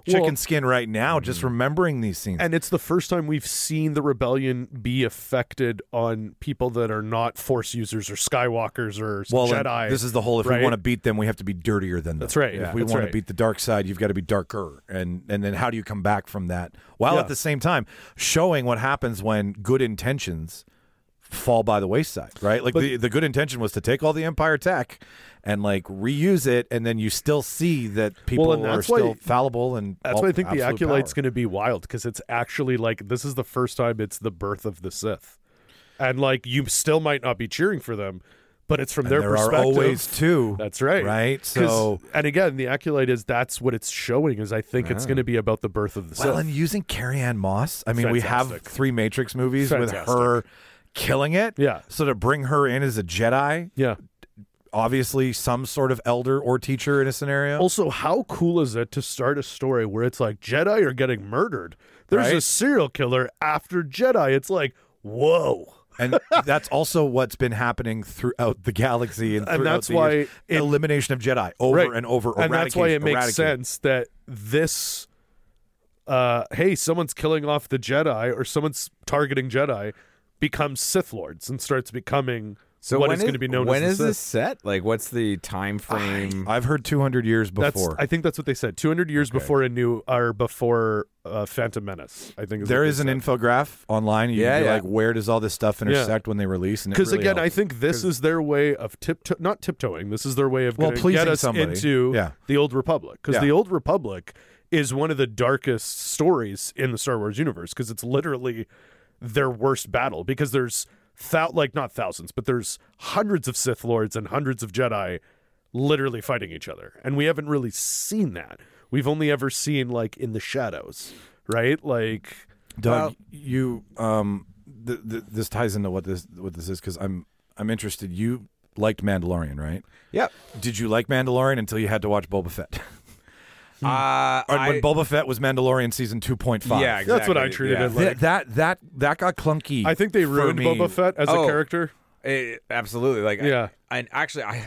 [SPEAKER 5] chicken
[SPEAKER 4] Well-
[SPEAKER 5] skin right now just remembering these scenes.
[SPEAKER 4] And it's the first time we've seen the rebellion be affected on people that are not Force users or Skywalkers or
[SPEAKER 5] well, and
[SPEAKER 4] Jedi.
[SPEAKER 5] this is the whole. If
[SPEAKER 4] right?
[SPEAKER 5] we want to beat them, we have to be dirtier than them.
[SPEAKER 4] That's right.
[SPEAKER 5] If we
[SPEAKER 4] That's
[SPEAKER 5] want
[SPEAKER 4] right.
[SPEAKER 5] to beat the dark side, you've got to be darker. And and then how do you come back from that? While
[SPEAKER 4] Yeah.
[SPEAKER 5] at the same time showing what happens when good intentions fall by the wayside, right? Like
[SPEAKER 4] But-
[SPEAKER 5] the the good intention was to take all the Empire tech and like reuse it, and then you still see that people
[SPEAKER 4] and
[SPEAKER 5] are
[SPEAKER 4] that's why-
[SPEAKER 5] still fallible and
[SPEAKER 4] That's
[SPEAKER 5] all-
[SPEAKER 4] why I think the
[SPEAKER 5] absolute
[SPEAKER 4] Acolyte's
[SPEAKER 5] power.
[SPEAKER 4] going to be wild because it's actually like this is the first time it's the birth of the Sith, and like you still might not be cheering for them, but it's from
[SPEAKER 5] And
[SPEAKER 4] their
[SPEAKER 5] there
[SPEAKER 4] perspective.
[SPEAKER 5] are always two.
[SPEAKER 4] That's right,
[SPEAKER 5] Right?
[SPEAKER 4] 'Cause-
[SPEAKER 5] So
[SPEAKER 4] and again, the Acolyte is that's what it's showing is I think it's going to be about the birth of the
[SPEAKER 5] well,
[SPEAKER 4] Sith.
[SPEAKER 5] and using Carrie Ann Moss. I mean, we have
[SPEAKER 4] Fantastic.
[SPEAKER 5] three Matrix movies with
[SPEAKER 4] Fantastic.
[SPEAKER 5] her killing it.
[SPEAKER 4] Yeah.
[SPEAKER 5] So to bring her in as a Jedi,
[SPEAKER 4] yeah.
[SPEAKER 5] obviously some sort of elder or teacher in a scenario.
[SPEAKER 4] Also, how cool is it to start a story where it's like Jedi are getting murdered? There's
[SPEAKER 5] Right?
[SPEAKER 4] a serial killer after Jedi. It's like, whoa.
[SPEAKER 5] And that's also what's been happening throughout the galaxy and,
[SPEAKER 4] And
[SPEAKER 5] throughout
[SPEAKER 4] that's
[SPEAKER 5] the
[SPEAKER 4] why
[SPEAKER 5] years.
[SPEAKER 4] it-
[SPEAKER 5] elimination of Jedi over
[SPEAKER 4] Right.
[SPEAKER 5] and over.
[SPEAKER 4] And that's why it
[SPEAKER 5] eradication,
[SPEAKER 4] makes
[SPEAKER 5] eradicate.
[SPEAKER 4] sense that this, uh, hey, someone's killing off the Jedi or someone's targeting Jedi becomes Sith Lords and starts becoming
[SPEAKER 6] So
[SPEAKER 4] what
[SPEAKER 6] when
[SPEAKER 4] is going to be known
[SPEAKER 6] when
[SPEAKER 4] as
[SPEAKER 6] is
[SPEAKER 4] the
[SPEAKER 6] this
[SPEAKER 4] Sith.
[SPEAKER 6] set? Like, what's the time frame?
[SPEAKER 5] I've heard two hundred years
[SPEAKER 4] That's,
[SPEAKER 5] before.
[SPEAKER 4] I think that's what they said. two hundred years before a new, or before uh, Phantom Menace, I think. Is
[SPEAKER 5] there
[SPEAKER 4] what
[SPEAKER 5] is
[SPEAKER 4] they
[SPEAKER 5] an
[SPEAKER 4] said.
[SPEAKER 5] infograph online. You
[SPEAKER 6] Yeah,
[SPEAKER 5] can be
[SPEAKER 6] yeah.
[SPEAKER 5] like, where does all this stuff intersect when they release?
[SPEAKER 4] Because again, I think this is their way of tiptoe, not tiptoeing. This is their way of
[SPEAKER 5] Well,
[SPEAKER 4] gonna
[SPEAKER 5] pleasing
[SPEAKER 4] get us
[SPEAKER 5] somebody.
[SPEAKER 4] into
[SPEAKER 5] Yeah.
[SPEAKER 4] the Old Republic. Because
[SPEAKER 5] Yeah.
[SPEAKER 4] the Old Republic is one of the darkest stories in the Star Wars universe. Because it's literally their worst battle. Because there's thou- like not thousands, but there's hundreds of Sith Lords and hundreds of Jedi literally fighting each other, and we haven't really seen that. We've only ever seen like in the shadows, right? Like.
[SPEAKER 5] Doug,
[SPEAKER 6] Well-
[SPEAKER 5] you um, th- th- this ties into what this what this is because I'm I'm interested. You liked Mandalorian, right?
[SPEAKER 6] Yep.
[SPEAKER 5] Did you like Mandalorian until you had to watch Boba Fett?
[SPEAKER 6] Uh,
[SPEAKER 5] Or
[SPEAKER 6] I,
[SPEAKER 5] when Boba Fett was Mandalorian season two point five.
[SPEAKER 6] yeah, exactly.
[SPEAKER 4] That's what I treated
[SPEAKER 6] yeah.
[SPEAKER 4] it like.
[SPEAKER 5] Th- that that that got clunky.
[SPEAKER 4] I think they
[SPEAKER 5] for
[SPEAKER 4] ruined
[SPEAKER 5] me.
[SPEAKER 4] Boba Fett as
[SPEAKER 6] Oh.
[SPEAKER 4] a character.
[SPEAKER 6] Eh, absolutely. Like,
[SPEAKER 4] Yeah.
[SPEAKER 6] I, and actually, I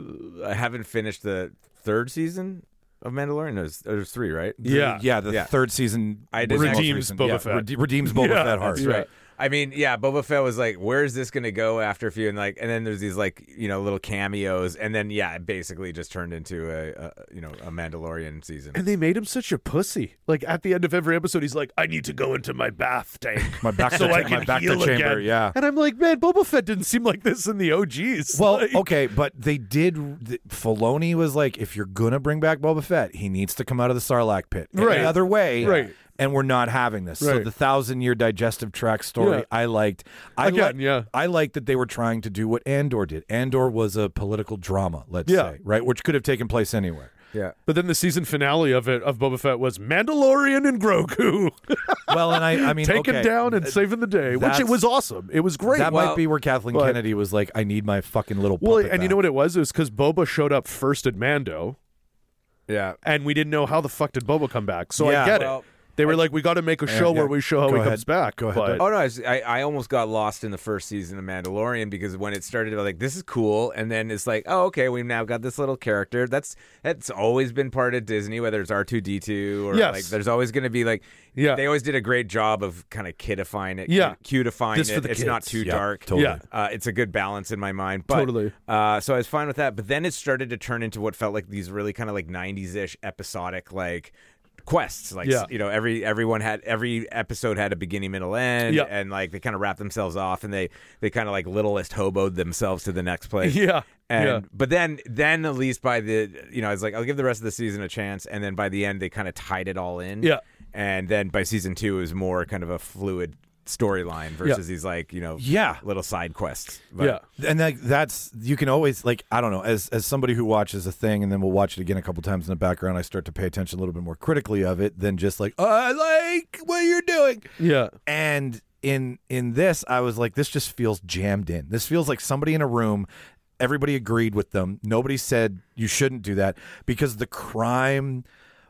[SPEAKER 6] I haven't finished the third season of Mandalorian. There's there's three, right?
[SPEAKER 4] Yeah.
[SPEAKER 5] Yeah, the
[SPEAKER 6] Yeah.
[SPEAKER 5] third season
[SPEAKER 6] I
[SPEAKER 5] was
[SPEAKER 6] didn't
[SPEAKER 5] the most
[SPEAKER 4] Redeems
[SPEAKER 5] recent.
[SPEAKER 4] Boba
[SPEAKER 5] Yeah,
[SPEAKER 4] Fett.
[SPEAKER 5] rede- redeems Boba
[SPEAKER 4] Yeah,
[SPEAKER 5] Fett hard.
[SPEAKER 4] that's right.
[SPEAKER 6] I mean, yeah, Boba Fett was like, "Where is this going to go?" After a few, and like, and then there's these like, you know, little cameos, and then yeah, it basically just turned into a, a you know a Mandalorian season.
[SPEAKER 4] And they made him such a pussy. Like at the end of every episode, he's like, "I need to go into my bath tank,
[SPEAKER 5] My back
[SPEAKER 4] so
[SPEAKER 5] to
[SPEAKER 4] I
[SPEAKER 5] cha-
[SPEAKER 4] can
[SPEAKER 5] my back to
[SPEAKER 4] heal
[SPEAKER 5] chamber,
[SPEAKER 4] again."
[SPEAKER 5] yeah.
[SPEAKER 4] And I'm like, man, Boba Fett didn't seem like this in the O Gs.
[SPEAKER 5] Well,
[SPEAKER 4] Like-
[SPEAKER 5] okay, but they did. The, Filoni was like, if you're gonna bring back Boba Fett, he needs to come out of the Sarlacc pit.
[SPEAKER 4] Right.
[SPEAKER 5] Any other way,
[SPEAKER 4] Right.
[SPEAKER 5] And we're not having this. So
[SPEAKER 4] Right.
[SPEAKER 5] the thousand year digestive tract story,
[SPEAKER 4] Yeah.
[SPEAKER 5] I liked. I
[SPEAKER 4] Again,
[SPEAKER 5] li-
[SPEAKER 4] yeah.
[SPEAKER 5] I liked that they were trying to do what Andor did. Andor was a political drama, let's
[SPEAKER 4] Yeah.
[SPEAKER 5] say, right, which could have taken place anywhere.
[SPEAKER 6] Yeah.
[SPEAKER 4] But then the season finale of it of Boba Fett was Mandalorian and Grogu
[SPEAKER 5] Well, and I, I mean,
[SPEAKER 4] taken
[SPEAKER 5] okay,
[SPEAKER 4] down and saving the day, which
[SPEAKER 5] that's-
[SPEAKER 4] it was awesome. It was great.
[SPEAKER 5] That
[SPEAKER 6] Well,
[SPEAKER 5] might be where Kathleen
[SPEAKER 4] but-
[SPEAKER 5] Kennedy was like, I need my fucking little.
[SPEAKER 4] well,
[SPEAKER 5] puppet
[SPEAKER 4] and you
[SPEAKER 5] back.
[SPEAKER 4] know what it was? It was because Boba showed up first at Mando,
[SPEAKER 6] Yeah.
[SPEAKER 4] and we didn't know how the fuck did Boba come back. So
[SPEAKER 5] Yeah.
[SPEAKER 4] I get
[SPEAKER 6] Well,
[SPEAKER 4] it. They were like, we got to make a show
[SPEAKER 5] yeah.
[SPEAKER 4] where we show how
[SPEAKER 5] Go
[SPEAKER 4] he
[SPEAKER 5] ahead.
[SPEAKER 4] comes back.
[SPEAKER 5] Go ahead,
[SPEAKER 4] But-
[SPEAKER 5] Doug.
[SPEAKER 6] Oh no, I, was- I I almost got lost in the first season of Mandalorian because when it started, I was like, "This is cool," and then it's like, "Oh, okay, we've now got this little character." That's that's always been part of Disney, whether it's R two D two or
[SPEAKER 4] Yes.
[SPEAKER 6] like, there's always going to be like,
[SPEAKER 4] Yeah.
[SPEAKER 6] they always did a great job of kind of kidifying it,
[SPEAKER 4] Yeah.
[SPEAKER 6] cutifying
[SPEAKER 4] This
[SPEAKER 6] it.
[SPEAKER 4] for the
[SPEAKER 6] It's not
[SPEAKER 4] kids.
[SPEAKER 6] too
[SPEAKER 5] Yeah,
[SPEAKER 6] dark.
[SPEAKER 5] totally.
[SPEAKER 4] Yeah.
[SPEAKER 6] Uh, it's a good balance in my mind. But,
[SPEAKER 4] Totally.
[SPEAKER 6] Uh, so I was fine with that. But then it started to turn into what felt like these really kind of like nineties ish episodic like quests. Like
[SPEAKER 4] Yeah.
[SPEAKER 6] you know, every everyone had every episode had a beginning, middle, end,
[SPEAKER 4] Yeah.
[SPEAKER 6] and like they kind of wrapped themselves off, and they they kind of like littlest hoboed themselves to the next place.
[SPEAKER 4] Yeah.
[SPEAKER 6] And
[SPEAKER 4] yeah.
[SPEAKER 6] but then then at least by the you know I was like I'll give the rest of the season a chance, and then by the end they kind of tied it all in.
[SPEAKER 4] Yeah.
[SPEAKER 6] And then by season two it was more kind of a fluid storyline versus these like you know
[SPEAKER 5] Yeah.
[SPEAKER 6] little side quests. But,
[SPEAKER 4] Yeah.
[SPEAKER 5] And that, that's you can always like I don't know as as somebody who watches a thing and then we'll watch it again a couple times in the background. I start to pay attention a little bit more critically of it than just like oh, I like what you're doing.
[SPEAKER 4] Yeah.
[SPEAKER 5] And in in this, I was like, this just feels jammed in. This feels like somebody in a room. Everybody agreed with them. Nobody said you shouldn't do that because the crime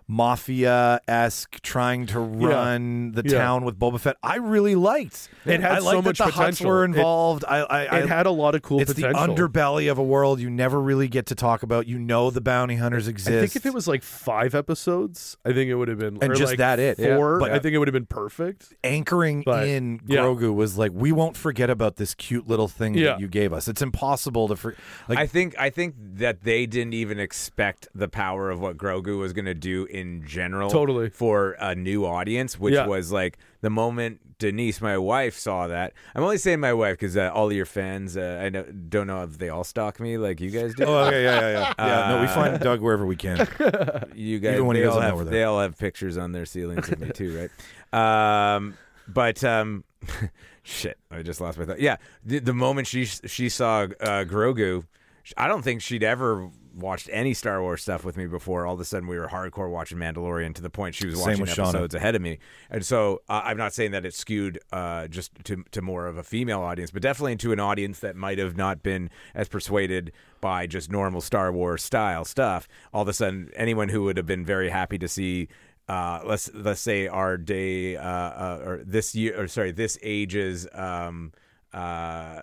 [SPEAKER 5] mafia esque, trying to run the
[SPEAKER 4] Yeah.
[SPEAKER 5] town with Boba Fett. I really liked.
[SPEAKER 4] It had
[SPEAKER 5] I
[SPEAKER 4] so
[SPEAKER 5] liked
[SPEAKER 4] much
[SPEAKER 5] that the Hutts
[SPEAKER 4] potential.
[SPEAKER 5] were
[SPEAKER 4] It-
[SPEAKER 5] involved. I, I, I,
[SPEAKER 4] It had a lot of cool
[SPEAKER 5] it's
[SPEAKER 4] potential.
[SPEAKER 5] the underbelly of a world you never really get to talk about. You know the bounty hunters exist.
[SPEAKER 4] I think if it was like five episodes, I think it would have been
[SPEAKER 5] And
[SPEAKER 4] or
[SPEAKER 5] just
[SPEAKER 4] like
[SPEAKER 5] that it.
[SPEAKER 4] four.
[SPEAKER 5] Yeah. But-
[SPEAKER 4] I think it would have been perfect.
[SPEAKER 5] anchoring
[SPEAKER 4] But,
[SPEAKER 5] in
[SPEAKER 4] yeah.
[SPEAKER 5] Grogu was like, we won't forget about this cute little thing
[SPEAKER 4] Yeah.
[SPEAKER 5] that you gave us. It's impossible to for, like.
[SPEAKER 6] I think I think that they didn't even expect the power of what Grogu was going to do in general.
[SPEAKER 4] Totally.
[SPEAKER 6] For a new audience, which
[SPEAKER 4] Yeah.
[SPEAKER 6] was like the moment Denise, my wife, saw that. I'm only saying my wife because uh, all of your fans, uh, I know, don't know if they all stalk me like you guys do.
[SPEAKER 5] Oh, okay, yeah, yeah, yeah. yeah no, we
[SPEAKER 6] Uh,
[SPEAKER 5] find Doug wherever we can.
[SPEAKER 6] You guys,
[SPEAKER 5] Even when he
[SPEAKER 6] they all
[SPEAKER 5] doesn't know
[SPEAKER 6] have,
[SPEAKER 5] we're there.
[SPEAKER 6] they all have pictures on their ceilings of me too, right? Um, but um, shit, I just lost my thought. Yeah, the, the moment she she saw uh, Grogu, I don't think she'd ever watched any Star Wars stuff with me before. All of a sudden, we were hardcore watching Mandalorian to the point she was
[SPEAKER 5] Same
[SPEAKER 6] watching
[SPEAKER 5] with Shauna.
[SPEAKER 6] episodes ahead of me. And so uh, I'm not saying that it skewed uh, just to to more of a female audience, but definitely to an audience that might have not been as persuaded by just normal Star Wars style stuff. All of a sudden, anyone who would have been very happy to see. Uh, let's let's say our day uh, uh, or this year or sorry this age's um, uh,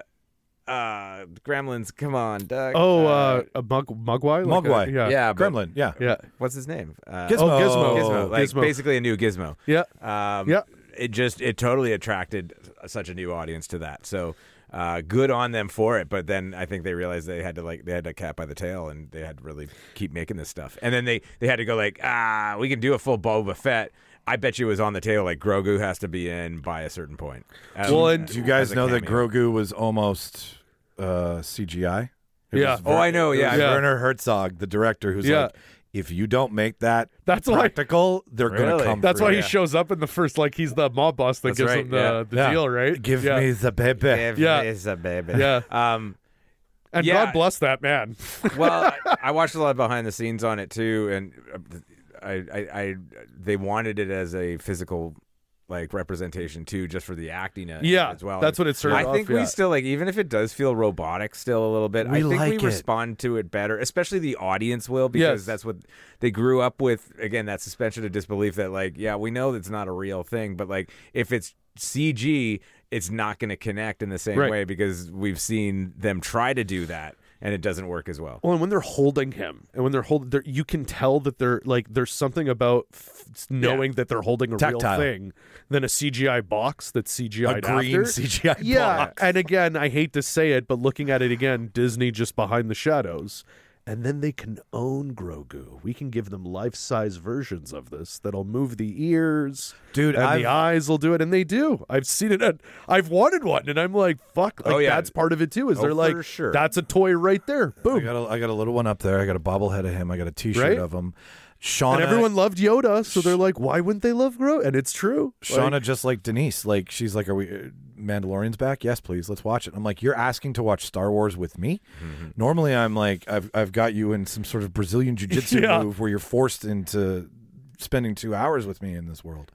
[SPEAKER 6] uh, Gremlins. Come on, Doug.
[SPEAKER 4] Oh, uh, a mug Mugwai, Like
[SPEAKER 5] Mogwai.
[SPEAKER 4] a- yeah,
[SPEAKER 6] yeah, but-
[SPEAKER 5] Gremlin, yeah.
[SPEAKER 4] yeah,
[SPEAKER 6] What's his name? Uh,
[SPEAKER 5] Gizmo.
[SPEAKER 4] Oh, Gizmo.
[SPEAKER 6] Gizmo, like
[SPEAKER 4] Gizmo.
[SPEAKER 6] basically a new Gizmo.
[SPEAKER 4] yeah.
[SPEAKER 6] Um,
[SPEAKER 4] Yeah.
[SPEAKER 6] It just it totally attracted such a new audience to that. So uh, good on them for it. But then I think they realized they had to like they had to cat by the tail and they had to really keep making this stuff. And then they they had to go like ah we can do a full Boba Fett. I bet you it was on the tail like Grogu has to be in by a certain point. Um,
[SPEAKER 4] Well, and-
[SPEAKER 5] Do you guys
[SPEAKER 6] as a
[SPEAKER 5] know that
[SPEAKER 6] cameo.
[SPEAKER 5] Grogu was almost uh, C G I? It
[SPEAKER 4] Yeah.
[SPEAKER 5] was
[SPEAKER 6] Oh, I know,
[SPEAKER 5] it
[SPEAKER 6] yeah.
[SPEAKER 5] was
[SPEAKER 4] Yeah.
[SPEAKER 5] Werner Herzog, the director, who's
[SPEAKER 4] Yeah.
[SPEAKER 5] like, if you don't make that
[SPEAKER 4] That's why-
[SPEAKER 5] practical, they're going
[SPEAKER 6] Really?
[SPEAKER 5] to come.
[SPEAKER 4] That's
[SPEAKER 5] for
[SPEAKER 4] why
[SPEAKER 5] you.
[SPEAKER 4] he shows up in the first, like he's the mob boss that
[SPEAKER 6] That's
[SPEAKER 4] gives
[SPEAKER 6] right,
[SPEAKER 4] him the,
[SPEAKER 6] yeah.
[SPEAKER 4] the
[SPEAKER 5] Yeah.
[SPEAKER 4] deal, right?
[SPEAKER 5] Give
[SPEAKER 4] yeah.
[SPEAKER 5] me the baby.
[SPEAKER 6] Give
[SPEAKER 4] Yeah.
[SPEAKER 6] me the baby.
[SPEAKER 4] Yeah.
[SPEAKER 6] Um,
[SPEAKER 4] And
[SPEAKER 6] Yeah.
[SPEAKER 4] God bless that man.
[SPEAKER 6] well, I, I watched a lot behind the scenes on it too, and I, I, I, they wanted it as a physical, like representation too, just for the acting uh,
[SPEAKER 4] Yeah,
[SPEAKER 6] as well.
[SPEAKER 4] that's what it started
[SPEAKER 6] I
[SPEAKER 4] off,
[SPEAKER 6] think
[SPEAKER 4] yeah.
[SPEAKER 6] we still like, even if it does feel robotic, still a little bit.
[SPEAKER 5] We
[SPEAKER 6] I think
[SPEAKER 5] like
[SPEAKER 6] we
[SPEAKER 5] it.
[SPEAKER 6] respond to it better, especially the audience will, because
[SPEAKER 4] Yes.
[SPEAKER 6] that's what they grew up with. Again, that suspension of disbelief that, like, yeah, we know that's not a real thing, but like if it's C G, it's not going to connect in the same
[SPEAKER 4] Right.
[SPEAKER 6] way because we've seen them try to do that. And it doesn't work as well.
[SPEAKER 4] Well, and when they're holding him, and when they're holding, they're, you can tell that they're like, there's something about f- knowing that they're holding a
[SPEAKER 5] Tactile.
[SPEAKER 4] real thing than a C G I box that's C G
[SPEAKER 5] A
[SPEAKER 4] I'd
[SPEAKER 5] green
[SPEAKER 4] after.
[SPEAKER 5] C G I
[SPEAKER 4] Yeah,
[SPEAKER 5] box.
[SPEAKER 4] and again, I hate to say it, but looking at it again, Disney just behind the shadows. And then they can own Grogu. We can give them life-size versions of this that'll move the ears,
[SPEAKER 5] Dude,
[SPEAKER 4] and
[SPEAKER 5] I've-
[SPEAKER 4] the eyes will do it, and they do. I've seen it. And I've wanted one, and I'm like, fuck. Like,
[SPEAKER 6] Oh, yeah.
[SPEAKER 4] that's part of it too. Is
[SPEAKER 6] Oh,
[SPEAKER 4] they're like,
[SPEAKER 6] for sure.
[SPEAKER 4] that's a toy right there.
[SPEAKER 5] I
[SPEAKER 4] Boom.
[SPEAKER 5] got, a, I got a little one up there. I got a bobblehead of him. I got a T-shirt
[SPEAKER 4] Right?
[SPEAKER 5] of him. Shauna,
[SPEAKER 4] And everyone loved Yoda, so they're like, why wouldn't they love Grogu? And it's true.
[SPEAKER 5] Shauna,
[SPEAKER 4] Like,
[SPEAKER 5] just like Denise, like she's like, "Are we uh, Mandalorian's back? Yes, please, let's watch it." I'm like, "You're asking to watch Star Wars with me?"
[SPEAKER 4] Mm-hmm.
[SPEAKER 5] Normally, I'm like, "I've I've got you in some sort of Brazilian jiu-jitsu
[SPEAKER 4] Yeah.
[SPEAKER 5] move where you're forced into spending two hours with me in this world."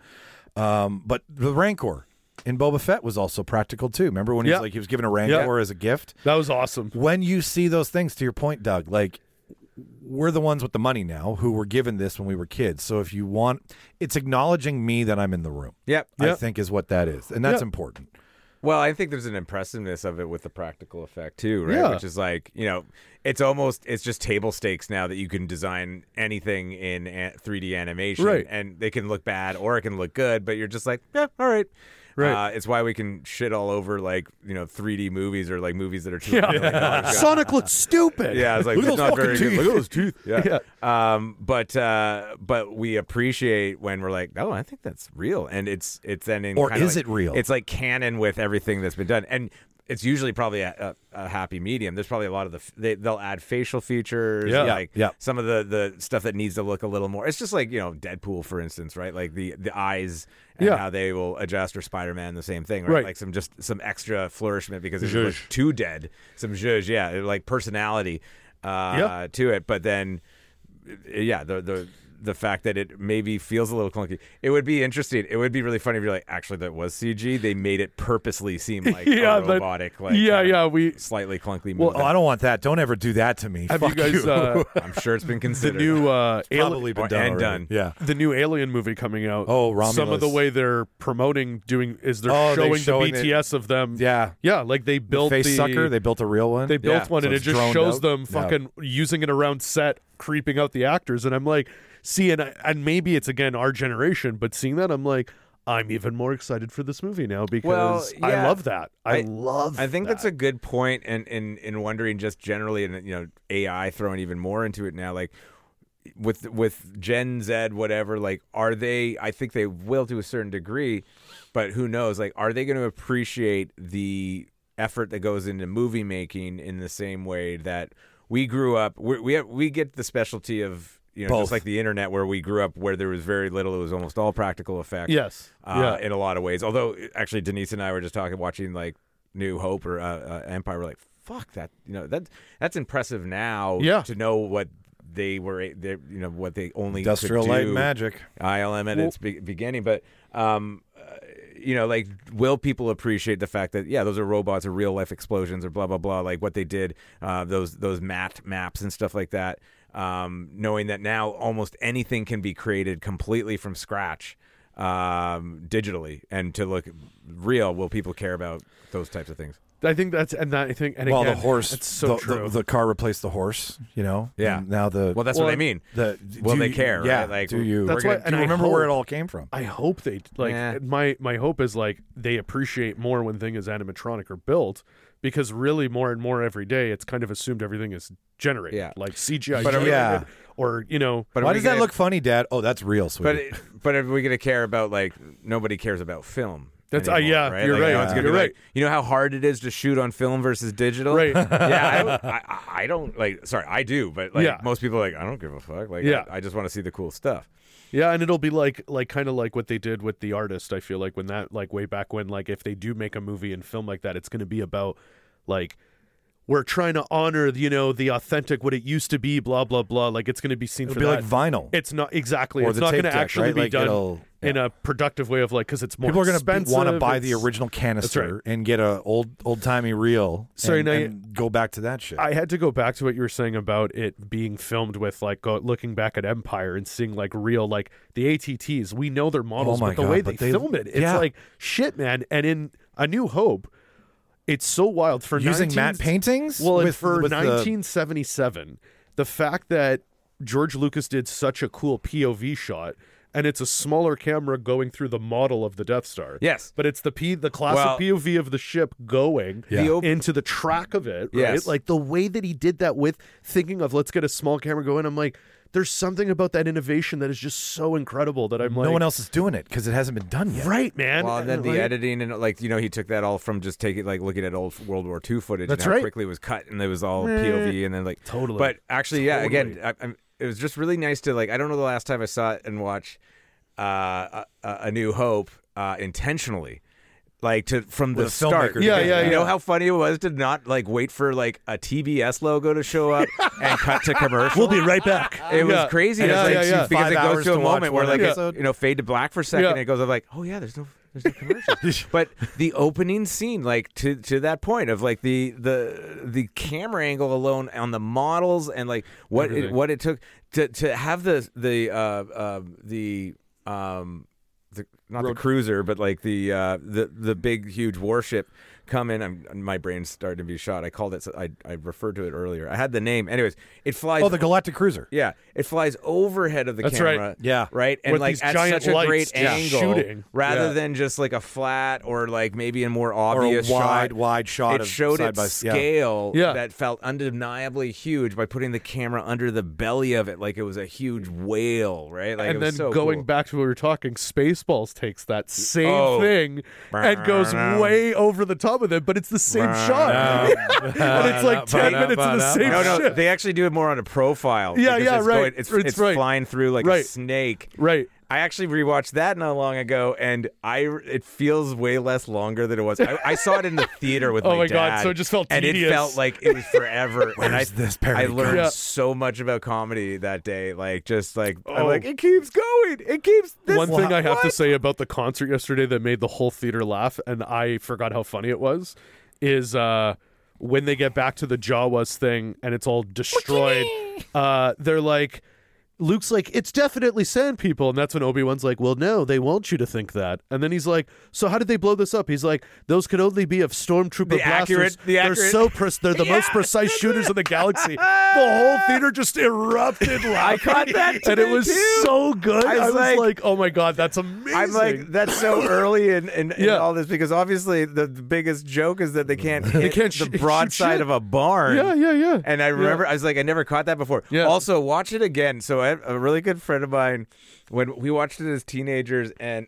[SPEAKER 5] Um, but the Rancor in Boba Fett was also practical too. Remember when he
[SPEAKER 4] Yeah.
[SPEAKER 5] was like he was given a Rancor as a gift?
[SPEAKER 4] that was awesome.
[SPEAKER 5] When you see those things, to your point, Doug, like we're the ones with the money now who were given this when we were kids. So if you want, it's acknowledging me that I'm in the room.
[SPEAKER 6] Yep.
[SPEAKER 5] I
[SPEAKER 4] Yep.
[SPEAKER 5] think is what that is, and that's
[SPEAKER 4] Yep.
[SPEAKER 5] important.
[SPEAKER 6] Well, I think there's an impressiveness of it with the practical effect too, right?
[SPEAKER 4] Yeah.
[SPEAKER 6] Which is like, you know, it's almost it's just table stakes now that you can design anything in a- three D animation,
[SPEAKER 4] Right.
[SPEAKER 6] and they can look bad or it can look good, but you're just like, yeah, all right.
[SPEAKER 4] Right.
[SPEAKER 6] Uh, it's why we can shit all over like you know three D movies or like movies that are two
[SPEAKER 4] Yeah.
[SPEAKER 6] million dollars.
[SPEAKER 4] Sonic looks stupid.
[SPEAKER 6] Yeah, it's like
[SPEAKER 5] Look at
[SPEAKER 6] it's
[SPEAKER 5] those
[SPEAKER 6] not very
[SPEAKER 5] fucking
[SPEAKER 6] good.
[SPEAKER 5] teeth.
[SPEAKER 6] Look at those teeth. Yeah.
[SPEAKER 4] Yeah.
[SPEAKER 6] Um, but uh, but we appreciate when we're like, oh, I think that's real, and it's it's then in
[SPEAKER 5] Or
[SPEAKER 6] kinda
[SPEAKER 5] is
[SPEAKER 6] like-
[SPEAKER 5] it real?
[SPEAKER 6] It's like canon with everything that's been done, and it's usually probably a, a, a happy medium. There's probably a lot of the f- they, they'll add facial features,
[SPEAKER 4] Yeah.
[SPEAKER 6] like
[SPEAKER 5] Yeah.
[SPEAKER 6] some of the the stuff that needs to look a little more. It's just like you know Deadpool, for instance, right? Like the the eyes and
[SPEAKER 4] Yeah.
[SPEAKER 6] how they will adjust, or Spider-Man, the same thing, right?
[SPEAKER 4] Right.
[SPEAKER 6] Like some just some extra flourishment because it's
[SPEAKER 4] Zhuzh.
[SPEAKER 6] like too dead. Some zhuzh, yeah, like personality uh,
[SPEAKER 4] Yeah.
[SPEAKER 6] to it. But then, yeah, the the the fact that it maybe feels a little clunky. It would be interesting. It would be really funny if you're like, actually, that was C G. They made it purposely seem like
[SPEAKER 4] Yeah,
[SPEAKER 6] a
[SPEAKER 4] that-
[SPEAKER 6] robotic, like
[SPEAKER 4] yeah,
[SPEAKER 6] uh,
[SPEAKER 4] yeah, we-
[SPEAKER 6] slightly clunky
[SPEAKER 4] Well,
[SPEAKER 6] movement.
[SPEAKER 5] Oh, I don't want that. Don't ever do that to me.
[SPEAKER 4] Have
[SPEAKER 5] Fuck
[SPEAKER 4] you guys uh,
[SPEAKER 6] I'm sure it's been
[SPEAKER 4] the
[SPEAKER 6] considered.
[SPEAKER 4] new uh, Ali-
[SPEAKER 5] Probably been
[SPEAKER 6] Or-
[SPEAKER 5] done
[SPEAKER 6] and
[SPEAKER 5] already.
[SPEAKER 6] done.
[SPEAKER 5] Yeah.
[SPEAKER 4] the new Alien movie coming out?
[SPEAKER 5] Oh,
[SPEAKER 4] Some of the
[SPEAKER 5] Romulus.
[SPEAKER 4] way they're promoting doing is they're
[SPEAKER 5] Oh, they
[SPEAKER 4] showing
[SPEAKER 5] showing
[SPEAKER 4] the
[SPEAKER 5] it-
[SPEAKER 4] B T S of them.
[SPEAKER 5] Yeah.
[SPEAKER 4] yeah, like they
[SPEAKER 5] The
[SPEAKER 4] built
[SPEAKER 5] face
[SPEAKER 4] the
[SPEAKER 5] sucker. They built a real one.
[SPEAKER 4] They built
[SPEAKER 6] Yeah,
[SPEAKER 4] one,
[SPEAKER 5] so
[SPEAKER 4] and it
[SPEAKER 5] it's
[SPEAKER 4] just
[SPEAKER 5] droned
[SPEAKER 4] shows
[SPEAKER 5] out.
[SPEAKER 4] them
[SPEAKER 5] Yeah.
[SPEAKER 4] fucking using it around set, creeping out the actors, and I'm like, see, and I- and maybe it's again our generation, but seeing that, I'm like, I'm even more excited for this movie now because
[SPEAKER 6] Well,
[SPEAKER 4] I
[SPEAKER 6] yeah.
[SPEAKER 4] love that. I,
[SPEAKER 6] I-
[SPEAKER 4] love.
[SPEAKER 6] I think
[SPEAKER 4] that.
[SPEAKER 6] that's a good point, and in, in wondering just generally, and you know, A I throwing even more into it now, like with with Gen Z, whatever. Like, are they? I think they will to a certain degree, but who knows? Like, are they going to appreciate the effort that goes into movie making in the same way that we grew up? We we, have, we get the specialty of. You know,
[SPEAKER 5] Both.
[SPEAKER 6] just like the internet, where we grew up, where there was very little, it was almost all practical effects.
[SPEAKER 4] Yes.
[SPEAKER 6] uh,
[SPEAKER 4] Yeah.
[SPEAKER 6] in a lot of ways. Although, actually, Denise and I were just talking, watching like New Hope or uh, uh, Empire. We're like, fuck that. You know, that that's impressive now.
[SPEAKER 4] Yeah.
[SPEAKER 6] To know what they were, a- they, you know, what they only
[SPEAKER 5] Industrial
[SPEAKER 6] could
[SPEAKER 5] light
[SPEAKER 6] do.
[SPEAKER 5] and magic.
[SPEAKER 6] I L M at
[SPEAKER 4] Well-
[SPEAKER 6] its be- beginning, but um, uh, you know, like, will people appreciate the fact that yeah, those are robots or real life explosions or blah blah blah, like what they did, uh, those those mat maps and stuff like that. Um, knowing that now almost anything can be created completely from scratch, um, digitally, and to look real, will people care about those types of things?
[SPEAKER 4] I think that's and that I think and
[SPEAKER 5] Well,
[SPEAKER 4] again,
[SPEAKER 5] the horse,
[SPEAKER 4] It's so
[SPEAKER 5] the,
[SPEAKER 4] true.
[SPEAKER 5] The, the car replaced the horse. You know.
[SPEAKER 6] Yeah.
[SPEAKER 5] And now the
[SPEAKER 6] Well, that's
[SPEAKER 4] Well,
[SPEAKER 6] what I mean.
[SPEAKER 5] the
[SPEAKER 6] Will
[SPEAKER 5] do
[SPEAKER 6] they
[SPEAKER 5] you-
[SPEAKER 6] care?
[SPEAKER 5] Yeah.
[SPEAKER 6] Right? Like,
[SPEAKER 5] do you?
[SPEAKER 4] That's
[SPEAKER 6] we're
[SPEAKER 4] why-
[SPEAKER 6] gonna-
[SPEAKER 4] and
[SPEAKER 5] do you
[SPEAKER 4] I
[SPEAKER 5] remember where it
[SPEAKER 4] hope-
[SPEAKER 5] all came from?
[SPEAKER 4] I hope they like
[SPEAKER 6] Yeah.
[SPEAKER 4] my my hope is like they appreciate more when things animatronic are built because really more and more every day it's kind of assumed everything is generated
[SPEAKER 6] Yeah.
[SPEAKER 4] like C G I
[SPEAKER 6] But are we-
[SPEAKER 4] generated
[SPEAKER 5] Yeah.
[SPEAKER 4] or you know
[SPEAKER 6] But are
[SPEAKER 5] Why
[SPEAKER 6] we
[SPEAKER 5] does that
[SPEAKER 6] gonna-
[SPEAKER 5] look funny, Dad? Oh, that's real, sweetie.
[SPEAKER 6] But it, but are we going to care about like nobody cares about film?
[SPEAKER 4] That's- uh,
[SPEAKER 6] anymore,
[SPEAKER 4] yeah,
[SPEAKER 6] right?
[SPEAKER 4] you're
[SPEAKER 6] Like,
[SPEAKER 4] right,
[SPEAKER 6] no one's gonna
[SPEAKER 4] you're
[SPEAKER 6] be
[SPEAKER 4] right.
[SPEAKER 6] like, you know how hard it is to shoot on film versus digital,
[SPEAKER 4] Right.
[SPEAKER 6] yeah, I, I, I don't like. Sorry, I do, but like
[SPEAKER 4] Yeah.
[SPEAKER 6] most people, are like I don't give a fuck. Like,
[SPEAKER 4] Yeah.
[SPEAKER 6] I, I just want to see the cool stuff.
[SPEAKER 4] yeah and it'll be like like kind of like what they did with The Artist. I feel like when that like way back when like if they do make a movie and film like that it's going to be about like we're trying to honor you know the authentic what it used to be blah blah blah like it's going to be seen
[SPEAKER 5] It'll
[SPEAKER 4] for
[SPEAKER 5] be
[SPEAKER 4] that.
[SPEAKER 5] like vinyl.
[SPEAKER 4] It's not exactly.
[SPEAKER 5] Or
[SPEAKER 4] it's
[SPEAKER 5] the
[SPEAKER 4] not
[SPEAKER 5] tape
[SPEAKER 4] going to
[SPEAKER 5] deck,
[SPEAKER 4] actually
[SPEAKER 5] right?
[SPEAKER 4] be
[SPEAKER 5] Like,
[SPEAKER 4] done
[SPEAKER 5] it'll-
[SPEAKER 4] in a productive way of like because it's more
[SPEAKER 5] People are
[SPEAKER 4] expensive.
[SPEAKER 5] to want to buy the
[SPEAKER 4] it's-
[SPEAKER 5] original canister
[SPEAKER 4] right.
[SPEAKER 5] and get a old old timey reel.
[SPEAKER 4] Sorry,
[SPEAKER 5] and,
[SPEAKER 4] now you-
[SPEAKER 5] and go back to that shit.
[SPEAKER 4] I had to go back to what you were saying about it being filmed with like go, looking back at Empire and seeing like real like the A T Ts. We know their models,
[SPEAKER 5] Oh my
[SPEAKER 4] but the
[SPEAKER 5] God,
[SPEAKER 4] way
[SPEAKER 5] but
[SPEAKER 4] they,
[SPEAKER 5] they-
[SPEAKER 4] film it, it's
[SPEAKER 5] yeah.
[SPEAKER 4] like shit, man. And in A New Hope, it's so wild for
[SPEAKER 5] Using
[SPEAKER 4] 19
[SPEAKER 5] matte paintings.
[SPEAKER 4] Well, and
[SPEAKER 5] with,
[SPEAKER 4] for
[SPEAKER 5] with the-
[SPEAKER 4] nineteen seventy-seven, the fact that George Lucas did such a cool P O V shot. And it's a smaller camera going through the model of the Death Star.
[SPEAKER 6] Yes.
[SPEAKER 4] But it's the P the classic
[SPEAKER 6] Well-
[SPEAKER 4] P O V of the ship going
[SPEAKER 5] Yeah. The
[SPEAKER 6] op-
[SPEAKER 4] into the track of it, right?
[SPEAKER 6] Yes.
[SPEAKER 4] Like the way that he did that with thinking of let's get a small camera going. I'm like, there's something about that innovation that is just so incredible that I'm like
[SPEAKER 5] no one else is doing it because it hasn't been done yet.
[SPEAKER 4] Right, man.
[SPEAKER 6] Well, and then the
[SPEAKER 4] Like,
[SPEAKER 6] editing and like you know he took that all from just taking like looking at old World War Two footage.
[SPEAKER 4] That's
[SPEAKER 6] and how
[SPEAKER 4] right.
[SPEAKER 6] Quickly it was cut and it was all P O V and then like
[SPEAKER 4] Totally.
[SPEAKER 6] But actually, yeah, again,
[SPEAKER 4] Totally.
[SPEAKER 6] I, I'm, it was just really nice to like. I don't know the last time I saw it and watch uh, a, a New Hope uh, intentionally. Like to from the
[SPEAKER 5] With a
[SPEAKER 6] start,
[SPEAKER 5] filmmaker.
[SPEAKER 4] Yeah,
[SPEAKER 6] Because
[SPEAKER 4] yeah,
[SPEAKER 6] You know
[SPEAKER 4] yeah.
[SPEAKER 6] how funny it was to not like wait for like a T B S logo to show up and cut to commercial.
[SPEAKER 4] We'll be right back.
[SPEAKER 6] It was
[SPEAKER 4] Yeah.
[SPEAKER 6] crazy.
[SPEAKER 4] Yeah,
[SPEAKER 6] It's like,
[SPEAKER 4] yeah, yeah.
[SPEAKER 6] Because
[SPEAKER 5] Five
[SPEAKER 6] it goes
[SPEAKER 5] hours
[SPEAKER 6] to a
[SPEAKER 5] to watch
[SPEAKER 6] moment where
[SPEAKER 5] one
[SPEAKER 6] like it,
[SPEAKER 5] episode.
[SPEAKER 6] you know fade to black for a second.
[SPEAKER 4] Yeah.
[SPEAKER 6] And it goes like, oh yeah, there's no there's no commercials. But the opening scene, like to to that point of like the the the camera angle alone on the models and like what it,
[SPEAKER 4] Everything.
[SPEAKER 6] what it took to to have the the uh, uh, the um the not the cruiser but like the uh the the big huge warship come in. I'm my brain's starting to be shot. I called it. I I referred to it earlier. I had the name. Anyways, it flies.
[SPEAKER 5] Oh, the Galactic Cruiser.
[SPEAKER 6] Yeah, it flies overhead of the
[SPEAKER 4] That's
[SPEAKER 6] camera.
[SPEAKER 4] right.
[SPEAKER 5] Yeah.
[SPEAKER 6] right, and
[SPEAKER 4] With
[SPEAKER 6] like
[SPEAKER 4] these
[SPEAKER 6] at
[SPEAKER 4] giant
[SPEAKER 6] such a
[SPEAKER 4] lights
[SPEAKER 6] great
[SPEAKER 4] just
[SPEAKER 6] angle,
[SPEAKER 4] shooting.
[SPEAKER 6] rather
[SPEAKER 5] Yeah.
[SPEAKER 6] than just like a flat or like maybe a more
[SPEAKER 5] Or a
[SPEAKER 6] obvious
[SPEAKER 5] wide,
[SPEAKER 6] shot.
[SPEAKER 5] wide shot
[SPEAKER 6] It
[SPEAKER 5] of
[SPEAKER 6] showed
[SPEAKER 5] side
[SPEAKER 6] its
[SPEAKER 5] by yeah.
[SPEAKER 6] scale
[SPEAKER 4] Yeah.
[SPEAKER 6] that felt undeniably huge by putting the camera under the belly of it, like it was a huge whale, right? Like it
[SPEAKER 4] and
[SPEAKER 6] was
[SPEAKER 4] then
[SPEAKER 6] so
[SPEAKER 4] going
[SPEAKER 6] cool.
[SPEAKER 4] back to what we were talking, Spaceballs takes that same
[SPEAKER 6] Oh.
[SPEAKER 4] thing and goes way over the top of it, but it's the same shot. and it's like ten minutes of the same
[SPEAKER 6] No, no,
[SPEAKER 4] shit.
[SPEAKER 6] they actually do it more on a profile.
[SPEAKER 4] Yeah,
[SPEAKER 6] because
[SPEAKER 4] yeah,
[SPEAKER 6] it's
[SPEAKER 4] right.
[SPEAKER 6] Going, it's
[SPEAKER 4] It's
[SPEAKER 6] it's
[SPEAKER 4] right.
[SPEAKER 6] flying through like
[SPEAKER 4] Right.
[SPEAKER 6] a snake.
[SPEAKER 4] Right.
[SPEAKER 6] I actually rewatched that not long ago, and I it feels way less longer than it was. I, I saw it in the theater with
[SPEAKER 4] Oh
[SPEAKER 6] my,
[SPEAKER 4] my
[SPEAKER 6] dad,
[SPEAKER 4] God, so it just felt
[SPEAKER 6] and it
[SPEAKER 4] tedious.
[SPEAKER 6] felt like it was forever. and I,
[SPEAKER 5] Where's this
[SPEAKER 6] I
[SPEAKER 5] parody
[SPEAKER 6] learned
[SPEAKER 4] Yeah.
[SPEAKER 6] so much about comedy that day. Like just like I'm
[SPEAKER 4] Oh.
[SPEAKER 6] like it keeps going, it keeps. This,
[SPEAKER 4] One thing I have to
[SPEAKER 6] what?
[SPEAKER 4] say about the concert yesterday that made the whole theater laugh, and I forgot how funny it was, is uh, when they get back to the Jawas thing and it's all destroyed. Uh, they're like, Luke's like, it's definitely sand people. And that's when Obi-Wan's like, well, no, they want you to think that. And then he's like, so how did they blow this up? He's like, those could only be of stormtrooper
[SPEAKER 6] The
[SPEAKER 4] blasters.
[SPEAKER 6] accurate- the
[SPEAKER 4] they're
[SPEAKER 6] accurate-
[SPEAKER 4] so pre- they're the most precise shooters in the galaxy. The whole theater just erupted laughing.
[SPEAKER 6] I caught that
[SPEAKER 4] and it
[SPEAKER 6] today,
[SPEAKER 4] was
[SPEAKER 6] too.
[SPEAKER 4] so good.
[SPEAKER 6] I
[SPEAKER 4] I
[SPEAKER 6] was
[SPEAKER 4] was,
[SPEAKER 6] like-
[SPEAKER 4] like, oh my God, that's amazing.
[SPEAKER 6] I'm like, that's so early in, in, in
[SPEAKER 4] Yeah.
[SPEAKER 6] all this because obviously the, the biggest joke is that they can't hit
[SPEAKER 4] can't
[SPEAKER 6] the
[SPEAKER 4] sh- shoot
[SPEAKER 6] broadside
[SPEAKER 4] shit.
[SPEAKER 6] of a barn.
[SPEAKER 4] yeah, yeah, yeah.
[SPEAKER 6] And I remember, I was like, I never caught that before.
[SPEAKER 4] Yeah.
[SPEAKER 6] Also, watch it again. So, I, a really good friend of mine, when we watched it as teenagers, and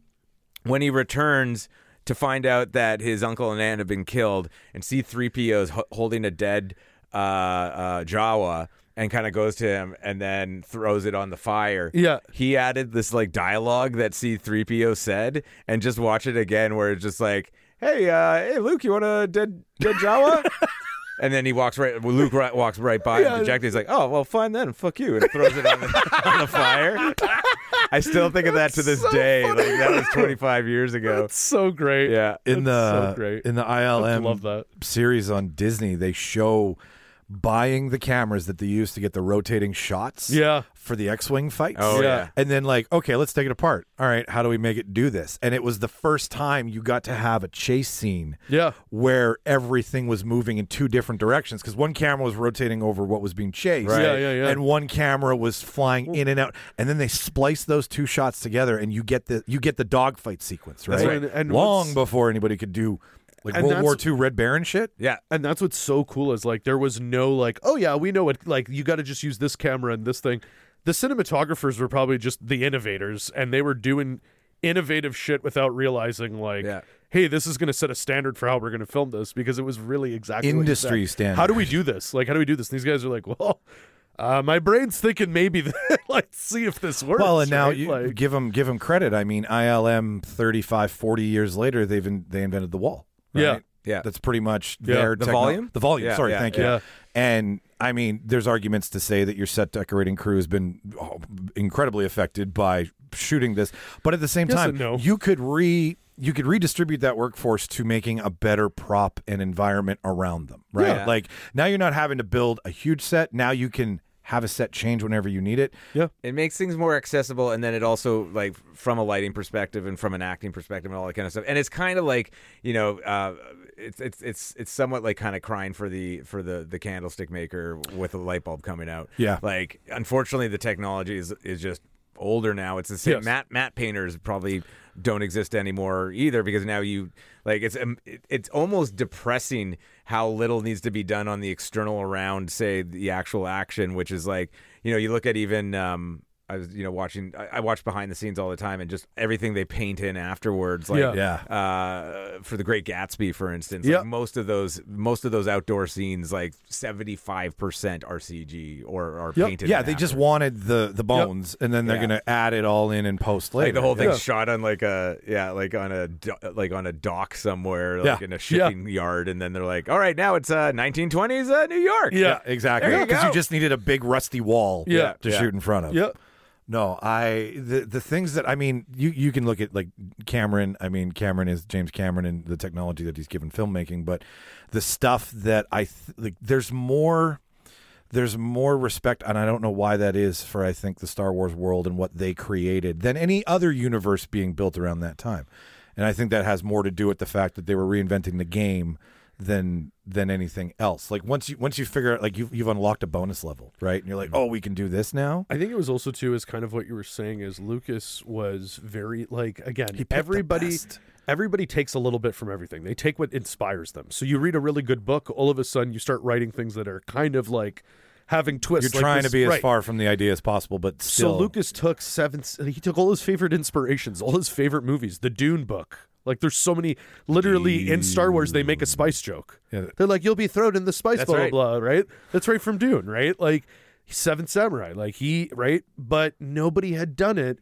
[SPEAKER 6] when he returns to find out that his uncle and aunt have been killed, and C three P O is ho- holding a dead uh, uh, Jawa, and kind of goes to him and then throws it on the fire.
[SPEAKER 4] Yeah.
[SPEAKER 6] He added this like dialogue that C three P O said, and just watch it again where it's just like, hey, uh, hey, Luke, you want a dead dead Jawa? And then he walks right. Well, Luke right, walks right by
[SPEAKER 4] Yeah.
[SPEAKER 6] him, dejected. He's like, "Oh, well, fine then. Fuck you," and throws it on the, on the fire. I still think of that to this
[SPEAKER 4] so
[SPEAKER 6] day.
[SPEAKER 4] funny.
[SPEAKER 6] Like that was twenty-five years ago.
[SPEAKER 4] It's so great.
[SPEAKER 6] Yeah.
[SPEAKER 5] In
[SPEAKER 4] That's
[SPEAKER 5] the
[SPEAKER 4] so great.
[SPEAKER 5] in the I L M
[SPEAKER 4] love that.
[SPEAKER 5] series on Disney, they show buying the cameras that they use to get the rotating shots
[SPEAKER 4] Yeah.
[SPEAKER 5] for the X-Wing fights.
[SPEAKER 6] Oh,
[SPEAKER 4] Yeah.
[SPEAKER 6] yeah.
[SPEAKER 5] And then like, okay, let's take it apart. All right, how do we make it do this? And it was the first time you got to have a chase scene
[SPEAKER 4] Yeah.
[SPEAKER 5] where everything was moving in two different directions because one camera was rotating over what was being chased.
[SPEAKER 6] Right.
[SPEAKER 4] Yeah, yeah, yeah.
[SPEAKER 5] And one camera was flying in and out. And then they splice those two shots together and you get the you get the dogfight sequence, right?
[SPEAKER 4] That's right. And
[SPEAKER 5] Long
[SPEAKER 4] what's-
[SPEAKER 5] before anybody could do like
[SPEAKER 4] And
[SPEAKER 5] World
[SPEAKER 4] that's-
[SPEAKER 5] War Two Red Baron shit.
[SPEAKER 6] Yeah.
[SPEAKER 4] And that's what's so cool is like there was no like, oh yeah, we know it. Like you got to just use this camera and this thing. The cinematographers were probably just the innovators, and they were doing innovative shit without realizing like,
[SPEAKER 6] Yeah.
[SPEAKER 4] hey, this is going to set a standard for how we're going to film this because it was really exactly what you
[SPEAKER 5] Industry
[SPEAKER 4] said.
[SPEAKER 5] standard.
[SPEAKER 4] How do we do this? Like, how do we do this? And these guys are like, well. Uh, my brain's thinking maybe that, let's see if this works.
[SPEAKER 5] Well, and now
[SPEAKER 4] right?
[SPEAKER 5] you
[SPEAKER 4] like,
[SPEAKER 5] give them give them credit. I mean, I L M thirty-five, forty years later, they've in, they invented the wall. Right?
[SPEAKER 4] Yeah.
[SPEAKER 6] Yeah.
[SPEAKER 5] That's pretty much
[SPEAKER 4] Yeah.
[SPEAKER 5] their
[SPEAKER 6] The
[SPEAKER 5] techno-
[SPEAKER 6] volume?
[SPEAKER 5] The volume.
[SPEAKER 6] Yeah,
[SPEAKER 5] Sorry,
[SPEAKER 6] yeah,
[SPEAKER 5] thank you.
[SPEAKER 4] yeah.
[SPEAKER 5] And I mean, there's arguments to say that your set decorating crew has been oh, incredibly affected by shooting this, but at the same
[SPEAKER 4] Yes
[SPEAKER 5] time,
[SPEAKER 4] and no.
[SPEAKER 5] you could re you could redistribute that workforce to making a better prop and environment around them, right?
[SPEAKER 6] Yeah.
[SPEAKER 5] Like now you're not having to build a huge set. Now you can have a set change whenever you need it.
[SPEAKER 4] yeah.
[SPEAKER 6] It makes things more accessible, and then it also, like, from a lighting perspective and from an acting perspective and all that kind of stuff. And it's kind of like, you know, uh, it's it's it's it's somewhat like kind of crying for the for the the candlestick maker with a light bulb coming out.
[SPEAKER 5] Yeah.
[SPEAKER 6] Like, unfortunately, the technology is is just older now. It's the same.
[SPEAKER 4] Yes.
[SPEAKER 6] Matte matte painters probably don't exist anymore either because now you like it's um, it, it's almost depressing how little needs to be done on the external around, say, the actual action, which is like, you know, you look at even um I was, you know, watching. I, I watch behind the scenes all the time, and just everything they paint in afterwards, like,
[SPEAKER 4] Yeah.
[SPEAKER 5] Yeah.
[SPEAKER 6] uh, for The Great Gatsby, for instance,
[SPEAKER 4] Yeah.
[SPEAKER 6] like most of those, most of those outdoor scenes, like seventy-five percent are C G or are
[SPEAKER 4] Yep.
[SPEAKER 6] painted.
[SPEAKER 5] Yeah,
[SPEAKER 6] in
[SPEAKER 5] they just
[SPEAKER 6] after.
[SPEAKER 5] wanted the the bones, and then they're
[SPEAKER 6] Yeah.
[SPEAKER 5] going to add it all in and post later.
[SPEAKER 6] Like the whole thing's
[SPEAKER 4] Yeah.
[SPEAKER 6] shot on like a yeah, like on a do- like on a dock somewhere, like
[SPEAKER 5] Yeah.
[SPEAKER 6] in a shipping yard, and then they're like, all right, now it's uh, nineteen twenties uh, New York.
[SPEAKER 4] Yeah.
[SPEAKER 5] exactly.
[SPEAKER 6] There you
[SPEAKER 5] Because you
[SPEAKER 6] go.
[SPEAKER 5] just needed a big rusty wall
[SPEAKER 4] Yeah.
[SPEAKER 5] to
[SPEAKER 6] Yeah.
[SPEAKER 5] shoot in front of.
[SPEAKER 4] Yeah.
[SPEAKER 5] No, I the the things that I mean, you you can look at like Cameron. I mean, Cameron is James Cameron and the technology that he's given filmmaking, but the stuff that I th- like, there's more. There's more respect, and I don't know why that is, for I think the Star Wars world and what they created than any other universe being built around that time. And I think that has more to do with the fact that they were reinventing the game than than anything else. Like once you once you figure out, like you've you've unlocked a bonus level, right? And you're like, oh, we can do this now.
[SPEAKER 4] I think it was also too is kind of what you were saying is Lucas was very like again
[SPEAKER 5] picked the
[SPEAKER 4] everybody
[SPEAKER 5] best.
[SPEAKER 4] everybody takes a little bit from everything. They take what inspires them. So you read a really good book, all of a sudden you start writing things that are kind of like having twists.
[SPEAKER 5] You're
[SPEAKER 4] like
[SPEAKER 5] trying
[SPEAKER 4] this-
[SPEAKER 5] to be as
[SPEAKER 4] right.
[SPEAKER 5] far from the idea as possible, but still.
[SPEAKER 4] So Lucas took seven. He took all his favorite inspirations, all his favorite movies, the Dune book. Like there's so many. Literally in Star Wars, they make a spice joke.
[SPEAKER 5] Yeah.
[SPEAKER 4] They're like, "You'll be thrown in the spice,
[SPEAKER 6] That's
[SPEAKER 4] blah
[SPEAKER 6] right.
[SPEAKER 4] blah blah." Right? That's right from Dune. Right? Like Seven Samurai. Like he right, but nobody had done it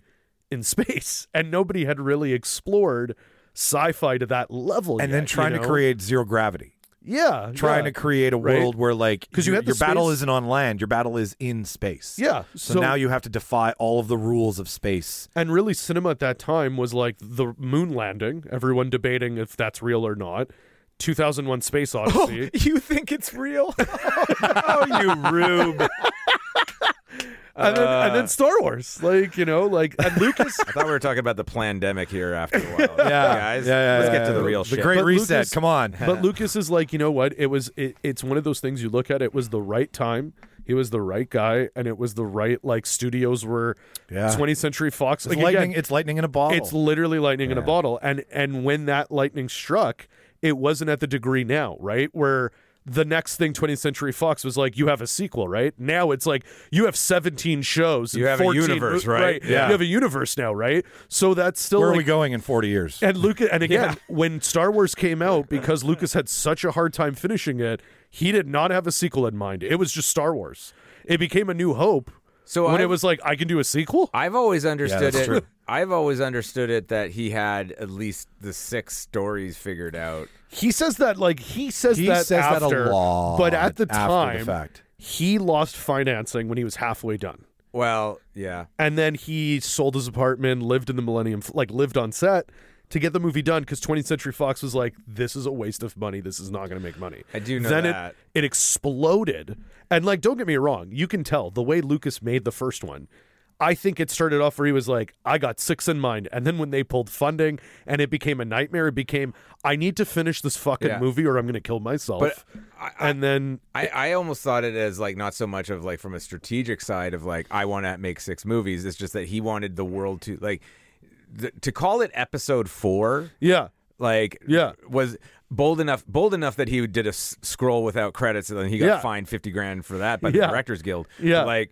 [SPEAKER 4] in space, and nobody had really explored sci-fi to that level
[SPEAKER 5] And
[SPEAKER 4] yet,
[SPEAKER 5] then trying
[SPEAKER 4] you know?
[SPEAKER 5] to create zero gravity.
[SPEAKER 4] yeah,
[SPEAKER 5] Trying
[SPEAKER 4] yeah.
[SPEAKER 5] to create a
[SPEAKER 4] Right?
[SPEAKER 5] world where, like,
[SPEAKER 4] 'Cause you
[SPEAKER 5] your,
[SPEAKER 4] had the
[SPEAKER 5] your battle
[SPEAKER 4] space-
[SPEAKER 5] isn't on land, your battle is in space.
[SPEAKER 4] Yeah,
[SPEAKER 5] So,
[SPEAKER 4] so
[SPEAKER 5] now you have to defy all of the rules of space.
[SPEAKER 4] And really, cinema at that time was like the moon landing, everyone debating if that's real or not. two thousand one Space Odyssey.
[SPEAKER 6] You think it's real?
[SPEAKER 5] Oh, you rube.
[SPEAKER 4] and, then, and then Star Wars. Like, you know, like, and Lucas.
[SPEAKER 6] I thought we were talking about the pandemic here after a while.
[SPEAKER 5] Yeah,
[SPEAKER 6] guys.
[SPEAKER 5] yeah, yeah,
[SPEAKER 6] Let's
[SPEAKER 5] yeah,
[SPEAKER 6] get to
[SPEAKER 5] yeah.
[SPEAKER 6] the real
[SPEAKER 5] The
[SPEAKER 6] shit.
[SPEAKER 5] Great
[SPEAKER 4] But
[SPEAKER 5] Reset.
[SPEAKER 4] Lucas-
[SPEAKER 5] Come on.
[SPEAKER 4] But Lucas is like, you know what? It was, it, it's one of those things you look at, it was the right time. He was the right guy, and it was the right, like, studios were
[SPEAKER 5] Yeah.
[SPEAKER 4] twentieth Century Fox.
[SPEAKER 5] It's
[SPEAKER 4] Like,
[SPEAKER 5] lightning.
[SPEAKER 4] again,
[SPEAKER 5] It's lightning in a bottle.
[SPEAKER 4] it's literally lightning in a
[SPEAKER 5] Yeah.
[SPEAKER 4] bottle. And and when that lightning struck, it wasn't at the degree now, right? Where the next thing twentieth Century Fox was like, you have a sequel, right? Now it's like you have seventeen shows.
[SPEAKER 6] You
[SPEAKER 4] and
[SPEAKER 6] have a
[SPEAKER 4] fourteen
[SPEAKER 6] universe,
[SPEAKER 4] mo-
[SPEAKER 6] right?
[SPEAKER 5] Yeah.
[SPEAKER 4] You have a universe now, right? So that's still
[SPEAKER 5] Where are
[SPEAKER 4] like,
[SPEAKER 5] we going in forty years?
[SPEAKER 4] and Lucas, and again, when Star Wars came out, because Lucas had such a hard time finishing it, he did not have a sequel in mind. It was just Star Wars. It became A New Hope.
[SPEAKER 6] So
[SPEAKER 4] when
[SPEAKER 6] I've-
[SPEAKER 4] it was like, I can do a sequel.
[SPEAKER 6] I've always understood
[SPEAKER 5] that's
[SPEAKER 6] it.
[SPEAKER 5] true.
[SPEAKER 6] I've always understood it that he had at least the six stories figured out.
[SPEAKER 4] He says that like he says
[SPEAKER 5] He
[SPEAKER 4] that
[SPEAKER 5] says that a
[SPEAKER 4] after,
[SPEAKER 5] lot
[SPEAKER 4] but at the
[SPEAKER 5] after the
[SPEAKER 4] time,
[SPEAKER 5] fact.
[SPEAKER 4] he lost financing when he was halfway done.
[SPEAKER 6] Well, yeah.
[SPEAKER 4] And then he sold his apartment, lived in the Millennium, like lived on set to get the movie done because twentieth Century Fox was like, this is a waste of money. This is not going to make money.
[SPEAKER 6] I do know
[SPEAKER 4] then
[SPEAKER 6] that.
[SPEAKER 4] It, it exploded. And like, don't get me wrong. You can tell the way Lucas made the first one. I think it started off where he was like, I got six in mind. And then when they pulled funding and it became a nightmare, it became, I need to finish this fucking
[SPEAKER 6] Yeah.
[SPEAKER 4] movie or I'm going to kill myself.
[SPEAKER 6] But I-
[SPEAKER 4] and then
[SPEAKER 6] I, I almost thought it as like not so much of like from a strategic side of like I want to make six movies. It's just that he wanted the world to like th- to call it episode four.
[SPEAKER 4] yeah,
[SPEAKER 6] Like
[SPEAKER 4] Yeah.
[SPEAKER 6] was bold enough bold enough that he did a s- scroll without credits and then he got
[SPEAKER 4] Yeah.
[SPEAKER 6] fined fifty grand for that by
[SPEAKER 4] Yeah.
[SPEAKER 6] the Directors Guild.
[SPEAKER 4] Yeah.
[SPEAKER 6] Like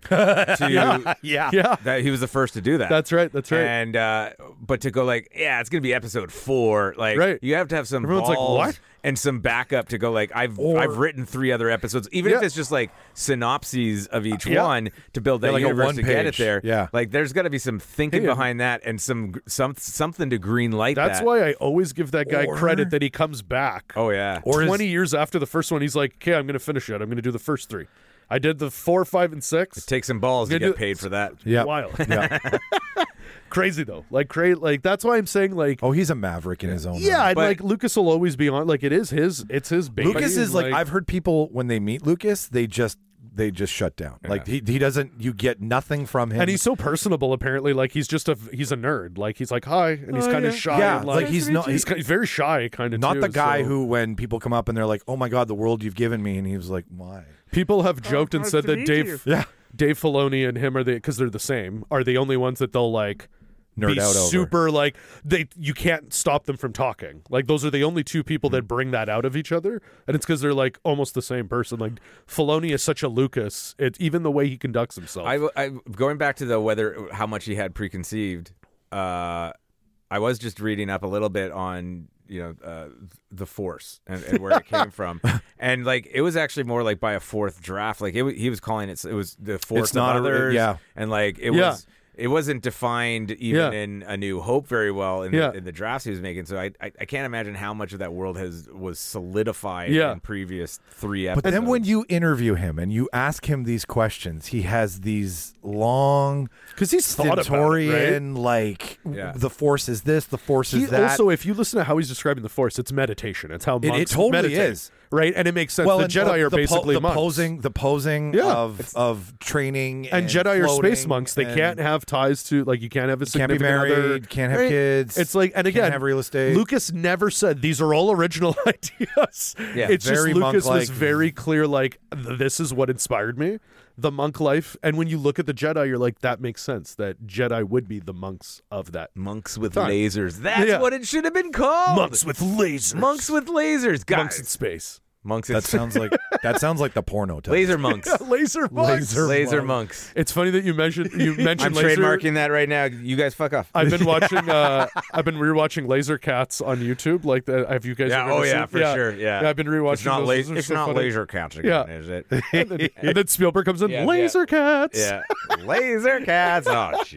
[SPEAKER 6] to
[SPEAKER 5] yeah.
[SPEAKER 4] yeah,
[SPEAKER 6] that he was the first to do that.
[SPEAKER 4] that's right. That's right.
[SPEAKER 6] And uh, but to go like, yeah, it's gonna be episode four. Like,
[SPEAKER 4] Right.
[SPEAKER 6] you have to have some
[SPEAKER 4] Everyone's like,
[SPEAKER 6] balls
[SPEAKER 4] what?
[SPEAKER 6] and some backup to go like, I've
[SPEAKER 5] Or-
[SPEAKER 6] I've written three other episodes, even if
[SPEAKER 4] Yeah.
[SPEAKER 6] it's just like synopses of each
[SPEAKER 4] Yeah.
[SPEAKER 6] one to build that
[SPEAKER 5] Yeah, like a
[SPEAKER 6] universe
[SPEAKER 5] one
[SPEAKER 6] to get it
[SPEAKER 5] page.
[SPEAKER 6] there.
[SPEAKER 5] Yeah.
[SPEAKER 6] like there's got to be some thinking
[SPEAKER 4] Hey,
[SPEAKER 6] behind that and some some something to green light.
[SPEAKER 4] That's
[SPEAKER 6] that.
[SPEAKER 4] why I always give that guy
[SPEAKER 5] Or-
[SPEAKER 4] credit that he comes back.
[SPEAKER 6] Oh yeah.
[SPEAKER 5] Or is-
[SPEAKER 4] twenty years after the first one, he's like, okay, I'm going to finish it. I'm going to do the first three. I did the four, five, and six.
[SPEAKER 6] Take some balls to
[SPEAKER 4] Gonna
[SPEAKER 6] get
[SPEAKER 4] do-
[SPEAKER 6] paid for that.
[SPEAKER 5] Yeah.
[SPEAKER 4] Wild.
[SPEAKER 5] Yeah.
[SPEAKER 4] Crazy, though. Like, cra- like that's why I'm saying, like,
[SPEAKER 5] Oh, he's a maverick in his own
[SPEAKER 4] yeah,
[SPEAKER 5] right.
[SPEAKER 4] and,
[SPEAKER 6] But-
[SPEAKER 4] like, Lucas will always be on. Like, it is his, it's his baby.
[SPEAKER 5] Lucas is like,
[SPEAKER 4] like
[SPEAKER 5] I've heard people when they meet Lucas, they just they just shut down. Like he he doesn't. You get nothing from him.
[SPEAKER 4] and he's so personable, apparently. Like, he's just a, he's a nerd. Like, he's like, hi, and he's
[SPEAKER 6] Oh,
[SPEAKER 4] kind of
[SPEAKER 6] yeah.
[SPEAKER 4] shy.
[SPEAKER 5] Yeah,
[SPEAKER 4] and,
[SPEAKER 5] like, he's not-
[SPEAKER 4] he's,
[SPEAKER 5] he-
[SPEAKER 4] ki- very shy, kind of.
[SPEAKER 5] not
[SPEAKER 4] too,
[SPEAKER 5] the guy
[SPEAKER 4] so-
[SPEAKER 5] who, when people come up and they're like, "Oh my God, the world you've given me," and he was like, "Why?"
[SPEAKER 4] people have joked and
[SPEAKER 7] nice
[SPEAKER 4] said
[SPEAKER 7] to
[SPEAKER 4] that
[SPEAKER 7] meet
[SPEAKER 4] Dave,
[SPEAKER 7] you.
[SPEAKER 5] Yeah.
[SPEAKER 4] Dave Filoni and him are the because they're the same are the only ones that they'll like
[SPEAKER 5] Nerd
[SPEAKER 4] be
[SPEAKER 5] out over.
[SPEAKER 4] super like they you can't stop them from talking. Like those are the only two people that bring that out of each other, and it's because they're like almost the same person. Like Filoni is such a Lucas. It even the way he conducts himself.
[SPEAKER 6] I, I going back to the whether how much he had preconceived. Uh, I was just reading up a little bit on you know uh, the Force and, and where it came from, and like it was actually more like by a fourth draft. Like it, wa- he was calling it. It was the Force
[SPEAKER 5] It's not
[SPEAKER 6] of
[SPEAKER 5] a-
[SPEAKER 6] others.
[SPEAKER 5] yeah.
[SPEAKER 6] and like it
[SPEAKER 4] Yeah.
[SPEAKER 6] was. It wasn't defined even
[SPEAKER 4] Yeah.
[SPEAKER 6] in A New Hope very well in,
[SPEAKER 4] Yeah.
[SPEAKER 6] the, in the drafts he was making. So I, I I can't imagine how much of that world has was solidified
[SPEAKER 4] Yeah.
[SPEAKER 6] in previous three
[SPEAKER 5] But
[SPEAKER 6] episodes.
[SPEAKER 5] then when you interview him and you ask him these questions, he has these long,
[SPEAKER 4] because he's thought about it, right?
[SPEAKER 5] stentorian, like
[SPEAKER 6] Yeah.
[SPEAKER 5] the Force is this, the Force
[SPEAKER 4] He
[SPEAKER 5] is that.
[SPEAKER 4] also, if you listen to how he's describing the Force, it's meditation. It's how
[SPEAKER 5] it
[SPEAKER 4] monks
[SPEAKER 5] totally
[SPEAKER 4] meditate,
[SPEAKER 5] is.
[SPEAKER 4] right? And it makes sense.
[SPEAKER 5] well,
[SPEAKER 4] the
[SPEAKER 5] and
[SPEAKER 4] Jedi are
[SPEAKER 5] the po-
[SPEAKER 4] basically
[SPEAKER 5] the
[SPEAKER 4] monks.
[SPEAKER 5] posing, the posing
[SPEAKER 4] Yeah.
[SPEAKER 5] of of training
[SPEAKER 4] and, Jedi are space
[SPEAKER 5] floating
[SPEAKER 4] monks. They
[SPEAKER 5] and
[SPEAKER 4] can't have ties to like you can't have a
[SPEAKER 5] can't be
[SPEAKER 4] significant
[SPEAKER 5] married,
[SPEAKER 4] other,
[SPEAKER 5] can't have
[SPEAKER 4] right?
[SPEAKER 5] kids.
[SPEAKER 4] It's like and
[SPEAKER 5] can't
[SPEAKER 4] again,
[SPEAKER 5] have real estate.
[SPEAKER 4] Lucas never said these are all original ideas.
[SPEAKER 6] Yeah,
[SPEAKER 4] it's
[SPEAKER 5] very
[SPEAKER 4] just Lucas
[SPEAKER 5] monk-like.
[SPEAKER 4] was very clear. Like th- this is what inspired me, the monk life. And when you look at the Jedi, you're like that makes sense. That Jedi would be the monks of that.
[SPEAKER 6] monks with
[SPEAKER 4] Time.
[SPEAKER 6] lasers. That's
[SPEAKER 4] Yeah.
[SPEAKER 6] what it should have been called.
[SPEAKER 4] Monks with lasers.
[SPEAKER 6] Monks with lasers. Guys.
[SPEAKER 4] monks in space.
[SPEAKER 6] Monks in
[SPEAKER 5] that sounds like that sounds like the porno. Title.
[SPEAKER 6] laser monks.
[SPEAKER 4] Laser monks.
[SPEAKER 5] Laser
[SPEAKER 6] laser
[SPEAKER 5] monk.
[SPEAKER 6] monks.
[SPEAKER 4] It's funny that you mentioned you mentioned
[SPEAKER 6] I'm
[SPEAKER 4] laser.
[SPEAKER 6] trademarking that right now. You guys fuck off.
[SPEAKER 4] I've been watching. Uh, I've been rewatching Laser Cats on YouTube. Like, the, have you guys?
[SPEAKER 6] yeah.
[SPEAKER 4] ever
[SPEAKER 6] Oh
[SPEAKER 4] seen-
[SPEAKER 6] yeah, for sure. Yeah.
[SPEAKER 4] I've been rewatching.
[SPEAKER 6] It's not
[SPEAKER 4] those.
[SPEAKER 6] laser.
[SPEAKER 4] Those are
[SPEAKER 6] It's
[SPEAKER 4] so
[SPEAKER 6] not
[SPEAKER 4] funny.
[SPEAKER 6] laser cats again,
[SPEAKER 4] Yeah.
[SPEAKER 6] is it?
[SPEAKER 4] and, then, and then Spielberg comes in.
[SPEAKER 6] Yeah,
[SPEAKER 4] Laser Cats.
[SPEAKER 6] Yeah. Laser cats. Oh Jesus.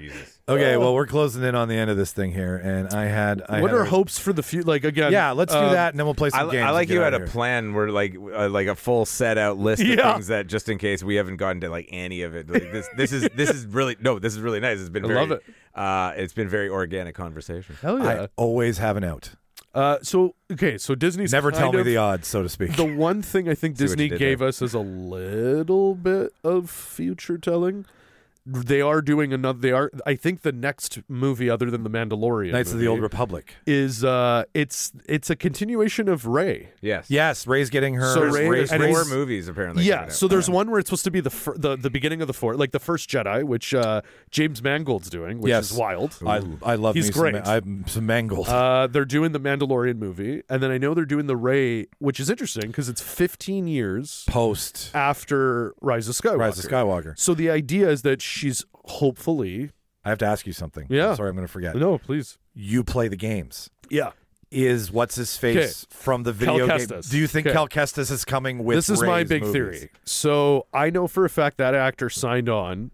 [SPEAKER 5] Okay, well, we're closing in on the end of this thing here, and I had. I
[SPEAKER 4] what
[SPEAKER 5] had
[SPEAKER 4] are
[SPEAKER 5] a-
[SPEAKER 4] hopes for the future? Like again,
[SPEAKER 5] Yeah, let's do
[SPEAKER 4] um,
[SPEAKER 5] that, and then we'll play
[SPEAKER 6] I,
[SPEAKER 5] some games.
[SPEAKER 6] I like
[SPEAKER 5] and
[SPEAKER 6] you
[SPEAKER 5] get
[SPEAKER 6] had
[SPEAKER 5] out
[SPEAKER 6] a
[SPEAKER 5] of here.
[SPEAKER 6] plan where like uh, like a full set out list of
[SPEAKER 4] Yeah.
[SPEAKER 6] things that just in case we haven't gotten to like any of it. Like, this this is this is really no, this is really nice. It's been
[SPEAKER 4] I
[SPEAKER 6] very,
[SPEAKER 4] love it.
[SPEAKER 6] Uh, it's been very organic conversation.
[SPEAKER 4] Hell yeah.
[SPEAKER 5] I always have an out.
[SPEAKER 4] Uh, so okay, so Disney's
[SPEAKER 5] Never
[SPEAKER 4] kind
[SPEAKER 5] tell me
[SPEAKER 4] of-
[SPEAKER 5] the odds, so to speak.
[SPEAKER 4] The one thing I think
[SPEAKER 6] See what
[SPEAKER 4] Disney
[SPEAKER 6] you did
[SPEAKER 4] gave
[SPEAKER 6] there.
[SPEAKER 4] us is a little bit of future telling. They are doing another. They are. I think the next movie, other than the Mandalorian,
[SPEAKER 5] Knights of the
[SPEAKER 4] movie,
[SPEAKER 5] Old Republic.
[SPEAKER 4] is uh, it's it's a continuation of Rey.
[SPEAKER 6] Yes.
[SPEAKER 5] Yes, Ray's getting her.
[SPEAKER 4] So
[SPEAKER 6] There's,
[SPEAKER 4] Ray-
[SPEAKER 6] there's
[SPEAKER 4] and
[SPEAKER 6] four
[SPEAKER 4] it's-
[SPEAKER 6] movies apparently.
[SPEAKER 4] Yeah,
[SPEAKER 6] coming out.
[SPEAKER 4] so there's one where it's supposed to be the fir- the the beginning of the fourth, like the first Jedi, which uh, James Mangold's doing, which
[SPEAKER 5] Yes.
[SPEAKER 4] is wild.
[SPEAKER 5] I I love
[SPEAKER 4] He's
[SPEAKER 5] me some,
[SPEAKER 4] great.
[SPEAKER 5] ma- I'm some mangled.
[SPEAKER 4] Uh, they're doing the Mandalorian movie, and then I know they're doing the Rey, which is interesting because it's fifteen years
[SPEAKER 5] Post
[SPEAKER 4] after Rise of Skywalker.
[SPEAKER 5] Rise of Skywalker.
[SPEAKER 4] So the idea is that she's hopefully.
[SPEAKER 5] I have to ask you something.
[SPEAKER 4] Yeah.
[SPEAKER 5] I'm sorry, I'm going to forget.
[SPEAKER 4] No, please.
[SPEAKER 5] You play the games.
[SPEAKER 4] Yeah.
[SPEAKER 5] Is what's his face from the video
[SPEAKER 4] Cal
[SPEAKER 5] game?
[SPEAKER 4] Kestis.
[SPEAKER 5] Do you think
[SPEAKER 4] Okay.
[SPEAKER 5] Cal Kestis is coming with?
[SPEAKER 4] This is my
[SPEAKER 5] Rey's
[SPEAKER 4] big
[SPEAKER 5] movies?
[SPEAKER 4] theory. So I know for a fact that actor signed on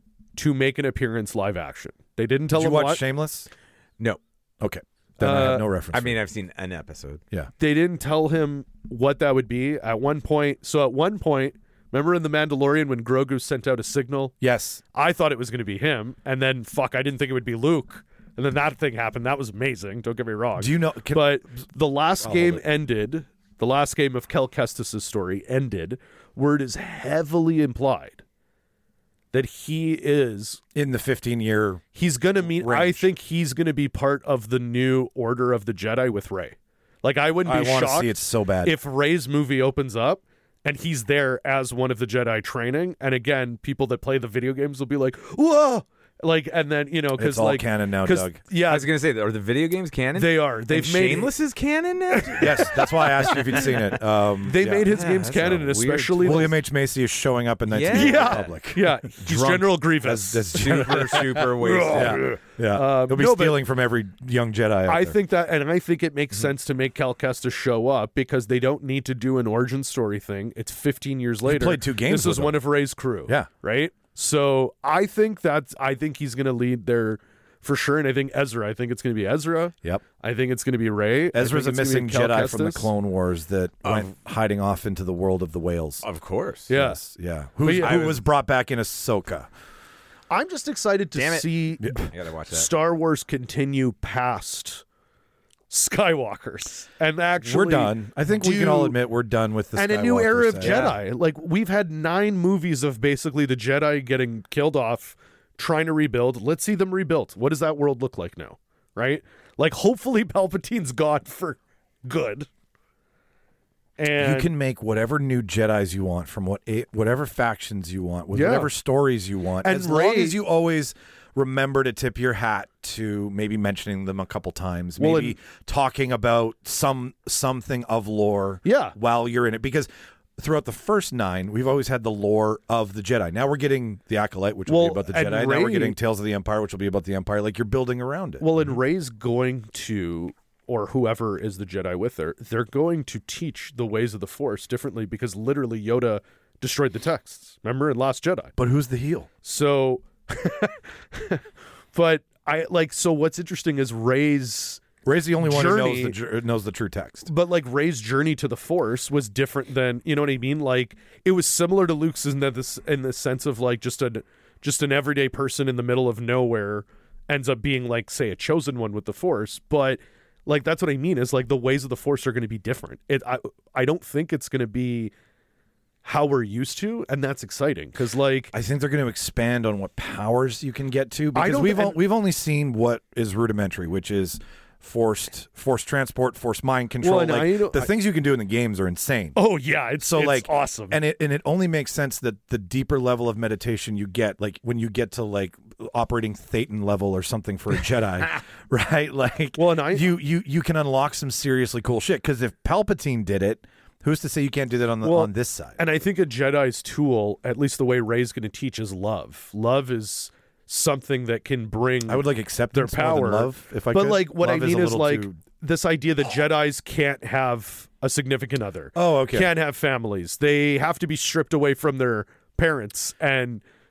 [SPEAKER 4] to make an appearance live action. They didn't tell
[SPEAKER 5] Did you
[SPEAKER 4] him
[SPEAKER 5] watch
[SPEAKER 4] what.
[SPEAKER 5] Shameless?
[SPEAKER 6] no.
[SPEAKER 5] Okay, then I
[SPEAKER 4] Uh,
[SPEAKER 5] have no reference.
[SPEAKER 6] I
[SPEAKER 5] for
[SPEAKER 6] mean,
[SPEAKER 5] it.
[SPEAKER 6] I've seen an episode.
[SPEAKER 5] yeah.
[SPEAKER 4] They didn't tell him what that would be at one point. So at one point, remember in The Mandalorian when Grogu sent out a signal?
[SPEAKER 5] Yes.
[SPEAKER 4] I thought it was going to be him, and then fuck, I didn't think it would be Luke. And then that thing happened. That was amazing. Don't get me wrong.
[SPEAKER 5] Do you know? Can,
[SPEAKER 4] but the last
[SPEAKER 5] I'll
[SPEAKER 4] game
[SPEAKER 5] hold it.
[SPEAKER 4] ended. The last game of Kel Kestis' story ended where it is heavily implied that he is
[SPEAKER 5] in the fifteen year?
[SPEAKER 4] he's gonna meet. I
[SPEAKER 5] Range.
[SPEAKER 4] think he's gonna be part of the new Order of the Jedi with Rey. Like I wouldn't
[SPEAKER 5] I
[SPEAKER 4] be
[SPEAKER 5] want to
[SPEAKER 4] shocked
[SPEAKER 5] see it so bad.
[SPEAKER 4] if Rey's movie opens up and he's there as one of the Jedi training. And again, people that play the video games will be like, "Whoa!" Like, and then you know, because
[SPEAKER 5] It's all
[SPEAKER 4] like
[SPEAKER 5] canon now,
[SPEAKER 4] 'cause-
[SPEAKER 5] Doug.
[SPEAKER 4] Yeah,
[SPEAKER 6] I was gonna say, are the video games canon?
[SPEAKER 4] they are. They've
[SPEAKER 6] and
[SPEAKER 4] made
[SPEAKER 6] Shameless is canon now.
[SPEAKER 5] Yes, that's why I asked you if you'd seen it. Um,
[SPEAKER 4] They
[SPEAKER 5] yeah.
[SPEAKER 4] made his
[SPEAKER 6] Yeah,
[SPEAKER 4] games
[SPEAKER 6] that's
[SPEAKER 4] canon,
[SPEAKER 6] a
[SPEAKER 4] and
[SPEAKER 6] weird
[SPEAKER 4] especially the-
[SPEAKER 5] William H Macy is showing up in Knights of the
[SPEAKER 6] Yeah.
[SPEAKER 5] Old
[SPEAKER 4] yeah,
[SPEAKER 5] Republic.
[SPEAKER 4] yeah. He's
[SPEAKER 5] Drunk
[SPEAKER 4] General Grievous.
[SPEAKER 5] As, as
[SPEAKER 6] super, super wasted.
[SPEAKER 5] yeah, yeah.
[SPEAKER 4] Um,
[SPEAKER 5] He'll be
[SPEAKER 4] no, but-
[SPEAKER 5] stealing from every young Jedi. out
[SPEAKER 4] I
[SPEAKER 5] there.
[SPEAKER 4] think that, and I think it makes
[SPEAKER 5] Mm-hmm.
[SPEAKER 4] sense to make Cal Kestis show up because they don't need to do an origin story thing. It's fifteen years later.
[SPEAKER 5] played two games
[SPEAKER 4] This
[SPEAKER 5] with
[SPEAKER 4] is
[SPEAKER 5] him.
[SPEAKER 4] one of Rey's crew.
[SPEAKER 5] Yeah.
[SPEAKER 4] right. So I think that's. I think he's going to lead there for sure, and I think Ezra. I think it's going to be Ezra.
[SPEAKER 5] Yep.
[SPEAKER 4] I think it's going to be Rey. I
[SPEAKER 5] Ezra's a
[SPEAKER 4] think it's gonna
[SPEAKER 5] missing
[SPEAKER 4] be Cal
[SPEAKER 5] Jedi from the
[SPEAKER 4] Kestis.
[SPEAKER 5] Clone Wars that went hiding off into the world of the whales.
[SPEAKER 6] Of course.
[SPEAKER 4] Yeah.
[SPEAKER 5] Yes, yeah. Who's,
[SPEAKER 4] yeah,
[SPEAKER 5] who
[SPEAKER 4] I
[SPEAKER 5] was brought back in Ahsoka?
[SPEAKER 4] I'm just excited to
[SPEAKER 6] Damn it.
[SPEAKER 4] see
[SPEAKER 6] I gotta watch that.
[SPEAKER 4] Star Wars continue past Skywalkers and actually
[SPEAKER 5] We're done. I think we can
[SPEAKER 4] do-
[SPEAKER 5] all admit we're done with the
[SPEAKER 4] and a new
[SPEAKER 5] Skywalker
[SPEAKER 4] era of
[SPEAKER 5] side.
[SPEAKER 4] Jedi. Like we've had nine movies of basically the Jedi getting killed off, trying to rebuild. Let's see them rebuilt. What does that world look like now? Right? Like hopefully Palpatine's gone for good. And
[SPEAKER 5] You can make whatever new Jedis you want from what whatever factions you want, with
[SPEAKER 4] Yeah.
[SPEAKER 5] whatever stories you want,
[SPEAKER 4] And
[SPEAKER 5] as long
[SPEAKER 4] Rey-
[SPEAKER 5] as you always remember to tip your hat to maybe mentioning them a couple times,
[SPEAKER 4] Well,
[SPEAKER 5] maybe
[SPEAKER 4] and-
[SPEAKER 5] talking about some something of lore,
[SPEAKER 4] Yeah.
[SPEAKER 5] while you're in it, because throughout the first nine, we've always had the lore of the Jedi. Now we're getting the Acolyte, which will
[SPEAKER 4] Well,
[SPEAKER 5] be about the
[SPEAKER 4] and
[SPEAKER 5] Jedi. now we're
[SPEAKER 4] Rey-
[SPEAKER 5] getting Tales of the Empire, which will be about the Empire. Like you're building around it.
[SPEAKER 4] well, and Rey's going to, or whoever is the Jedi with her, they're going to teach the ways of the Force differently because literally Yoda destroyed the texts. Remember in Last Jedi?
[SPEAKER 5] But who's the heel?
[SPEAKER 4] So, but I like, so what's interesting is Rey's,
[SPEAKER 5] Rey's the only one who knows
[SPEAKER 4] Journey-
[SPEAKER 5] the ju- knows the true text.
[SPEAKER 4] but like Rey's journey to the Force was different than, you know what I mean? Like it was similar to Luke's in that this, in the sense of like just a, just an everyday person in the middle of nowhere ends up being like, say, a chosen one with the Force. But like, that's what I mean is like the ways of the Force are going to be different. It, I, I don't think it's going to be how we're used to. And that's exciting. Cause like,
[SPEAKER 5] I think they're going to expand on what powers you can get to
[SPEAKER 4] I
[SPEAKER 5] because
[SPEAKER 4] don't-
[SPEAKER 5] we've
[SPEAKER 4] and-
[SPEAKER 5] o- we've only seen what is rudimentary, which is forced forced transport, forced mind control.
[SPEAKER 4] Well, and
[SPEAKER 5] like,
[SPEAKER 4] I don't-
[SPEAKER 5] the
[SPEAKER 4] I-
[SPEAKER 5] things you can do in the games are insane.
[SPEAKER 4] oh yeah, it's
[SPEAKER 5] so
[SPEAKER 4] it's
[SPEAKER 5] like
[SPEAKER 4] awesome.
[SPEAKER 5] and it and it only makes sense that the deeper level of meditation you get, like when you get to like operating Thetan level or something for a Jedi, right? Like,
[SPEAKER 4] Well, and I-
[SPEAKER 5] you you you can unlock some seriously cool shit because if Palpatine did it, who's to say you can't do that on the
[SPEAKER 4] Well,
[SPEAKER 5] on this side?
[SPEAKER 4] And I think a Jedi's tool, at least the way Rey's going to teach, is love. Love is something that can bring
[SPEAKER 5] I would like accept
[SPEAKER 4] their
[SPEAKER 5] more than
[SPEAKER 4] power.
[SPEAKER 5] love if I
[SPEAKER 4] but
[SPEAKER 5] could.
[SPEAKER 4] like what
[SPEAKER 5] Love
[SPEAKER 4] I mean
[SPEAKER 5] a
[SPEAKER 4] is,
[SPEAKER 5] little
[SPEAKER 4] like
[SPEAKER 5] too-
[SPEAKER 4] this idea that Jedi's can't have a significant other.
[SPEAKER 5] Oh, okay.
[SPEAKER 4] Can't have families. They have to be stripped away from their parents and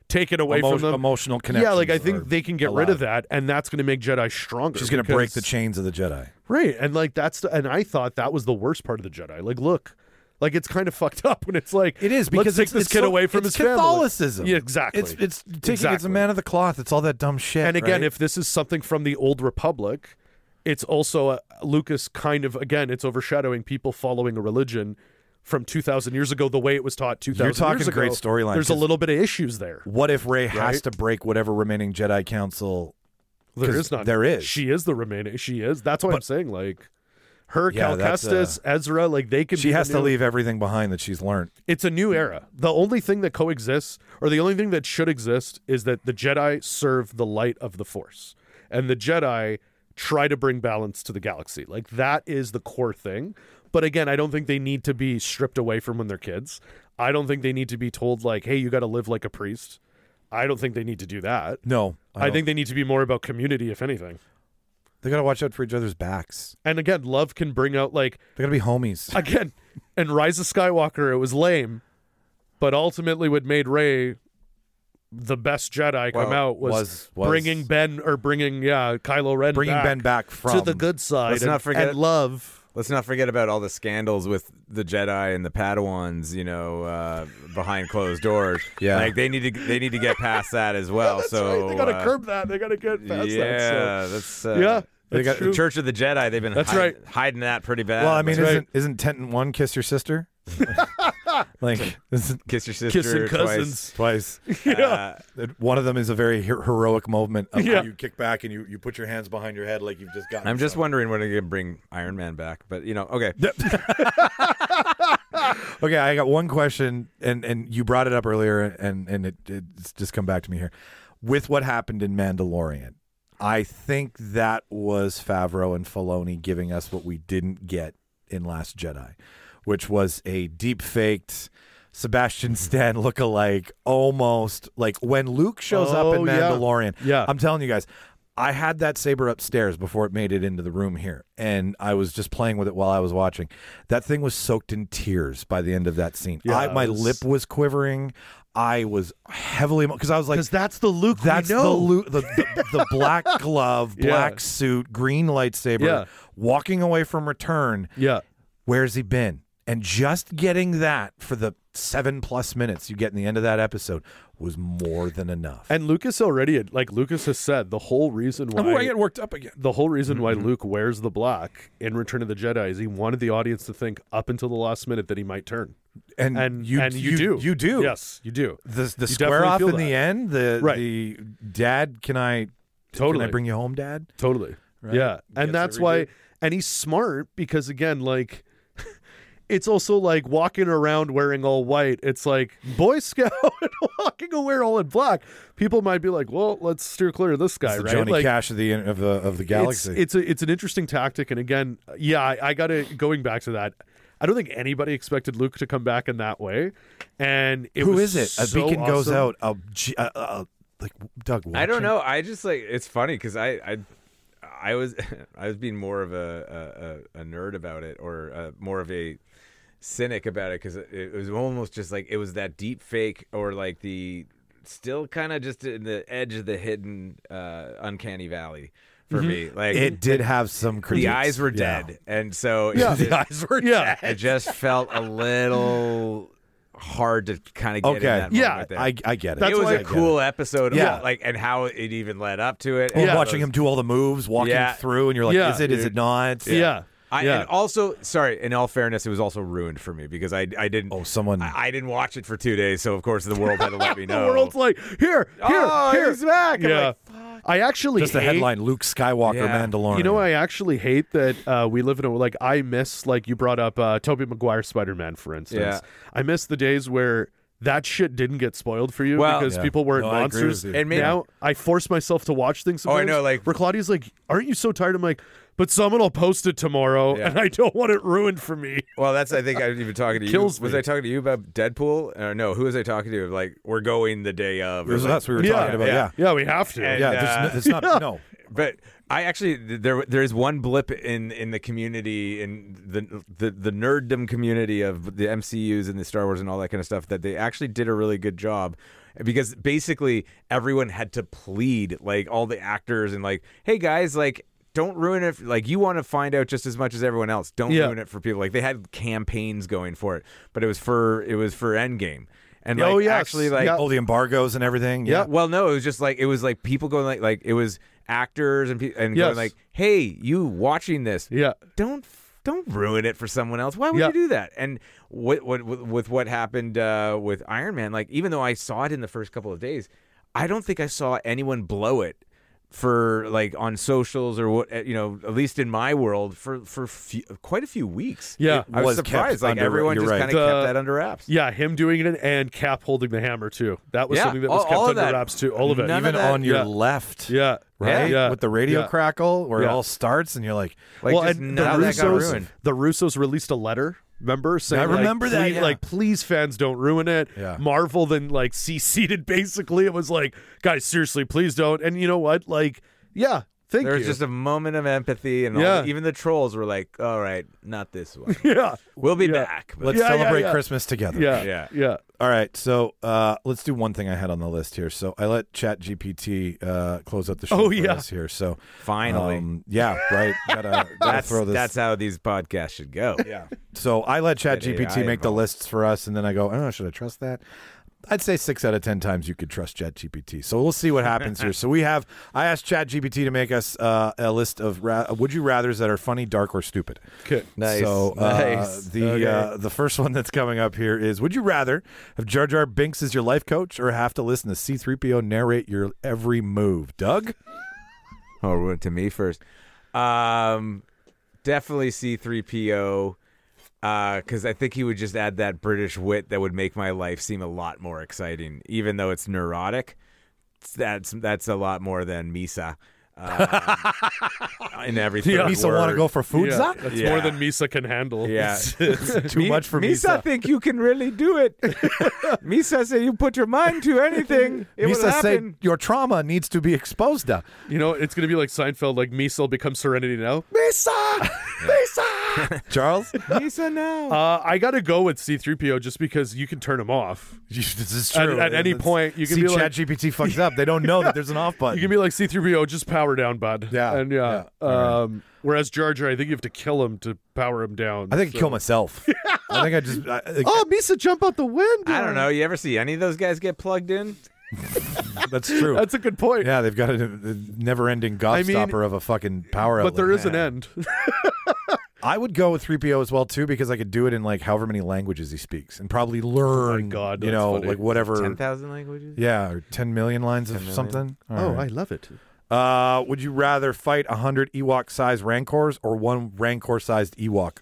[SPEAKER 4] take it away
[SPEAKER 5] Emo-
[SPEAKER 4] from them.
[SPEAKER 5] emotional
[SPEAKER 4] Yeah, like I
[SPEAKER 5] connections
[SPEAKER 4] think
[SPEAKER 5] are
[SPEAKER 4] they can get rid of
[SPEAKER 5] allowed.
[SPEAKER 4] that, and that's going to make Jedi stronger.
[SPEAKER 5] She's going to break the
[SPEAKER 4] because-
[SPEAKER 5] chains of the Jedi.
[SPEAKER 4] Right, and like that's the, and I thought that was the worst part of the Jedi. Like, look, like it's kind of fucked up when it's like
[SPEAKER 5] It is
[SPEAKER 4] let's
[SPEAKER 5] because
[SPEAKER 4] take
[SPEAKER 5] it's,
[SPEAKER 4] this
[SPEAKER 5] it's
[SPEAKER 4] kid
[SPEAKER 5] so-
[SPEAKER 4] away from
[SPEAKER 5] it's
[SPEAKER 4] his family.
[SPEAKER 5] Catholicism.
[SPEAKER 4] Yeah, exactly.
[SPEAKER 5] It's it's taking it's a
[SPEAKER 4] Exactly.
[SPEAKER 5] man of the cloth. It's all that dumb shit.
[SPEAKER 4] And again,
[SPEAKER 5] right?
[SPEAKER 4] if this is something from the Old Republic, it's also a, Lucas kind of again, it's overshadowing people following a religion from two thousand years ago, the way it was taught two thousand
[SPEAKER 5] You're talking
[SPEAKER 4] years ago.
[SPEAKER 5] great storyline,
[SPEAKER 4] There's a
[SPEAKER 5] 'cause-
[SPEAKER 4] little bit of issues there.
[SPEAKER 5] what if Rey has
[SPEAKER 4] Right?
[SPEAKER 5] to break whatever remaining Jedi Council?
[SPEAKER 4] There
[SPEAKER 5] 'Cause
[SPEAKER 4] is not.
[SPEAKER 5] there is.
[SPEAKER 4] She is the remaining. She is. That's what I'm saying. Like her,
[SPEAKER 5] Yeah,
[SPEAKER 4] Cal
[SPEAKER 5] that's,
[SPEAKER 4] Kestis, Ezra, like they could.
[SPEAKER 5] She
[SPEAKER 4] be the
[SPEAKER 5] has to
[SPEAKER 4] new-
[SPEAKER 5] leave everything behind that she's learned.
[SPEAKER 4] It's a new era. The only thing that coexists, or the only thing that should exist, is that the Jedi serve the light of the Force, and the Jedi try to bring balance to the galaxy. Like that is the core thing. But again, I don't think they need to be stripped away from when they're kids. I don't think they need to be told like, "Hey, you got to live like a priest." I don't think they need to do that.
[SPEAKER 5] No,
[SPEAKER 4] I,
[SPEAKER 5] don't.
[SPEAKER 4] think they need to be more about community, if anything.
[SPEAKER 5] they got to watch out for each other's backs.
[SPEAKER 4] And again, love can bring out like
[SPEAKER 5] They got to be homies.
[SPEAKER 4] again, in Rise of Skywalker, it was lame, but ultimately, what made Rey the best Jedi come
[SPEAKER 6] Well,
[SPEAKER 4] out was,
[SPEAKER 5] was- was-
[SPEAKER 4] bringing Ben or bringing yeah Kylo Ren
[SPEAKER 5] Bringing
[SPEAKER 4] back
[SPEAKER 5] Ben back from
[SPEAKER 4] to the good side.
[SPEAKER 6] Let's
[SPEAKER 4] and,
[SPEAKER 6] not forget-
[SPEAKER 4] and love.
[SPEAKER 6] Let's not forget about all the scandals with the Jedi and the Padawans, you know, uh, behind closed doors.
[SPEAKER 5] Yeah.
[SPEAKER 6] like they need to they need to get past that as well.
[SPEAKER 4] That's
[SPEAKER 6] so
[SPEAKER 4] right. They got to
[SPEAKER 6] uh,
[SPEAKER 4] curb that. They got to get past
[SPEAKER 6] yeah,
[SPEAKER 4] that. So.
[SPEAKER 6] that's uh,
[SPEAKER 4] Yeah,
[SPEAKER 6] They
[SPEAKER 4] that's
[SPEAKER 6] got
[SPEAKER 4] true.
[SPEAKER 6] the Church of the Jedi. They've been
[SPEAKER 4] That's
[SPEAKER 6] hide-
[SPEAKER 4] right.
[SPEAKER 6] hiding that pretty bad.
[SPEAKER 5] Well, I mean,
[SPEAKER 4] That's
[SPEAKER 5] isn't
[SPEAKER 4] right.
[SPEAKER 5] isn't Tenton one kiss your sister? like isn't
[SPEAKER 6] kiss your sister
[SPEAKER 4] Kissing
[SPEAKER 6] twice.
[SPEAKER 4] cousins.
[SPEAKER 5] twice.
[SPEAKER 6] Uh,
[SPEAKER 5] That one of them is a very her- heroic moment of
[SPEAKER 4] Yeah.
[SPEAKER 5] how you kick back and you, you put your hands behind your head like you've just gotten.
[SPEAKER 6] I'm just
[SPEAKER 5] something.
[SPEAKER 6] wondering when they're gonna bring Iron Man back, but you know, okay.
[SPEAKER 5] Okay, I got one question, and, and you brought it up earlier, and and it, it's just come back to me here. With what happened in Mandalorian, I think that was Favreau and Filoni giving us what we didn't get in Last Jedi, which was a deep faked Sebastian Stan lookalike, almost like when Luke shows up in
[SPEAKER 4] Oh, yeah.
[SPEAKER 5] Mandalorian.
[SPEAKER 4] Yeah.
[SPEAKER 5] I'm telling you guys. I had that saber upstairs before it made it into the room here, and I was just playing with it while I was watching. That thing was soaked in tears by the end of that scene.
[SPEAKER 4] Yeah,
[SPEAKER 5] I,
[SPEAKER 4] it
[SPEAKER 5] my
[SPEAKER 4] was-
[SPEAKER 5] lip was quivering. I was heavily because I was like,
[SPEAKER 4] Because that's the Luke.
[SPEAKER 5] "That's
[SPEAKER 4] we
[SPEAKER 5] the,
[SPEAKER 4] know.
[SPEAKER 5] Lu- the the the black glove,
[SPEAKER 4] Yeah.
[SPEAKER 5] black suit, green lightsaber,
[SPEAKER 4] Yeah.
[SPEAKER 5] walking away from Return.
[SPEAKER 4] Yeah.
[SPEAKER 5] Where's he been?" And just getting that for the seven plus minutes you get in the end of that episode was more than enough.
[SPEAKER 4] And Lucas already, had, like Lucas has said, the whole reason why
[SPEAKER 5] Oh, I get worked up again.
[SPEAKER 4] the whole reason why
[SPEAKER 5] Mm-hmm.
[SPEAKER 4] Luke wears the black in Return of the Jedi is he wanted the audience to think up until the last minute that he might turn.
[SPEAKER 5] And,
[SPEAKER 4] And
[SPEAKER 5] you,
[SPEAKER 4] and you, do.
[SPEAKER 5] You do.
[SPEAKER 4] Yes, you do.
[SPEAKER 5] The the
[SPEAKER 4] You
[SPEAKER 5] square
[SPEAKER 4] definitely
[SPEAKER 5] off
[SPEAKER 4] feel
[SPEAKER 5] in the
[SPEAKER 4] that.
[SPEAKER 5] end, the
[SPEAKER 4] Right.
[SPEAKER 5] the dad, can I
[SPEAKER 4] Totally.
[SPEAKER 5] can I bring you home, Dad?
[SPEAKER 4] Totally.
[SPEAKER 5] Right?
[SPEAKER 4] Yeah.
[SPEAKER 5] Gets
[SPEAKER 4] And
[SPEAKER 5] it
[SPEAKER 4] that's why
[SPEAKER 5] redo.
[SPEAKER 4] and he's smart because again, like it's also like walking around wearing all white. It's like Boy Scout and walking away all in black. People might be like, "Well, let's steer clear of this guy."
[SPEAKER 5] It's the
[SPEAKER 4] right?
[SPEAKER 5] Johnny
[SPEAKER 4] like,
[SPEAKER 5] Cash of the of the of the galaxy.
[SPEAKER 4] It's, it's a it's an interesting tactic, and again, yeah, I, I got to going back to that. I don't think anybody expected Luke to come back in that way, and it
[SPEAKER 5] Who
[SPEAKER 4] was
[SPEAKER 5] is it? A
[SPEAKER 4] so
[SPEAKER 5] beacon goes
[SPEAKER 4] awesome.
[SPEAKER 5] out. A, G- uh, uh, like Doug.
[SPEAKER 6] I don't
[SPEAKER 5] watching?
[SPEAKER 6] know. I just like it's funny because I, I I was I was being more of a a, a nerd about it or uh, more of a cynic about it because it, it was almost just like it was that deep fake or like the still kind of just in the edge of the hidden uh, uncanny valley for me. Like
[SPEAKER 5] It did have some critiques.
[SPEAKER 6] the eyes were
[SPEAKER 5] Yeah.
[SPEAKER 6] dead, and so it
[SPEAKER 4] Yeah.
[SPEAKER 6] just-
[SPEAKER 5] The eyes were
[SPEAKER 4] Yeah.
[SPEAKER 5] dead.
[SPEAKER 6] it just felt a little hard to kind of get
[SPEAKER 5] Okay.
[SPEAKER 6] in that
[SPEAKER 4] Yeah,
[SPEAKER 6] moment there.
[SPEAKER 5] I I get it.
[SPEAKER 4] That's
[SPEAKER 6] it was
[SPEAKER 4] why-
[SPEAKER 6] a cool episode,
[SPEAKER 5] Yeah.
[SPEAKER 6] of, like and how it even led up to it.
[SPEAKER 5] Well,
[SPEAKER 6] and
[SPEAKER 5] watching
[SPEAKER 6] those-
[SPEAKER 5] him do all the moves, walking
[SPEAKER 6] Yeah.
[SPEAKER 5] through, and you're like,
[SPEAKER 4] Yeah,
[SPEAKER 5] is it? Is
[SPEAKER 4] dude.
[SPEAKER 5] it not?
[SPEAKER 4] Yeah,
[SPEAKER 6] I,
[SPEAKER 4] yeah.
[SPEAKER 6] And also, sorry, in all fairness, it was also ruined for me because I I didn't.
[SPEAKER 5] Oh, someone.
[SPEAKER 6] I, I didn't watch it for two days, so of course the world had to let me
[SPEAKER 4] the
[SPEAKER 6] know.
[SPEAKER 4] world's like here, here,
[SPEAKER 6] oh,
[SPEAKER 4] here.
[SPEAKER 6] he's back. I'm
[SPEAKER 4] Yeah,
[SPEAKER 6] like,
[SPEAKER 4] I actually
[SPEAKER 5] Just the
[SPEAKER 4] hate-
[SPEAKER 5] headline: Luke Skywalker,
[SPEAKER 6] Yeah.
[SPEAKER 5] Mandalorian.
[SPEAKER 4] You know, I actually hate that uh, we live in a like I miss like you brought up uh, Tobey Maguire Spider Man for instance.
[SPEAKER 6] Yeah.
[SPEAKER 4] I miss the days where that shit didn't get spoiled for you
[SPEAKER 6] Well-
[SPEAKER 4] because
[SPEAKER 5] Yeah.
[SPEAKER 4] people weren't
[SPEAKER 5] No, I agree
[SPEAKER 4] monsters.
[SPEAKER 5] with you.
[SPEAKER 6] And maybe-
[SPEAKER 4] now I force myself to watch things.
[SPEAKER 6] Oh, I
[SPEAKER 4] Sometimes,
[SPEAKER 6] know, like-
[SPEAKER 4] where Claudia's like, "Aren't you so tired?" I'm like, "But someone will post it tomorrow,
[SPEAKER 6] Yeah.
[SPEAKER 4] and I don't want it ruined for me."
[SPEAKER 6] Well, that's I think I was even talking to you.
[SPEAKER 4] Kills
[SPEAKER 6] was
[SPEAKER 4] me.
[SPEAKER 6] I talking to you about Deadpool? Or no, who was I talking to? Like we're going the day of.
[SPEAKER 5] It was
[SPEAKER 6] or like-
[SPEAKER 5] us we were
[SPEAKER 4] Yeah.
[SPEAKER 5] talking about. Yeah,
[SPEAKER 6] Yeah.
[SPEAKER 4] Yeah, we have to.
[SPEAKER 6] And-
[SPEAKER 5] yeah.
[SPEAKER 6] uh,
[SPEAKER 5] there's no, it's not. No,
[SPEAKER 6] But I actually there there is one blip in in the community in the the the nerddom community of the M C Us and the Star Wars and all that kind of stuff that they actually did a really good job. because basically everyone had to plead, like all the actors and like, hey guys, like don't ruin it. Like you want to find out just as much as everyone else. Don't
[SPEAKER 4] Yeah.
[SPEAKER 6] ruin it for people. Like they had campaigns going for it, but it was for it was for Endgame. And
[SPEAKER 4] Oh,
[SPEAKER 6] like
[SPEAKER 4] yes.
[SPEAKER 6] actually like
[SPEAKER 4] Yeah.
[SPEAKER 5] Oh, the embargoes and everything.
[SPEAKER 4] Yeah.
[SPEAKER 6] well, no, it was just like it was like people going like like it was actors and pe- and
[SPEAKER 4] Yes.
[SPEAKER 6] going like, hey, you watching this?
[SPEAKER 4] Yeah.
[SPEAKER 6] Don't don't ruin it for someone else. Why would
[SPEAKER 4] Yeah.
[SPEAKER 6] you do that? And what what with, with what happened uh, with Iron Man? Like even though I saw it in the first couple of days, I don't think I saw anyone blow it for like on socials or what, you know, at least in my world for for few, quite a few weeks.
[SPEAKER 4] Yeah.
[SPEAKER 6] It- I was,
[SPEAKER 5] Was kept
[SPEAKER 6] surprised. Like
[SPEAKER 5] under-
[SPEAKER 6] everyone
[SPEAKER 5] you're
[SPEAKER 6] just
[SPEAKER 5] right.
[SPEAKER 6] kind of
[SPEAKER 4] The-
[SPEAKER 6] kept that under wraps.
[SPEAKER 4] Yeah, him doing it and Cap holding the hammer too. That was
[SPEAKER 6] Yeah,
[SPEAKER 4] something that was
[SPEAKER 6] all-
[SPEAKER 4] kept
[SPEAKER 6] all of
[SPEAKER 4] under
[SPEAKER 6] that.
[SPEAKER 4] wraps too. All of it.
[SPEAKER 6] None
[SPEAKER 5] Even
[SPEAKER 6] of that-
[SPEAKER 5] on your
[SPEAKER 4] yeah.
[SPEAKER 5] left.
[SPEAKER 4] Yeah.
[SPEAKER 5] Right?
[SPEAKER 4] Yeah.
[SPEAKER 5] With the radio
[SPEAKER 4] Yeah.
[SPEAKER 5] crackle where it
[SPEAKER 4] Yeah.
[SPEAKER 5] all starts and you're like,
[SPEAKER 6] Like
[SPEAKER 4] well,
[SPEAKER 6] just
[SPEAKER 4] and
[SPEAKER 6] none
[SPEAKER 4] the
[SPEAKER 6] of that got
[SPEAKER 4] Russos,
[SPEAKER 6] ruined.
[SPEAKER 4] the Russos released a letter. Remember, saying
[SPEAKER 5] I remember
[SPEAKER 4] like,
[SPEAKER 5] that,
[SPEAKER 4] please,
[SPEAKER 5] yeah.
[SPEAKER 4] like, please, fans, don't ruin it.
[SPEAKER 5] Yeah.
[SPEAKER 4] Marvel then like C C'd it basically. It was like, guys, seriously, please don't. And you know what? Like, yeah, thank
[SPEAKER 6] There
[SPEAKER 4] you.
[SPEAKER 6] was just a moment of empathy, and all
[SPEAKER 4] Yeah.
[SPEAKER 6] the, even the trolls were like, "All right, not this one.
[SPEAKER 4] yeah,
[SPEAKER 6] We'll be
[SPEAKER 4] Yeah.
[SPEAKER 6] back." But
[SPEAKER 5] let's
[SPEAKER 4] Yeah, yeah,
[SPEAKER 5] celebrate
[SPEAKER 4] yeah.
[SPEAKER 5] Christmas together.
[SPEAKER 4] yeah,
[SPEAKER 6] Yeah.
[SPEAKER 4] yeah.
[SPEAKER 5] All right, so uh, let's do one thing I had on the list here. So I let ChatGPT uh, close out the show
[SPEAKER 4] Oh,
[SPEAKER 5] for
[SPEAKER 4] yeah.
[SPEAKER 5] us here. So
[SPEAKER 6] Finally,
[SPEAKER 5] um, yeah, right. Gotta, gotta
[SPEAKER 6] that's
[SPEAKER 5] throw this.
[SPEAKER 6] that's how these podcasts should go.
[SPEAKER 5] yeah. So I let
[SPEAKER 6] Get
[SPEAKER 5] ChatGPT
[SPEAKER 6] A I
[SPEAKER 5] make the
[SPEAKER 6] involved.
[SPEAKER 5] lists for us, and then I go, oh, should I trust that? I'd say six out of ten times you could trust ChatGPT. So we'll see what happens here. So we have, I asked ChatGPT to make us uh, a list of ra- would you rather's that are funny, dark, or stupid.
[SPEAKER 4] Okay.
[SPEAKER 6] Nice,
[SPEAKER 5] So uh,
[SPEAKER 6] nice.
[SPEAKER 5] the
[SPEAKER 6] Okay.
[SPEAKER 5] uh, the first one that's coming up here is: would you rather have Jar Jar Binks as your life coach, or have to listen to C three P O narrate your every move? Doug?
[SPEAKER 6] Oh, to me first. Um, definitely C three P O. Because I think he would just add that British wit that would make my life seem a lot more exciting, even though it's neurotic. That's that's a lot more than Misa. Um, in everything.
[SPEAKER 4] Yeah.
[SPEAKER 5] Misa want to go for food?
[SPEAKER 4] Yeah, that's
[SPEAKER 6] Yeah.
[SPEAKER 4] more than Misa can handle.
[SPEAKER 6] Yeah.
[SPEAKER 5] It's too
[SPEAKER 6] Mi-
[SPEAKER 5] much for
[SPEAKER 6] Misa.
[SPEAKER 5] Misa.
[SPEAKER 6] think you can really do it. Misa say you put your mind to anything, it will
[SPEAKER 5] Misa say
[SPEAKER 6] happen.
[SPEAKER 5] your trauma needs to be exposed. To.
[SPEAKER 4] You know, it's gonna be like Seinfeld. Like Misa will become Serenity now.
[SPEAKER 5] Misa, Misa. Charles,
[SPEAKER 6] Misa now.
[SPEAKER 4] Uh, I gotta go with C three P O just because you can turn him off.
[SPEAKER 5] this is
[SPEAKER 4] At-
[SPEAKER 5] true.
[SPEAKER 4] at any
[SPEAKER 5] It's-
[SPEAKER 4] point, you can
[SPEAKER 5] see
[SPEAKER 4] be like-
[SPEAKER 5] ChatGPT fucks up. They don't know that there's an off button.
[SPEAKER 4] You can be like C three P O, just power down, bud.
[SPEAKER 5] Yeah,
[SPEAKER 4] and yeah.
[SPEAKER 5] yeah, all
[SPEAKER 4] Um, whereas Jar Jar, I think you have to kill him to power him down.
[SPEAKER 5] I think I'd
[SPEAKER 4] so.
[SPEAKER 5] kill myself. I think I just. I, I-
[SPEAKER 4] Oh, Misa, jump out the window.
[SPEAKER 6] I don't know. You ever see any of those guys get plugged in?
[SPEAKER 5] that's true.
[SPEAKER 4] That's a good point.
[SPEAKER 5] Yeah, they've got a, a never-ending
[SPEAKER 4] I mean,
[SPEAKER 5] gobstopper of a fucking power outlet.
[SPEAKER 4] but there is an end.
[SPEAKER 5] I would go with three P O as well too, because I could do it in like however many languages he speaks and probably learn.
[SPEAKER 4] God,
[SPEAKER 5] you
[SPEAKER 4] that's
[SPEAKER 5] know,
[SPEAKER 4] funny.
[SPEAKER 5] like whatever.
[SPEAKER 6] Ten thousand languages.
[SPEAKER 5] Yeah, or ten million lines of
[SPEAKER 6] ten million.
[SPEAKER 5] something. All
[SPEAKER 4] Oh,
[SPEAKER 5] right.
[SPEAKER 4] I love it.
[SPEAKER 5] Uh, would you rather fight a hundred Ewok-sized Rancors or one Rancor-sized Ewok?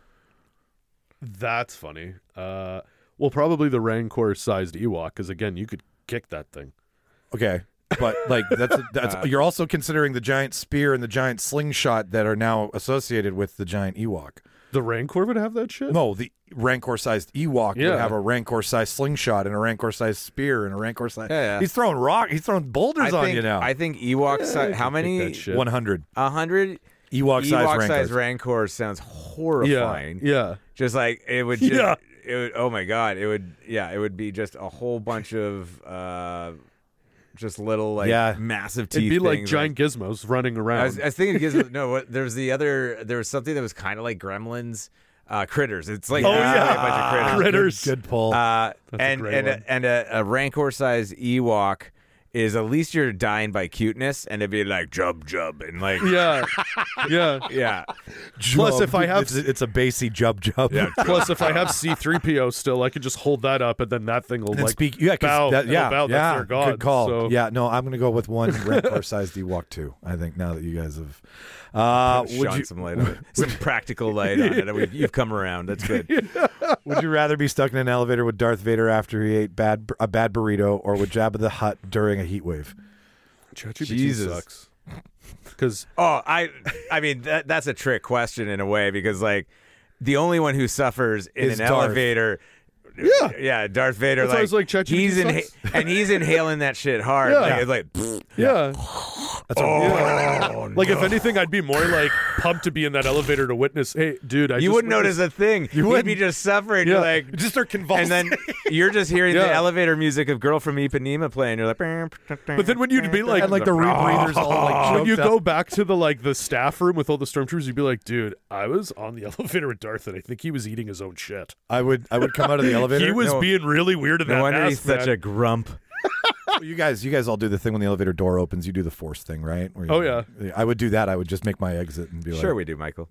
[SPEAKER 4] That's funny. Uh, well, probably the Rancor-sized Ewok, because again, you could kick that thing.
[SPEAKER 5] Okay, but like that's that's you're also considering the giant spear and the giant slingshot that are now associated with the giant Ewok.
[SPEAKER 4] The Rancor would have that shit.
[SPEAKER 5] No, the Rancor-sized Ewok
[SPEAKER 4] Yeah.
[SPEAKER 5] would have a Rancor-sized slingshot and a Rancor-sized spear and a Rancor-sized.
[SPEAKER 6] Yeah, yeah.
[SPEAKER 5] He's throwing rock. He's throwing boulders
[SPEAKER 6] I
[SPEAKER 5] on
[SPEAKER 6] think,
[SPEAKER 5] you now.
[SPEAKER 6] I think Ewok. si-
[SPEAKER 4] you
[SPEAKER 6] how
[SPEAKER 4] can
[SPEAKER 6] many?
[SPEAKER 4] kick that shit.
[SPEAKER 5] One hundred
[SPEAKER 6] A hundred
[SPEAKER 5] Ewok-sized
[SPEAKER 6] Ewok-sized
[SPEAKER 5] Rancors.
[SPEAKER 6] Rancors sounds
[SPEAKER 4] Yeah,
[SPEAKER 6] horrifying.
[SPEAKER 4] yeah.
[SPEAKER 6] Just like it would. Just,
[SPEAKER 4] Yeah.
[SPEAKER 6] It would. Oh my god! It would. Yeah. It would be just a whole bunch of. uh Just little like
[SPEAKER 5] Yeah.
[SPEAKER 6] massive teeth.
[SPEAKER 4] It'd be like
[SPEAKER 6] things,
[SPEAKER 4] giant gizmos running around.
[SPEAKER 6] I was, I was thinking, Gizmo, no, what, there was the other. There was something that was kind of like Gremlins, uh, critters. It's like
[SPEAKER 4] Oh,
[SPEAKER 6] basically
[SPEAKER 4] yeah.
[SPEAKER 6] a bunch of critters.
[SPEAKER 4] Critters.
[SPEAKER 5] Good pull.
[SPEAKER 6] Uh,
[SPEAKER 4] That's a
[SPEAKER 6] and
[SPEAKER 4] great
[SPEAKER 6] and
[SPEAKER 4] one.
[SPEAKER 6] a, and a, a Rancor-sized Ewok is at least you're dying by cuteness, and it'd be like jub jub and like
[SPEAKER 4] yeah, yeah.
[SPEAKER 6] yeah.
[SPEAKER 4] Plus, if I have-
[SPEAKER 5] it's, it's a bassy jub jub. Yeah.
[SPEAKER 4] Plus, if I have C three P O still, I could just hold that up, and then that thing will
[SPEAKER 5] And
[SPEAKER 4] like
[SPEAKER 5] speak, yeah, 'cause
[SPEAKER 4] bow.
[SPEAKER 5] that,
[SPEAKER 4] it'll
[SPEAKER 5] yeah,
[SPEAKER 4] bow. That's
[SPEAKER 5] yeah,
[SPEAKER 4] their god.
[SPEAKER 5] good call.
[SPEAKER 4] So.
[SPEAKER 5] Yeah, no, I'm gonna go with one Rancor-sized Ewok too. I think now that you guys have, uh, would
[SPEAKER 6] Shine
[SPEAKER 5] you
[SPEAKER 6] some light on it, some practical light on it. We've, you've come around. That's good.
[SPEAKER 5] would you rather be stuck in an elevator with Darth Vader after he ate bad a bad burrito, or with Jabba the Hutt during a heat wave?
[SPEAKER 4] ChatGPT
[SPEAKER 6] Jesus.
[SPEAKER 4] sucks. Because
[SPEAKER 6] Oh, I I mean that that's a trick question in a way because like the only one who suffers in
[SPEAKER 5] Is
[SPEAKER 6] an
[SPEAKER 5] Darth.
[SPEAKER 6] elevator.
[SPEAKER 4] Yeah.
[SPEAKER 6] yeah, Darth Vader.
[SPEAKER 4] That's why I
[SPEAKER 6] like,
[SPEAKER 4] was like, ChatGPT
[SPEAKER 6] he's
[SPEAKER 4] sucks.
[SPEAKER 6] and he's inhaling that shit hard.
[SPEAKER 4] Yeah.
[SPEAKER 6] Like, it's like
[SPEAKER 4] yeah,
[SPEAKER 5] That's a
[SPEAKER 6] Oh,
[SPEAKER 4] Like if anything, I'd be more like pumped to be in that elevator to witness. Hey, dude, I
[SPEAKER 6] you
[SPEAKER 4] just
[SPEAKER 6] wouldn't
[SPEAKER 4] witnessed-
[SPEAKER 6] notice a thing.
[SPEAKER 5] You
[SPEAKER 6] You'd
[SPEAKER 5] wouldn't.
[SPEAKER 6] be just suffering.
[SPEAKER 4] Yeah.
[SPEAKER 6] You're like,
[SPEAKER 5] just start convulsing.
[SPEAKER 6] and then you're just hearing
[SPEAKER 4] Yeah.
[SPEAKER 6] the elevator music of "Girl from Ipanema" playing. You're like,
[SPEAKER 4] But then when you'd be like,
[SPEAKER 5] and like the rebreathers all like
[SPEAKER 4] when you
[SPEAKER 5] choked
[SPEAKER 4] go
[SPEAKER 5] up.
[SPEAKER 4] back to the like the staff room with all the stormtroopers, you'd be like, dude, I was on the elevator with Darth, and I think he was eating his own shit.
[SPEAKER 5] I would I would come out of the elevator.
[SPEAKER 4] He was
[SPEAKER 6] No-
[SPEAKER 4] being really weird in
[SPEAKER 6] no
[SPEAKER 4] that
[SPEAKER 6] wonder
[SPEAKER 4] mask,
[SPEAKER 6] he's such
[SPEAKER 4] man.
[SPEAKER 6] a grump.
[SPEAKER 5] You guys, you guys all do the thing when the elevator door opens. You do the force thing, right? Where you-
[SPEAKER 4] Oh, yeah.
[SPEAKER 5] I would do that. I would just make my exit and be like,
[SPEAKER 6] Sure, we do, Michael.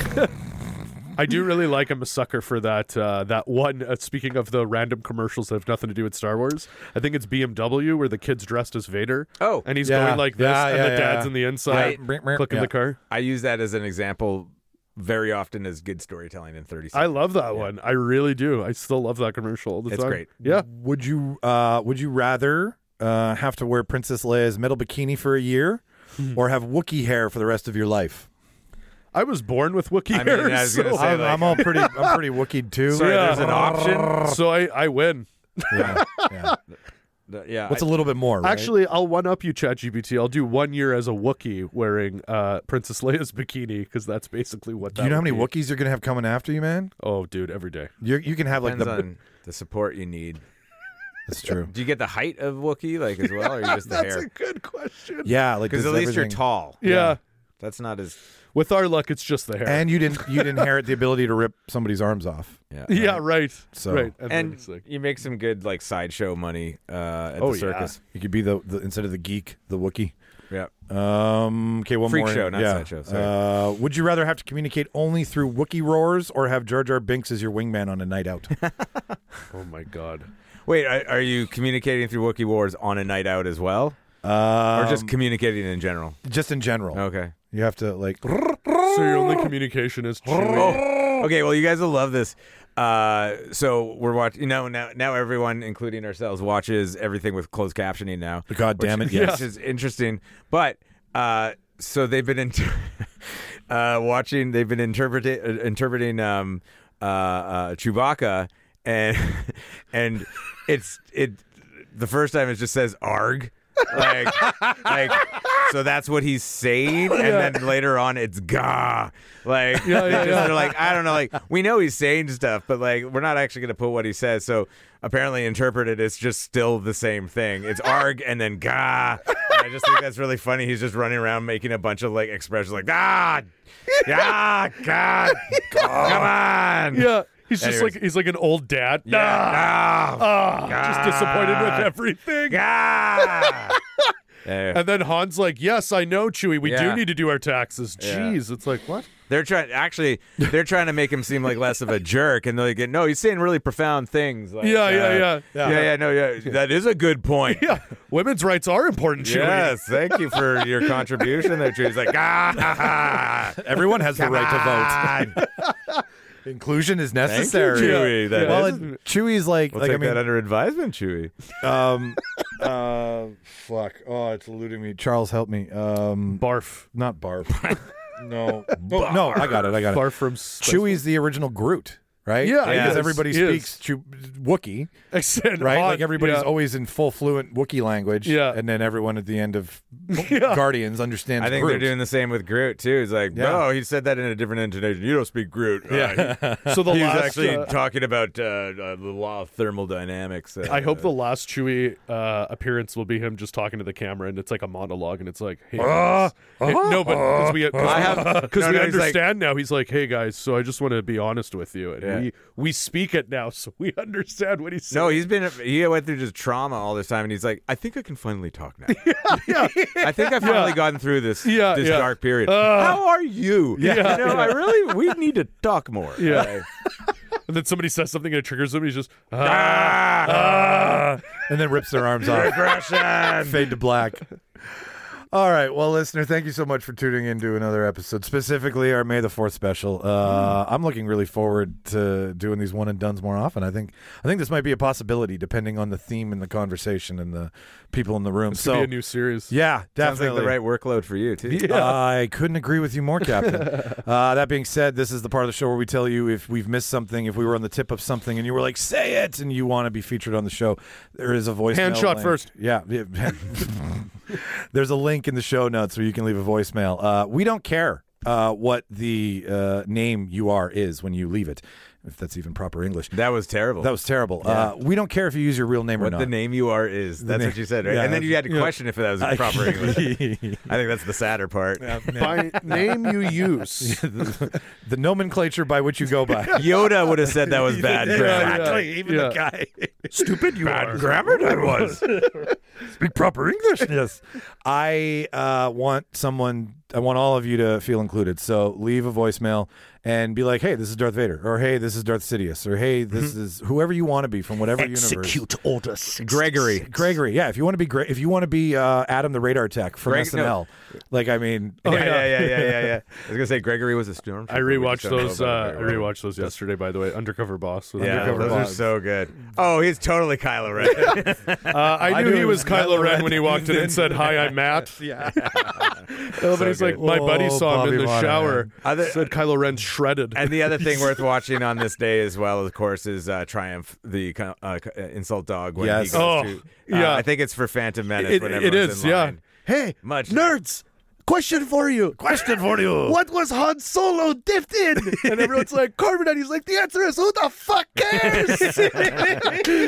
[SPEAKER 4] I do really like I'm a sucker for that uh, that one. Uh, speaking of the random commercials that have nothing to do with Star Wars, I think it's B M W where the kid's dressed as Vader.
[SPEAKER 6] Oh.
[SPEAKER 4] and he's
[SPEAKER 5] Yeah.
[SPEAKER 4] going like this,
[SPEAKER 5] Yeah,
[SPEAKER 4] and
[SPEAKER 5] yeah,
[SPEAKER 4] the dad's
[SPEAKER 5] yeah.
[SPEAKER 4] in the inside,
[SPEAKER 5] Yeah.
[SPEAKER 4] clicking
[SPEAKER 5] Yeah.
[SPEAKER 4] the car.
[SPEAKER 6] I use that as an example very often as good storytelling in thirty seconds.
[SPEAKER 4] I love that one. I really do. I still love that commercial all the
[SPEAKER 6] It's
[SPEAKER 4] time.
[SPEAKER 6] great.
[SPEAKER 4] Yeah.
[SPEAKER 5] Would you uh, would you rather uh, have to wear Princess Leia's metal bikini for a year, or have Wookiee hair for the rest of your life?
[SPEAKER 4] I was born with Wookiee
[SPEAKER 6] I mean,
[SPEAKER 4] hair.
[SPEAKER 6] I was gonna
[SPEAKER 4] so-
[SPEAKER 6] say,
[SPEAKER 5] I'm,
[SPEAKER 6] like-
[SPEAKER 5] I'm all pretty. I'm pretty Wookieed too.
[SPEAKER 6] Sorry,
[SPEAKER 4] Yeah.
[SPEAKER 6] there's an option.
[SPEAKER 4] so I, I win.
[SPEAKER 5] Yeah, yeah.
[SPEAKER 6] The- Yeah,
[SPEAKER 5] What's
[SPEAKER 6] I-
[SPEAKER 5] a little bit more? Right?
[SPEAKER 4] Actually, I'll one up you, ChatGPT. I'll do one year as a Wookiee wearing uh, Princess Leia's bikini because that's basically what.
[SPEAKER 5] do
[SPEAKER 4] that
[SPEAKER 5] you know how
[SPEAKER 4] would
[SPEAKER 5] many
[SPEAKER 4] be.
[SPEAKER 5] Wookiees you're gonna have coming after you, man?
[SPEAKER 4] Oh, dude, every day.
[SPEAKER 5] You you can have like
[SPEAKER 6] depends
[SPEAKER 5] the.
[SPEAKER 6] on the support you need.
[SPEAKER 5] That's true.
[SPEAKER 6] Do you get the height of Wookiee like as well, or you just the
[SPEAKER 4] That's
[SPEAKER 6] hair?
[SPEAKER 4] a good question.
[SPEAKER 5] Yeah, like
[SPEAKER 6] Because
[SPEAKER 5] does
[SPEAKER 6] at least you're
[SPEAKER 5] everything-
[SPEAKER 6] tall.
[SPEAKER 4] Yeah.
[SPEAKER 6] That's not as
[SPEAKER 4] With our luck, it's just the hair.
[SPEAKER 5] And you didn't you didn't inherit the ability to rip somebody's arms off.
[SPEAKER 6] yeah.
[SPEAKER 4] yeah, right.
[SPEAKER 5] So-
[SPEAKER 4] right. And, then
[SPEAKER 6] And
[SPEAKER 4] it's like,
[SPEAKER 6] you make some good like sideshow money uh, at
[SPEAKER 4] Oh,
[SPEAKER 6] the
[SPEAKER 4] yeah.
[SPEAKER 6] circus.
[SPEAKER 5] You could be the, the instead of the geek, the Wookiee.
[SPEAKER 6] Yeah.
[SPEAKER 5] Um, okay, one
[SPEAKER 6] Freak
[SPEAKER 5] more.
[SPEAKER 6] show, not
[SPEAKER 5] yeah.
[SPEAKER 6] sideshow, sorry.
[SPEAKER 5] Uh, would you rather have to communicate only through Wookiee roars or have Jar Jar Binks as your wingman on a night out?
[SPEAKER 4] oh my god.
[SPEAKER 6] Wait, are, are you communicating through Wookiee Wars on a night out as well,
[SPEAKER 5] um,
[SPEAKER 6] or just communicating in general?
[SPEAKER 5] just in general?
[SPEAKER 6] Okay.
[SPEAKER 5] You have to like.
[SPEAKER 4] So your only communication is Chewie.
[SPEAKER 6] Oh, okay. Well, you guys will love this. Uh, so we're watching. You know, now now everyone, including ourselves, watches everything with closed captioning now.
[SPEAKER 5] God damn it!
[SPEAKER 6] which,
[SPEAKER 5] Yes.
[SPEAKER 6] which is interesting. But uh, so they've been inter- uh, watching. They've been interpreting uh, interpreting um, uh, uh, Chewbacca, and and it's it. The first time it just says "arg." like, like, so that's what he's saying, and then later on it's "gah." Like,
[SPEAKER 4] Yeah, yeah,
[SPEAKER 6] they just-
[SPEAKER 4] yeah.
[SPEAKER 6] they're like, I don't know, like we know he's saying stuff, but like we're not actually gonna put what he says. So apparently, interpreted, it's just still the same thing. It's "arg" and then "gah." And I just think that's really funny. He's just running around making a bunch of like expressions, like "ah, ah, God, come on."
[SPEAKER 4] Yeah. He's just
[SPEAKER 6] Anyways.
[SPEAKER 4] like he's like an old dad.
[SPEAKER 6] Yeah.
[SPEAKER 4] Ah,
[SPEAKER 6] Ah.
[SPEAKER 4] ah, just disappointed with
[SPEAKER 6] God.
[SPEAKER 4] everything.
[SPEAKER 6] Ah. Yeah.
[SPEAKER 4] And then Han's like, "Yes, I know, Chewie. We
[SPEAKER 6] Yeah.
[SPEAKER 4] do need to do our taxes."
[SPEAKER 6] Yeah.
[SPEAKER 4] Jeez, it's like what?
[SPEAKER 6] They're trying. Actually, they're trying to make him seem like less of a jerk, and they're like, "No, he's saying really profound things." Like,
[SPEAKER 4] Yeah,
[SPEAKER 6] uh,
[SPEAKER 4] yeah, yeah.
[SPEAKER 6] yeah, yeah, No, yeah, that is a good point.
[SPEAKER 4] Yeah, women's rights are important, Chewie.
[SPEAKER 6] Yes, thank you for your contribution there, Chewie. He's like, ah,
[SPEAKER 5] Everyone has the
[SPEAKER 6] come
[SPEAKER 5] right to vote.
[SPEAKER 6] on.
[SPEAKER 5] Inclusion is
[SPEAKER 6] Thank you,
[SPEAKER 5] necessary.
[SPEAKER 6] Chewie. That
[SPEAKER 5] Well,
[SPEAKER 6] is-
[SPEAKER 5] and Chewie's like,
[SPEAKER 6] we'll
[SPEAKER 5] like
[SPEAKER 6] take
[SPEAKER 5] I mean,
[SPEAKER 6] that under advisement, Chewie.
[SPEAKER 5] um, uh, fuck. Oh, it's eluding me. Charles, help me. Um,
[SPEAKER 4] Barf,
[SPEAKER 5] not barf. no, oh, no. I got it. I got it.
[SPEAKER 4] barf from Spice-
[SPEAKER 5] Chewie's the original Groot, right?
[SPEAKER 4] Yeah,
[SPEAKER 6] he
[SPEAKER 5] because
[SPEAKER 6] is.
[SPEAKER 5] everybody
[SPEAKER 4] He is.
[SPEAKER 5] speaks Chew- Wookiee,
[SPEAKER 4] Except
[SPEAKER 5] right?
[SPEAKER 4] Han-
[SPEAKER 5] Like everybody's
[SPEAKER 4] yeah.
[SPEAKER 5] always in full fluent Wookiee language.
[SPEAKER 4] Yeah.
[SPEAKER 5] and then everyone at the end of
[SPEAKER 4] Yeah.
[SPEAKER 5] Guardians understands.
[SPEAKER 6] I think
[SPEAKER 5] Groot.
[SPEAKER 6] they're doing the same with Groot too. He's like,
[SPEAKER 5] Yeah.
[SPEAKER 6] "Bro, he said that in a different intonation. You don't speak Groot." Uh,
[SPEAKER 4] So the
[SPEAKER 6] he, he was
[SPEAKER 4] last,
[SPEAKER 6] actually
[SPEAKER 4] uh,
[SPEAKER 6] talking about uh, uh, the law of thermodynamics. Uh,
[SPEAKER 4] I hope the last Chewie uh, appearance will be him just talking to the camera, and it's like a monologue, and it's like, "Hey, guys. Hey, no, but because we because
[SPEAKER 6] I have-
[SPEAKER 4] because
[SPEAKER 6] no,
[SPEAKER 4] we
[SPEAKER 6] no, he's like-
[SPEAKER 4] understand now." He's like, "Hey guys, so I just want to be honest with you, and
[SPEAKER 6] Yeah.
[SPEAKER 4] we we speak it now, so we understand what he's saying."
[SPEAKER 6] No, he's been he went through just trauma all this time, and he's like, I think I can finally talk now. I think I've finally gotten through this
[SPEAKER 4] Yeah,
[SPEAKER 6] this
[SPEAKER 4] yeah.
[SPEAKER 6] dark period.
[SPEAKER 4] Uh,
[SPEAKER 6] How are you?
[SPEAKER 4] Yeah,
[SPEAKER 6] you know, I really we need to talk more.
[SPEAKER 4] Yeah.
[SPEAKER 6] Like,
[SPEAKER 4] and then somebody says something and it triggers him. He's just ah,
[SPEAKER 6] ah,
[SPEAKER 4] ah.
[SPEAKER 5] and then rips their arms off.
[SPEAKER 6] regression.
[SPEAKER 5] Fade to black. All right, well, listener, thank you so much for tuning in to another episode, specifically our May the Fourth special. Uh, I'm looking really forward to doing these one and dones more often. I think I think this might be a possibility, depending on the theme and the conversation and the people in the room.
[SPEAKER 4] This
[SPEAKER 5] so,
[SPEAKER 4] could be a new series.
[SPEAKER 5] yeah,
[SPEAKER 6] Sounds
[SPEAKER 5] definitely
[SPEAKER 6] like the right workload for you too.
[SPEAKER 5] I couldn't agree with you more, Captain. uh, that being said, this is the part of the show where we tell you if we've missed something, if we were on the tip of something, and you were like, "Say it," and you want to be featured on the show. There is a voice
[SPEAKER 4] Hand shot
[SPEAKER 5] link.
[SPEAKER 4] first.
[SPEAKER 5] Yeah, There's a link link in the show notes where you can leave a voicemail. Uh, we don't care uh, what the uh, name you are is when you leave it, if that's even proper English.
[SPEAKER 6] That was terrible.
[SPEAKER 5] That was terrible. Uh, we don't care if you use your real name or
[SPEAKER 6] what
[SPEAKER 5] not.
[SPEAKER 6] the name you are is. That's
[SPEAKER 5] name-
[SPEAKER 6] what you said, right?
[SPEAKER 5] Yeah,
[SPEAKER 6] and then you had to
[SPEAKER 5] yeah.
[SPEAKER 6] question if that was in proper English. I think that's the sadder part.
[SPEAKER 4] By name you use.
[SPEAKER 5] the, the nomenclature by which you go by.
[SPEAKER 6] Yoda would have said that was bad
[SPEAKER 4] Yeah,
[SPEAKER 6] grammar.
[SPEAKER 5] Exactly. Even
[SPEAKER 4] Yeah.
[SPEAKER 5] the guy.
[SPEAKER 4] Stupid you
[SPEAKER 5] Bad
[SPEAKER 4] are.
[SPEAKER 5] grammar that was. Speak proper English. Yes. I uh, want someone, I want all of you to feel included. So leave a voicemail and be like, hey, this is Darth Vader. Or hey, this is Darth Sidious. Or hey, this is whoever you want to be from whatever universe.
[SPEAKER 4] order
[SPEAKER 6] Gregory.
[SPEAKER 5] Gregory. Yeah. If you want to be great, if you want to be uh, Adam the Radar Tech from
[SPEAKER 6] Greg-
[SPEAKER 5] S N L. Like, I mean.
[SPEAKER 6] yeah,
[SPEAKER 4] yeah.
[SPEAKER 6] yeah, yeah, yeah, yeah, yeah. I was gonna say Gregory was a stormtrooper.
[SPEAKER 4] I
[SPEAKER 6] We
[SPEAKER 4] rewatched
[SPEAKER 6] just don't know
[SPEAKER 4] those.
[SPEAKER 6] about it
[SPEAKER 4] Uh, I
[SPEAKER 6] very well.
[SPEAKER 4] rewatched those yesterday. By the way, Undercover Boss. With
[SPEAKER 6] Yeah,
[SPEAKER 4] Undercover
[SPEAKER 6] those
[SPEAKER 4] Boss.
[SPEAKER 6] are so good. Oh, he's totally Kylo Ren.
[SPEAKER 4] Uh, I,
[SPEAKER 5] I
[SPEAKER 4] knew
[SPEAKER 5] knew
[SPEAKER 4] he
[SPEAKER 5] it
[SPEAKER 4] was
[SPEAKER 5] was
[SPEAKER 4] Kylo
[SPEAKER 5] Kylo
[SPEAKER 4] Ren
[SPEAKER 5] Ren.
[SPEAKER 4] when he walked in and said, "Hi, I'm Matt."
[SPEAKER 5] Yeah.
[SPEAKER 4] Everybody's
[SPEAKER 6] So
[SPEAKER 4] like,
[SPEAKER 6] good.
[SPEAKER 4] "My buddy
[SPEAKER 5] Oh,
[SPEAKER 4] saw him
[SPEAKER 5] Bobby
[SPEAKER 4] in the
[SPEAKER 5] Monahan.
[SPEAKER 4] shower."
[SPEAKER 6] Other-
[SPEAKER 4] said Kylo Ren's shredded.
[SPEAKER 6] And the other thing worth watching on this day as well, of course, is uh, Triumph, the uh, uh, insult dog. When
[SPEAKER 5] Yes.
[SPEAKER 6] he goes
[SPEAKER 4] Oh,
[SPEAKER 6] to, uh,
[SPEAKER 4] yeah.
[SPEAKER 6] I think it's for Phantom Menace.
[SPEAKER 4] It,
[SPEAKER 6] when
[SPEAKER 4] it
[SPEAKER 6] everyone's
[SPEAKER 4] is,
[SPEAKER 6] in
[SPEAKER 4] yeah.
[SPEAKER 6] line.
[SPEAKER 4] Hey,
[SPEAKER 6] Much-
[SPEAKER 4] nerds. Question for you.
[SPEAKER 5] Question for you.
[SPEAKER 4] What was Han Solo dipped in? And everyone's like, Corbin, and he's like, the answer is, who the fuck cares?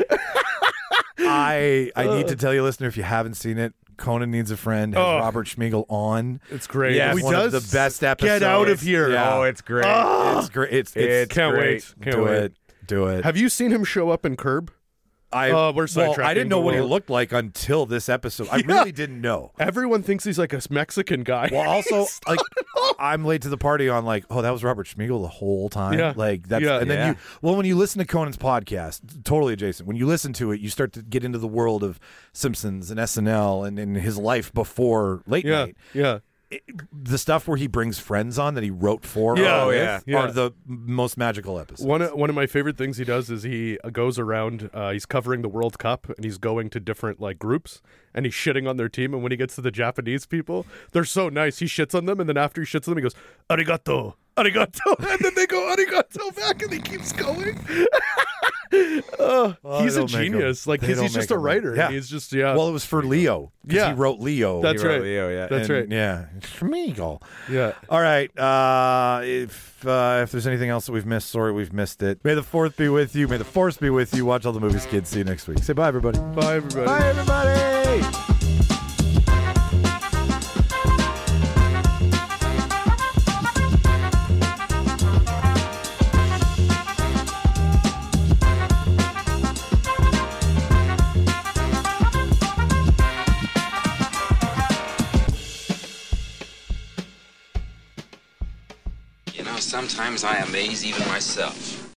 [SPEAKER 5] I I need to tell you, listener, if you haven't seen it, Conan Needs a Friend has
[SPEAKER 4] Oh.
[SPEAKER 5] Robert Schmiegel on.
[SPEAKER 4] It's great.
[SPEAKER 6] Yes.
[SPEAKER 5] It's one of the best episodes.
[SPEAKER 4] Get out of here.
[SPEAKER 5] Yeah.
[SPEAKER 6] Oh, it's great.
[SPEAKER 5] It's great. It's, it's,
[SPEAKER 6] It's
[SPEAKER 4] Can't
[SPEAKER 6] great.
[SPEAKER 4] wait. Can't
[SPEAKER 5] do
[SPEAKER 4] wait.
[SPEAKER 5] it. Do it.
[SPEAKER 4] Have you seen him show up in Curb?
[SPEAKER 5] I,
[SPEAKER 4] Uh, we're
[SPEAKER 5] well,
[SPEAKER 4] sidetracking,
[SPEAKER 5] I didn't know
[SPEAKER 4] but
[SPEAKER 5] what he
[SPEAKER 4] we'll-
[SPEAKER 5] looked like until this episode. I
[SPEAKER 4] Yeah.
[SPEAKER 5] really didn't know.
[SPEAKER 4] Everyone thinks he's like a Mexican guy.
[SPEAKER 5] Well, also, like, I'm late to the party on like, oh, that was Robert Schmiegel the whole time.
[SPEAKER 4] Yeah.
[SPEAKER 5] Like that's,
[SPEAKER 4] Yeah.
[SPEAKER 5] and then
[SPEAKER 6] Yeah.
[SPEAKER 5] you, well, when you listen to Conan's podcast, totally adjacent. When you listen to it, you start to get into the world of Simpsons and S N L and, and his life before late
[SPEAKER 4] yeah,
[SPEAKER 5] night.
[SPEAKER 4] yeah.
[SPEAKER 5] It- the stuff where he brings friends on that he wrote for,
[SPEAKER 4] Yeah.
[SPEAKER 5] or
[SPEAKER 6] Oh,
[SPEAKER 5] with
[SPEAKER 6] yeah.
[SPEAKER 4] Yeah.
[SPEAKER 5] are the most magical episodes.
[SPEAKER 4] One of, one of my favorite things he does is he goes around. Uh, he's covering the World Cup and he's going to different like groups and he's shitting on their team. And when he gets to the Japanese people, they're so nice. He shits on them, and then after he shits on them, he goes arigato, arigato, and then they go arigato back, and he keeps going. Uh,
[SPEAKER 5] Oh,
[SPEAKER 4] he's
[SPEAKER 5] they
[SPEAKER 4] a
[SPEAKER 5] don't make 'em.
[SPEAKER 4] genius. Like
[SPEAKER 5] They
[SPEAKER 4] 'cause
[SPEAKER 5] don't
[SPEAKER 4] he's just
[SPEAKER 5] make
[SPEAKER 4] a
[SPEAKER 5] 'em.
[SPEAKER 4] writer.
[SPEAKER 5] Yeah.
[SPEAKER 4] And he's just yeah.
[SPEAKER 5] Well, it was for Leo. 'cause
[SPEAKER 4] Yeah.
[SPEAKER 5] he wrote Leo.
[SPEAKER 4] That's
[SPEAKER 6] He wrote
[SPEAKER 4] right.
[SPEAKER 6] Leo, yeah.
[SPEAKER 4] That's
[SPEAKER 5] And,
[SPEAKER 4] right.
[SPEAKER 5] Yeah, Schmiegel.
[SPEAKER 4] Yeah.
[SPEAKER 5] All right. Uh, if uh, if there's anything else that we've missed, sorry we've missed it. May the fourth be with you. May the force be with you. Watch all the movies, kids. See you next week. Say bye, everybody.
[SPEAKER 4] Bye, everybody.
[SPEAKER 5] Bye, everybody.
[SPEAKER 7] You know, sometimes I amaze even myself.